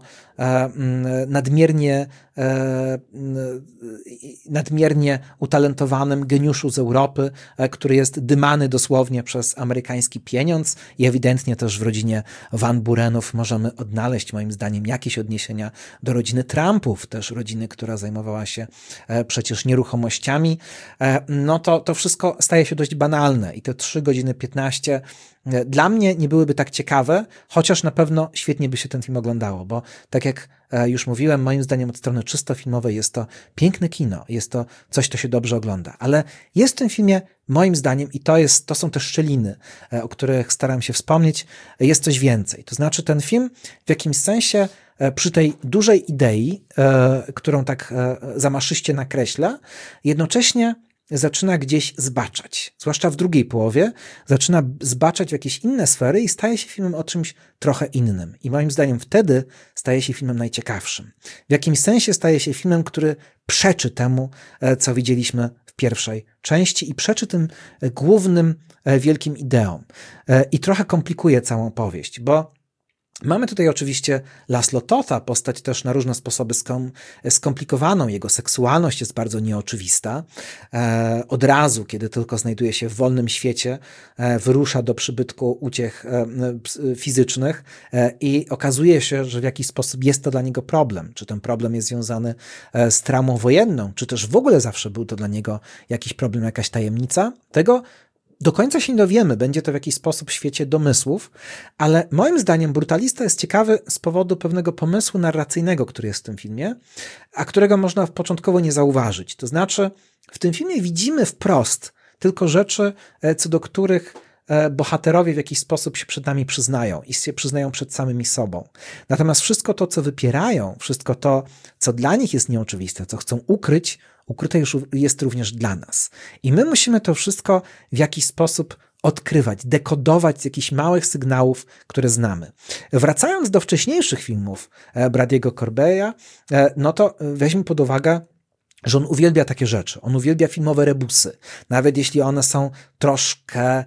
nadmiernie utalentowanym geniuszu z Europy, który jest dymany dosłownie przez amerykański pieniądz i ewidentnie też w rodzinie Van Burenów możemy odnaleźć, moim zdaniem, jakieś odniesienia do rodziny Trumpów, też rodziny, która zajmowała się przecież nieruchomościami, no to wszystko staje się dość banalne i te 3 godziny 15 dla mnie nie byłyby tak ciekawe, chociaż na pewno świetnie by się ten film oglądało, bo tak jak już mówiłem, moim zdaniem od strony czysto filmowej jest to piękne kino, jest to coś, co się dobrze ogląda, ale jest w tym filmie, moim zdaniem, i to są te szczeliny, o których staram się wspomnieć, jest coś więcej. To znaczy ten film w jakimś sensie przy tej dużej idei, którą tak zamaszyście nakreśla, jednocześnie zaczyna gdzieś zbaczać, zwłaszcza w drugiej połowie, zaczyna zbaczać w jakieś inne sfery i staje się filmem o czymś trochę innym. I moim zdaniem wtedy staje się filmem najciekawszym. W jakimś sensie staje się filmem, który przeczy temu, co widzieliśmy w pierwszej części i przeczy tym głównym, wielkim ideom. I trochę komplikuje całą powieść, bo mamy tutaj oczywiście Laszlo Totha, postać też na różne sposoby skomplikowaną. Jego seksualność jest bardzo nieoczywista. Od razu, kiedy tylko znajduje się w wolnym świecie, wyrusza do przybytku uciech fizycznych i okazuje się, że w jakiś sposób jest to dla niego problem. Czy ten problem jest związany z traumą wojenną, czy też w ogóle zawsze był to dla niego jakiś problem, jakaś tajemnica? Tego do końca się nie dowiemy, będzie to w jakiś sposób w świecie domysłów, ale moim zdaniem Brutalista jest ciekawy z powodu pewnego pomysłu narracyjnego, który jest w tym filmie, a którego można początkowo nie zauważyć. To znaczy, w tym filmie widzimy wprost tylko rzeczy, co do których bohaterowie w jakiś sposób się przed nami przyznają i się przyznają przed samymi sobą. Natomiast wszystko to, co wypierają, wszystko to, co dla nich jest nieoczywiste, co chcą ukryć, ukryte już jest również dla nas. I my musimy to wszystko w jakiś sposób odkrywać, dekodować z jakichś małych sygnałów, które znamy. Wracając do wcześniejszych filmów Brady'ego Corbeya, no to weźmy pod uwagę, że on uwielbia takie rzeczy. On uwielbia filmowe rebusy. Nawet jeśli one są troszkę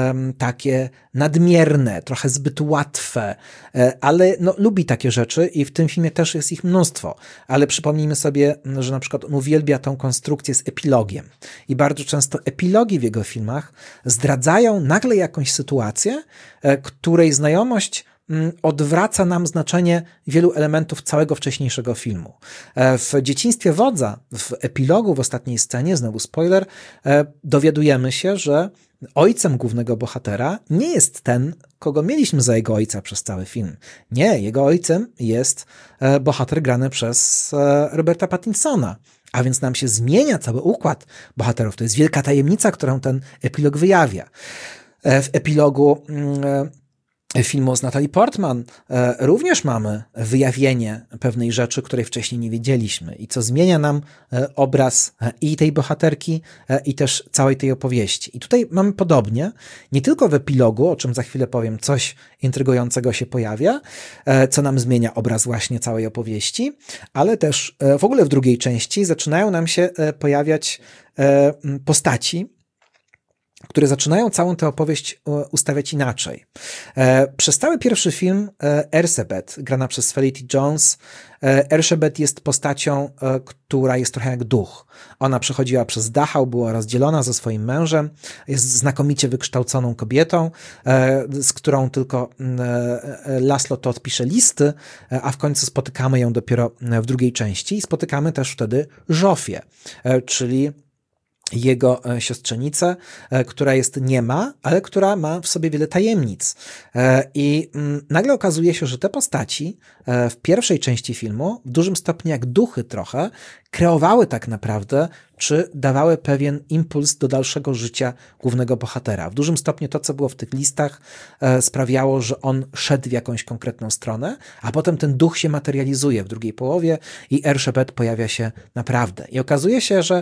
takie nadmierne, trochę zbyt łatwe, ale no, lubi takie rzeczy i w tym filmie też jest ich mnóstwo. Ale przypomnijmy sobie, że na przykład on uwielbia tą konstrukcję z epilogiem. I bardzo często epilogi w jego filmach zdradzają nagle jakąś sytuację, której znajomość odwraca nam znaczenie wielu elementów całego wcześniejszego filmu. W Dzieciństwie wodza, w epilogu, w ostatniej scenie, znowu spoiler, dowiadujemy się, że ojcem głównego bohatera nie jest ten, kogo mieliśmy za jego ojca przez cały film. Nie, jego ojcem jest bohater grany przez Roberta Pattinsona. A więc nam się zmienia cały układ bohaterów. To jest wielka tajemnica, którą ten epilog wyjawia. W epilogu filmu z Natalie Portman również mamy wyjawienie pewnej rzeczy, której wcześniej nie wiedzieliśmy i co zmienia nam obraz i tej bohaterki, i też całej tej opowieści. I tutaj mamy podobnie, nie tylko w epilogu, o czym za chwilę powiem, coś intrygującego się pojawia, co nam zmienia obraz właśnie całej opowieści, ale też w ogóle w drugiej części zaczynają nam się pojawiać postaci, które zaczynają całą tę opowieść ustawiać inaczej. Przez cały pierwszy film Erzsébet, grana przez Felicity Jones, Erzsébet jest postacią, która jest trochę jak duch. Ona przechodziła przez Dachau, była rozdzielona ze swoim mężem, jest znakomicie wykształconą kobietą, z którą tylko Laszlo Toth pisze listy, a w końcu spotykamy ją dopiero w drugiej części i spotykamy też wtedy Zsófię, czyli jego siostrzenicę, która jest niema, ale która ma w sobie wiele tajemnic. I nagle okazuje się, że te postaci w pierwszej części filmu, w dużym stopniu jak duchy trochę, kreowały tak naprawdę, czy dawały pewien impuls do dalszego życia głównego bohatera. W dużym stopniu to, co było w tych listach, sprawiało, że on szedł w jakąś konkretną stronę, a potem ten duch się materializuje w drugiej połowie i Erzsébet pojawia się naprawdę. I okazuje się, że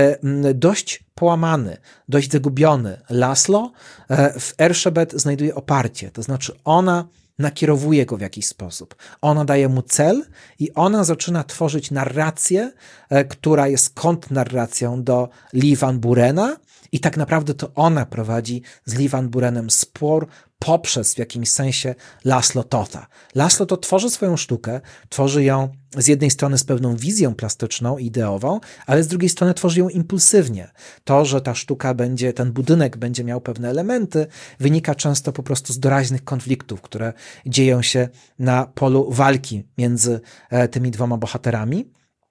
dość połamany, dość zagubiony Laszlo w Erzsébet znajduje oparcie. To znaczy ona nakierowuje go w jakiś sposób. Ona daje mu cel i ona zaczyna tworzyć narrację, która jest kontrnarracją do Lee Van Burena i tak naprawdę to ona prowadzi z Lee Van Burenem spór poprzez w jakimś sensie Laszlo Totha. Laszlo Toth tworzy swoją sztukę, tworzy ją z jednej strony z pewną wizją plastyczną, ideową, ale z drugiej strony tworzy ją impulsywnie. To, że ta sztuka będzie, ten budynek będzie miał pewne elementy, wynika często po prostu z doraźnych konfliktów, które dzieją się na polu walki między tymi dwoma bohaterami.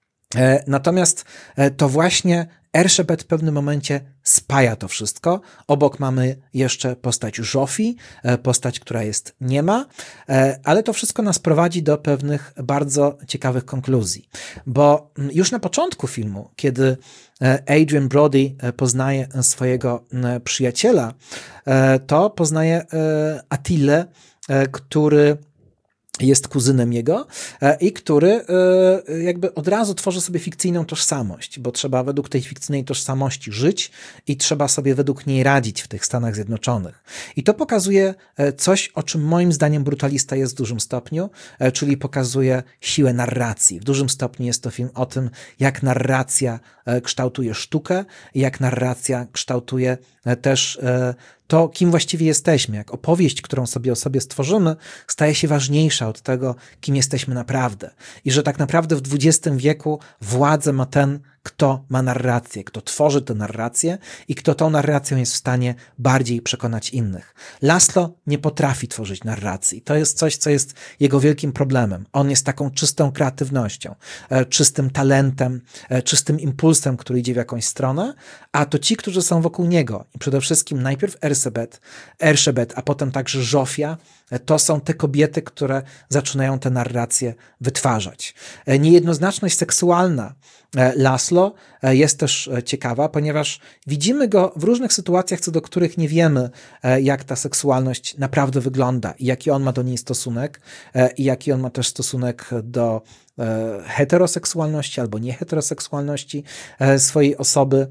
Natomiast to właśnie Erzsébet w pewnym momencie spaja to wszystko. Obok mamy jeszcze postać Zsófii, postać, która jest niema, ale to wszystko nas prowadzi do pewnych bardzo ciekawych konkluzji. Bo już na początku filmu, kiedy Adrien Brody poznaje swojego przyjaciela, to poznaje Attillę, który jest kuzynem jego i który jakby od razu tworzy sobie fikcyjną tożsamość, bo trzeba według tej fikcyjnej tożsamości żyć i trzeba sobie według niej radzić w tych Stanach Zjednoczonych. I to pokazuje coś, o czym moim zdaniem Brutalista jest w dużym stopniu, czyli pokazuje siłę narracji. W dużym stopniu jest to film o tym, jak narracja kształtuje sztukę i jak narracja kształtuje też to, kim właściwie jesteśmy, jak opowieść, którą sobie o sobie stworzymy, staje się ważniejsza od tego, kim jesteśmy naprawdę. I że tak naprawdę w XX wieku władzę ma ten, kto ma narrację, kto tworzy tę narrację i kto tą narracją jest w stanie bardziej przekonać innych. Laszlo nie potrafi tworzyć narracji. To jest coś, co jest jego wielkim problemem. On jest taką czystą kreatywnością, czystym talentem, czystym impulsem, który idzie w jakąś stronę, a to ci, którzy są wokół niego i przede wszystkim najpierw Erzsébet, a potem także Zsófia, to są te kobiety, które zaczynają tę narrację wytwarzać. Niejednoznaczność seksualna Laszlo jest też ciekawa, ponieważ widzimy go w różnych sytuacjach, co do których nie wiemy, jak ta seksualność naprawdę wygląda i jaki on ma do niej stosunek i jaki on ma też stosunek do heteroseksualności albo nieheteroseksualności swojej osoby.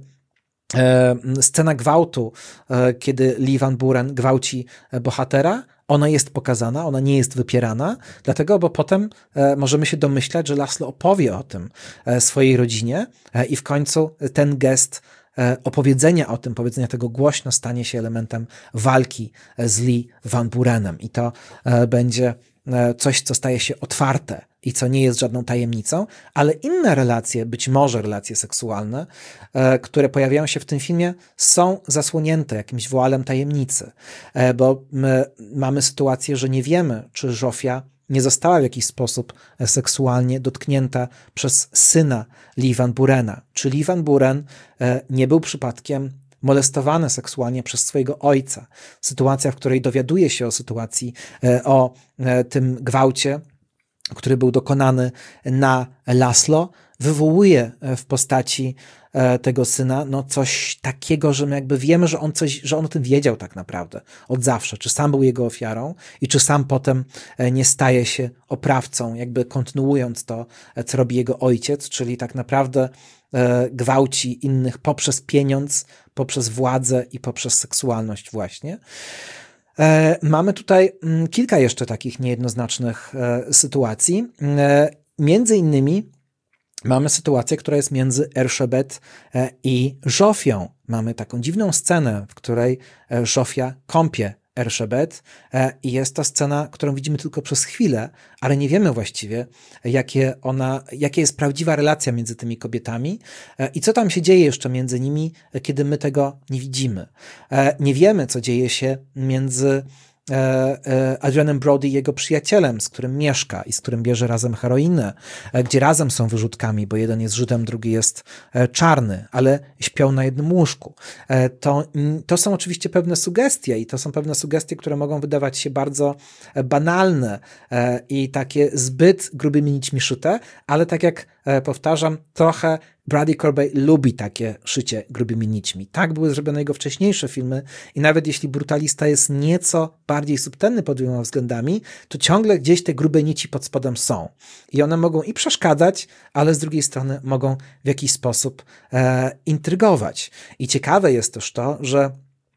Scena gwałtu, kiedy Lee Van Buren gwałci bohatera, ona jest pokazana, ona nie jest wypierana, dlatego, bo potem możemy się domyślać, że Laszlo opowie o tym swojej rodzinie i w końcu ten gest opowiedzenia o tym, powiedzenia tego głośno stanie się elementem walki z Lee Van Burenem i to będzie coś, co staje się otwarte i co nie jest żadną tajemnicą, ale inne relacje, być może relacje seksualne, które pojawiają się w tym filmie, są zasłonięte jakimś woalem tajemnicy, bo my mamy sytuację, że nie wiemy, czy Zsófia nie została w jakiś sposób seksualnie dotknięta przez syna Lee Van Burena. Czy Lee Van Buren nie był przypadkiem molestowany seksualnie przez swojego ojca. Sytuacja, w której dowiaduje się o sytuacji, o tym gwałcie, który był dokonany na Laszlo, wywołuje w postaci tego syna coś takiego, że my jakby wiemy, że on o tym wiedział tak naprawdę od zawsze. Czy sam był jego ofiarą i czy sam potem nie staje się oprawcą, jakby kontynuując to, co robi jego ojciec, czyli tak naprawdę gwałci innych poprzez pieniądz, poprzez władzę i poprzez seksualność właśnie. Mamy tutaj kilka jeszcze takich niejednoznacznych sytuacji. Między innymi mamy sytuację, która jest między Erszebet i Żofią. Mamy taką dziwną scenę, w której Żofia kąpie Erszebet i jest to scena, którą widzimy tylko przez chwilę, ale nie wiemy właściwie, jaka jest prawdziwa relacja między tymi kobietami i co tam się dzieje jeszcze między nimi, kiedy my tego nie widzimy. Nie wiemy, co dzieje się między Adrianem Brody i jego przyjacielem, z którym mieszka i z którym bierze razem heroinę, gdzie razem są wyrzutkami, bo jeden jest Żydem, drugi jest czarny, ale śpią na jednym łóżku. To są oczywiście pewne sugestie i to są pewne sugestie, które mogą wydawać się bardzo banalne i takie zbyt grubymi nićmi szyte, ale tak jak powtarzam, trochę Bradley Corbet lubi takie szycie grubymi nićmi. Tak były zrobione jego wcześniejsze filmy i nawet jeśli Brutalista jest nieco bardziej subtelny pod wieloma względami, to ciągle gdzieś te grube nici pod spodem są. I one mogą i przeszkadzać, ale z drugiej strony mogą w jakiś sposób intrygować. I ciekawe jest też to, że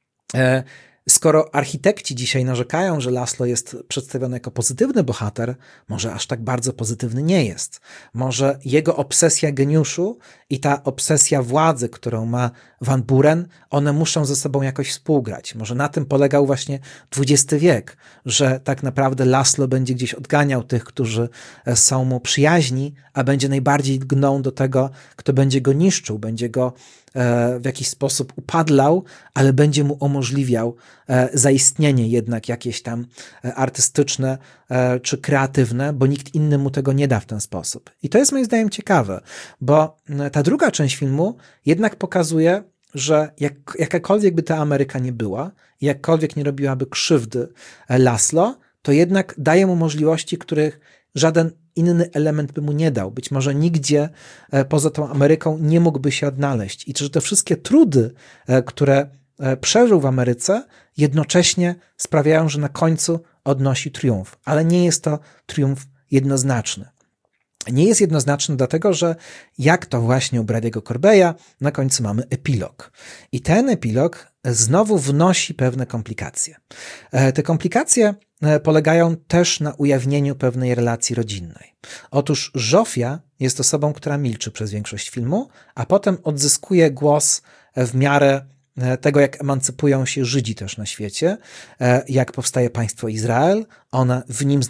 skoro architekci dzisiaj narzekają, że Laszlo jest przedstawiony jako pozytywny bohater, może aż tak bardzo pozytywny nie jest. Może jego obsesja geniuszu i ta obsesja władzy, którą ma Van Buren, one muszą ze sobą jakoś współgrać. Może na tym polegał właśnie XX wiek, że tak naprawdę Laszlo będzie gdzieś odganiał tych, którzy są mu przyjaźni, a będzie najbardziej gną do tego, kto będzie go niszczył, będzie go w jakiś sposób upadlał, ale będzie mu umożliwiał zaistnienie jednak jakieś tam artystyczne czy kreatywne, bo nikt inny mu tego nie da w ten sposób. I to jest moim zdaniem ciekawe, bo ta druga część filmu jednak pokazuje, że jakakolwiek by ta Ameryka nie była, jakkolwiek nie robiłaby krzywdy Laszlo, to jednak daje mu możliwości, których żaden inny element by mu nie dał. Być może nigdzie poza tą Ameryką nie mógłby się odnaleźć. I że te wszystkie trudy, które przeżył w Ameryce, jednocześnie sprawiają, że na końcu odnosi triumf. Ale nie jest to triumf jednoznaczny. Nie jest jednoznaczny dlatego, że jak to właśnie u Brady'ego Corbeya, na końcu mamy epilog. I ten epilog znowu wnosi pewne komplikacje. Te komplikacje polegają też na ujawnieniu pewnej relacji rodzinnej. Otóż Żofia jest osobą, która milczy przez większość filmu, a potem odzyskuje głos w miarę tego, jak emancypują się Żydzi też na świecie, jak powstaje państwo Izrael, ona w nim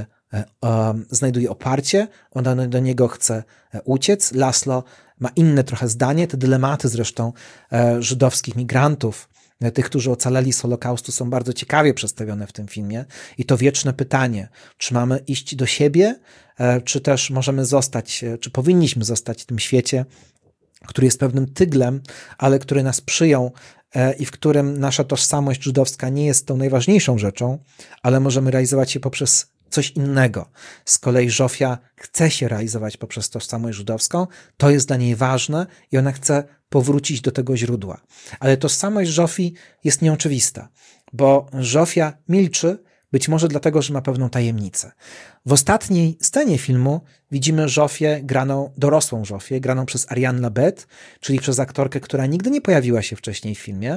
znajduje oparcie, ona do niego chce uciec. Laszlo ma inne trochę zdanie, te dylematy zresztą żydowskich migrantów, tych, którzy ocaleli z Holokaustu, są bardzo ciekawie przedstawione w tym filmie i to wieczne pytanie, czy mamy iść do siebie, czy też możemy zostać, czy powinniśmy zostać w tym świecie, który jest pewnym tyglem, ale który nas przyjął i w którym nasza tożsamość żydowska nie jest tą najważniejszą rzeczą, ale możemy realizować się poprzez coś innego. Z kolei Żofia chce się realizować poprzez tożsamość żydowską, to jest dla niej ważne i ona chce powrócić do tego źródła. Ale tożsamość Żofii jest nieoczywista, bo Żofia milczy, być może dlatego, że ma pewną tajemnicę. W ostatniej scenie filmu widzimy Żofię dorosłą Żofię, graną przez Ariane Labet, czyli przez aktorkę, która nigdy nie pojawiła się wcześniej w filmie.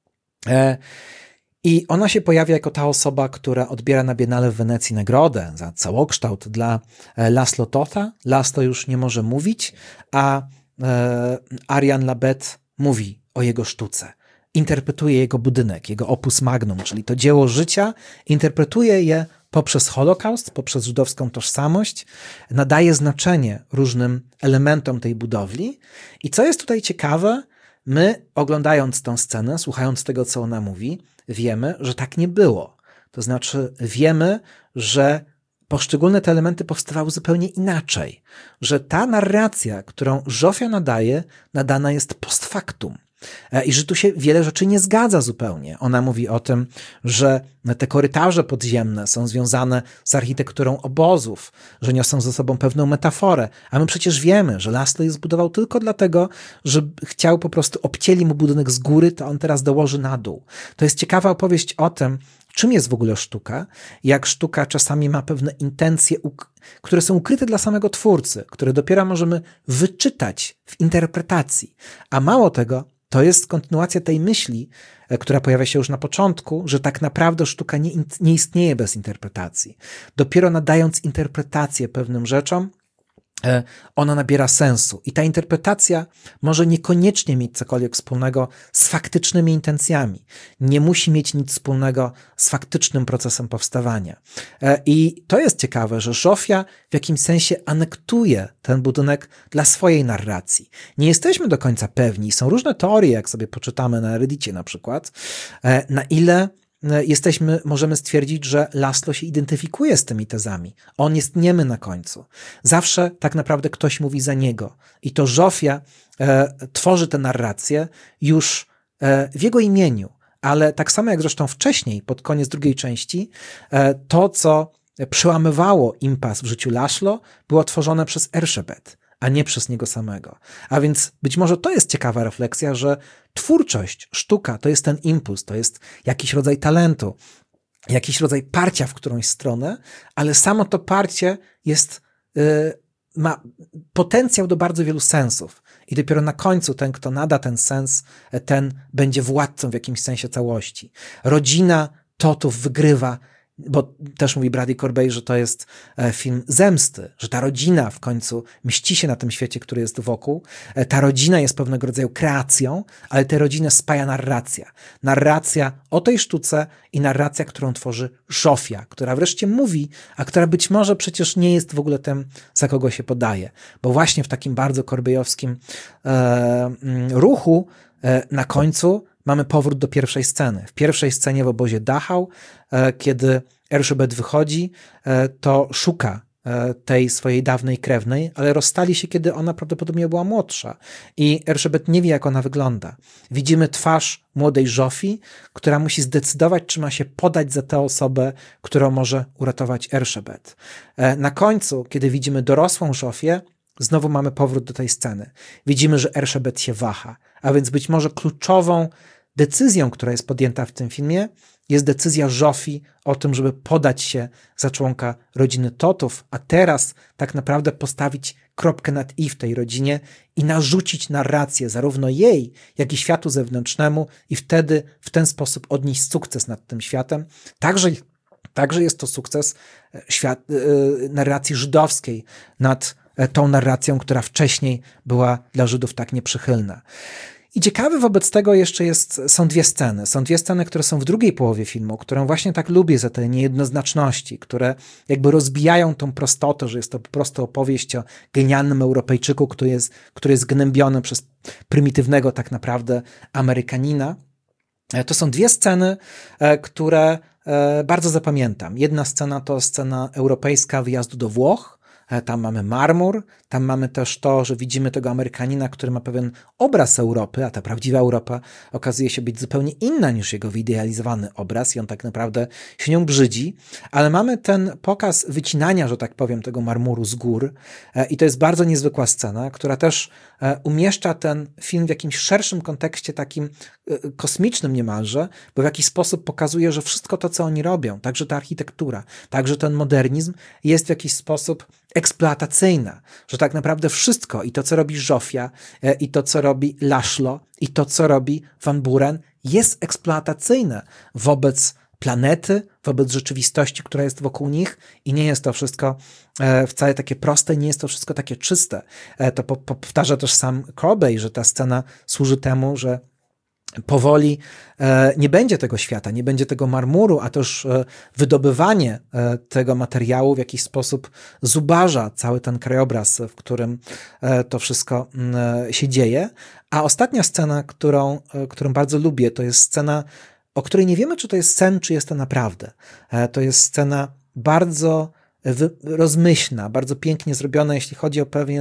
I ona się pojawia jako ta osoba, która odbiera na Biennale w Wenecji nagrodę za całokształt dla Laszlo Totha. Laszlo już nie może mówić, a Ariane Labet mówi o jego sztuce. Interpretuje jego budynek, jego opus magnum, czyli to dzieło życia, interpretuje je poprzez Holokaust, poprzez żydowską tożsamość, nadaje znaczenie różnym elementom tej budowli. I co jest tutaj ciekawe, my oglądając tę scenę, słuchając tego, co ona mówi, wiemy, że tak nie było. To znaczy wiemy, że poszczególne te elementy powstawały zupełnie inaczej. Że ta narracja, którą Żofia nadaje, nadana jest post factum. I że tu się wiele rzeczy nie zgadza zupełnie. Ona mówi o tym, że te korytarze podziemne są związane z architekturą obozów, że niosą ze sobą pewną metaforę, a my przecież wiemy, że Laszlo je zbudował tylko dlatego, że chciał po prostu obcięli mu budynek z góry, to on teraz dołoży na dół. To jest ciekawa opowieść o tym, czym jest w ogóle sztuka, jak sztuka czasami ma pewne intencje, które są ukryte dla samego twórcy, które dopiero możemy wyczytać w interpretacji. A mało tego, to jest kontynuacja tej myśli, która pojawia się już na początku, że tak naprawdę sztuka nie istnieje bez interpretacji. Dopiero nadając interpretację pewnym rzeczom, ona nabiera sensu. I ta interpretacja może niekoniecznie mieć cokolwiek wspólnego z faktycznymi intencjami. Nie musi mieć nic wspólnego z faktycznym procesem powstawania. I to jest ciekawe, że Zsofia w jakimś sensie anektuje ten budynek dla swojej narracji. Nie jesteśmy do końca pewni. Są różne teorie, jak sobie poczytamy na Reddicie na przykład, na ile możemy stwierdzić, że Laszlo się identyfikuje z tymi tezami. On jest niemy na końcu. Zawsze tak naprawdę ktoś mówi za niego. I to Zsofia tworzy tę narrację już w jego imieniu. Ale tak samo jak zresztą wcześniej, pod koniec drugiej części, to, co przełamywało impas w życiu Laszlo, było tworzone przez Erszebet, a nie przez niego samego. A więc być może to jest ciekawa refleksja, że twórczość, sztuka to jest ten impuls, to jest jakiś rodzaj talentu, jakiś rodzaj parcia w którąś stronę, ale samo to parcie ma potencjał do bardzo wielu sensów. I dopiero na końcu ten, kto nada ten sens, ten będzie władcą w jakimś sensie całości. Rodzina Totów wygrywa, bo też mówi Bradley Corbet, że to jest film zemsty, że ta rodzina w końcu mści się na tym świecie, który jest wokół. Ta rodzina jest pewnego rodzaju kreacją, ale tę rodzinę spaja narracja. Narracja o tej sztuce i narracja, którą tworzy Zsofia, która wreszcie mówi, a która być może przecież nie jest w ogóle tym, za kogo się podaje. Bo właśnie w takim bardzo korbejowskim ruchu na końcu mamy powrót do pierwszej sceny. W pierwszej scenie w obozie Dachau, kiedy Erszebet wychodzi, to szuka tej swojej dawnej krewnej, ale rozstali się, kiedy ona prawdopodobnie była młodsza. I Erszebet nie wie, jak ona wygląda. Widzimy twarz młodej Zsofii, która musi zdecydować, czy ma się podać za tę osobę, którą może uratować Erszebet. Na końcu, kiedy widzimy dorosłą Zsofię, znowu mamy powrót do tej sceny. Widzimy, że Erszebet się waha, a więc być może kluczową decyzją, która jest podjęta w tym filmie, jest decyzja Zsofii o tym, żeby podać się za członka rodziny Totów, a teraz tak naprawdę postawić kropkę nad i w tej rodzinie i narzucić narrację zarówno jej, jak i światu zewnętrznemu i wtedy w ten sposób odnieść sukces nad tym światem. Także jest to sukces narracji żydowskiej nad tą narracją, która wcześniej była dla Żydów tak nieprzychylna. I ciekawe wobec tego jeszcze są dwie sceny. Są dwie sceny, które są w drugiej połowie filmu, którą właśnie tak lubię za te niejednoznaczności, które jakby rozbijają tą prostotę, że jest to po prostu opowieść o genialnym Europejczyku, który jest gnębiony przez prymitywnego tak naprawdę Amerykanina. To są dwie sceny, które bardzo zapamiętam. Jedna scena to scena europejska wyjazdu do Włoch. Tam mamy marmur, tam mamy też to, że widzimy tego Amerykanina, który ma pewien obraz Europy, a ta prawdziwa Europa okazuje się być zupełnie inna niż jego wyidealizowany obraz i on tak naprawdę się nią brzydzi, ale mamy ten pokaz wycinania, że tak powiem, tego marmuru z gór i to jest bardzo niezwykła scena, która też umieszcza ten film w jakimś szerszym kontekście takim kosmicznym niemalże, bo w jakiś sposób pokazuje, że wszystko to, co oni robią, także ta architektura, także ten modernizm jest w jakiś sposób eksploatacyjna, że tak naprawdę wszystko i to, co robi Zsofia, i to, co robi Laszlo, i to, co robi Van Buren, jest eksploatacyjne wobec planety, wobec rzeczywistości, która jest wokół nich i nie jest to wszystko wcale takie proste, nie jest to wszystko takie czyste. To powtarza też sam Corbet, że ta scena służy temu, że powoli nie będzie tego świata, nie będzie tego marmuru, a też wydobywanie tego materiału w jakiś sposób zubaża cały ten krajobraz, w którym to wszystko się dzieje. A ostatnia scena, którą bardzo lubię, to jest scena, o której nie wiemy, czy to jest sen, czy jest to naprawdę. To jest scena bardzo rozmyślna, bardzo pięknie zrobiona, jeśli chodzi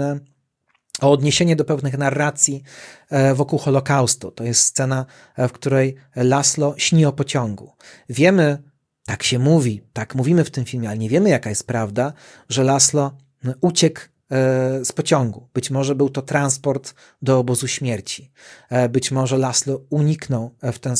o odniesienie do pewnych narracji wokół Holokaustu. To jest scena, w której Laszlo śni o pociągu. Wiemy, tak się mówi, tak mówimy w tym filmie, ale nie wiemy, jaka jest prawda, że Laszlo uciekł z pociągu. Być może był to transport do obozu śmierci. Być może Laszlo uniknął w ten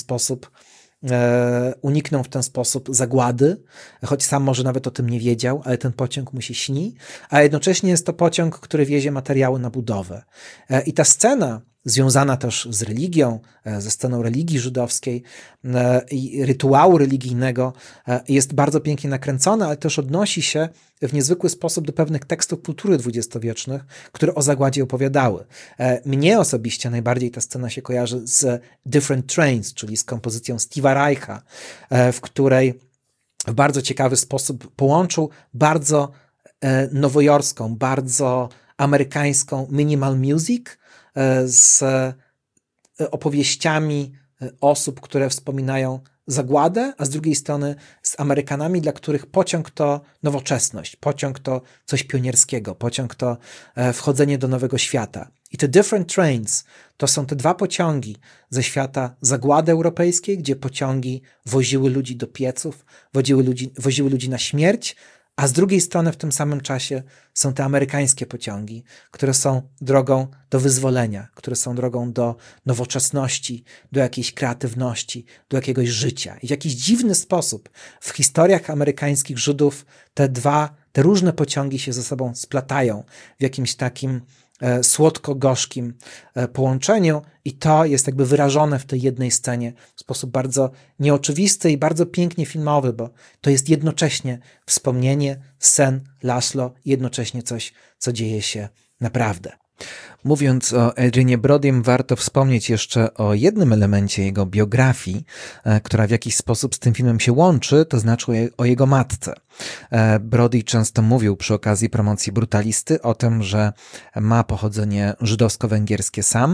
sposób zagłady, choć sam może nawet o tym nie wiedział, ale ten pociąg mu się śni, a jednocześnie jest to pociąg, który wiezie materiały na budowę. I ta scena, związana też z religią, ze sceną religii żydowskiej i rytuału religijnego, jest bardzo pięknie nakręcona, ale też odnosi się w niezwykły sposób do pewnych tekstów kultury dwudziestowiecznych, które o zagładzie opowiadały. Mnie osobiście najbardziej ta scena się kojarzy z Different Trains, czyli z kompozycją Steve'a Reicha, w której w bardzo ciekawy sposób połączył bardzo nowojorską, bardzo amerykańską minimal music z opowieściami osób, które wspominają zagładę, a z drugiej strony z Amerykanami, dla których pociąg to nowoczesność, pociąg to coś pionierskiego, pociąg to wchodzenie do nowego świata. I te Different Trains to są te dwa pociągi ze świata zagłady europejskiej, gdzie pociągi woziły ludzi do pieców, woziły ludzi na śmierć, a z drugiej strony w tym samym czasie są te amerykańskie pociągi, które są drogą do wyzwolenia, które są drogą do nowoczesności, do jakiejś kreatywności, do jakiegoś życia. I w jakiś dziwny sposób w historiach amerykańskich Żydów te różne pociągi się ze sobą splatają w jakimś takim słodko-gorzkim połączeniu i to jest jakby wyrażone w tej jednej scenie w sposób bardzo nieoczywisty i bardzo pięknie filmowy, bo to jest jednocześnie wspomnienie, sen Laszlo, jednocześnie coś, co dzieje się naprawdę. Mówiąc o Adrianie Brodym, warto wspomnieć jeszcze o jednym elemencie jego biografii, która w jakiś sposób z tym filmem się łączy, to znaczy o jego matce. Brody często mówił przy okazji promocji Brutalisty o tym, że ma pochodzenie żydowsko-węgierskie sam,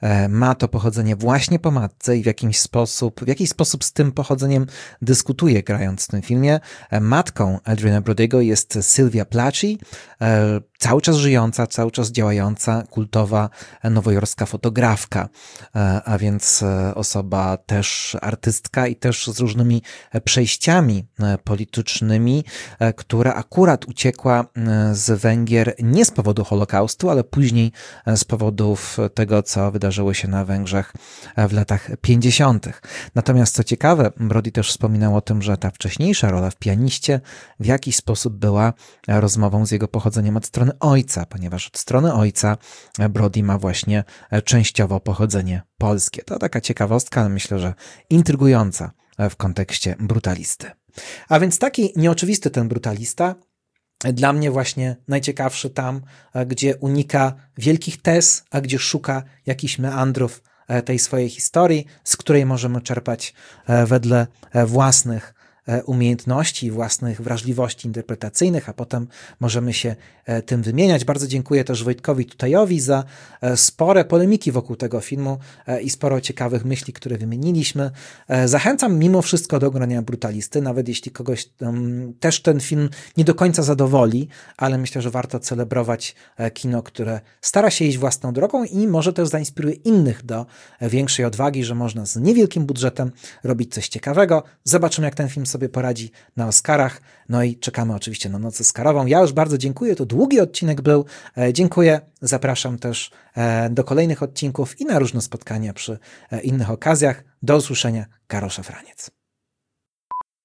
ma to pochodzenie właśnie po matce i w jakiś sposób z tym pochodzeniem dyskutuje, grając w tym filmie. Matką Adriana Brody'ego jest Sylwia Placi, cały czas żyjąca, cały czas działająca, kultowa nowojorska fotografka, a więc osoba też artystka i też z różnymi przejściami politycznymi, która akurat uciekła z Węgier nie z powodu Holokaustu, ale później z powodów tego, co wydarzyło się na Węgrzech w latach 50. Natomiast co ciekawe, Brody też wspominał o tym, że ta wcześniejsza rola w Pianiście w jakiś sposób była rozmową z jego pochodzeniem od strony ojca, ponieważ od strony ojca Brody ma właśnie częściowo pochodzenie polskie. To taka ciekawostka, ale myślę, że intrygująca w kontekście Brutalisty. A więc taki nieoczywisty ten Brutalista, dla mnie właśnie najciekawszy tam, gdzie unika wielkich tez, a gdzie szuka jakichś meandrów tej swojej historii, z której możemy czerpać wedle własnych umiejętności, własnych wrażliwości interpretacyjnych, a potem możemy się tym wymieniać. Bardzo dziękuję też Wojtkowi Tutajowi za spore polemiki wokół tego filmu i sporo ciekawych myśli, które wymieniliśmy. Zachęcam mimo wszystko do oglądania Brutalisty, nawet jeśli kogoś też ten film nie do końca zadowoli, ale myślę, że warto celebrować kino, które stara się iść własną drogą i może też zainspiruje innych do większej odwagi, że można z niewielkim budżetem robić coś ciekawego. Zobaczymy, jak ten film sobie poradzi na Oscarach. No i czekamy oczywiście na noc Oscarową. Ja już bardzo dziękuję, to długi odcinek był. Dziękuję, zapraszam też do kolejnych odcinków i na różne spotkania przy innych okazjach. Do usłyszenia, Karol Szafraniec.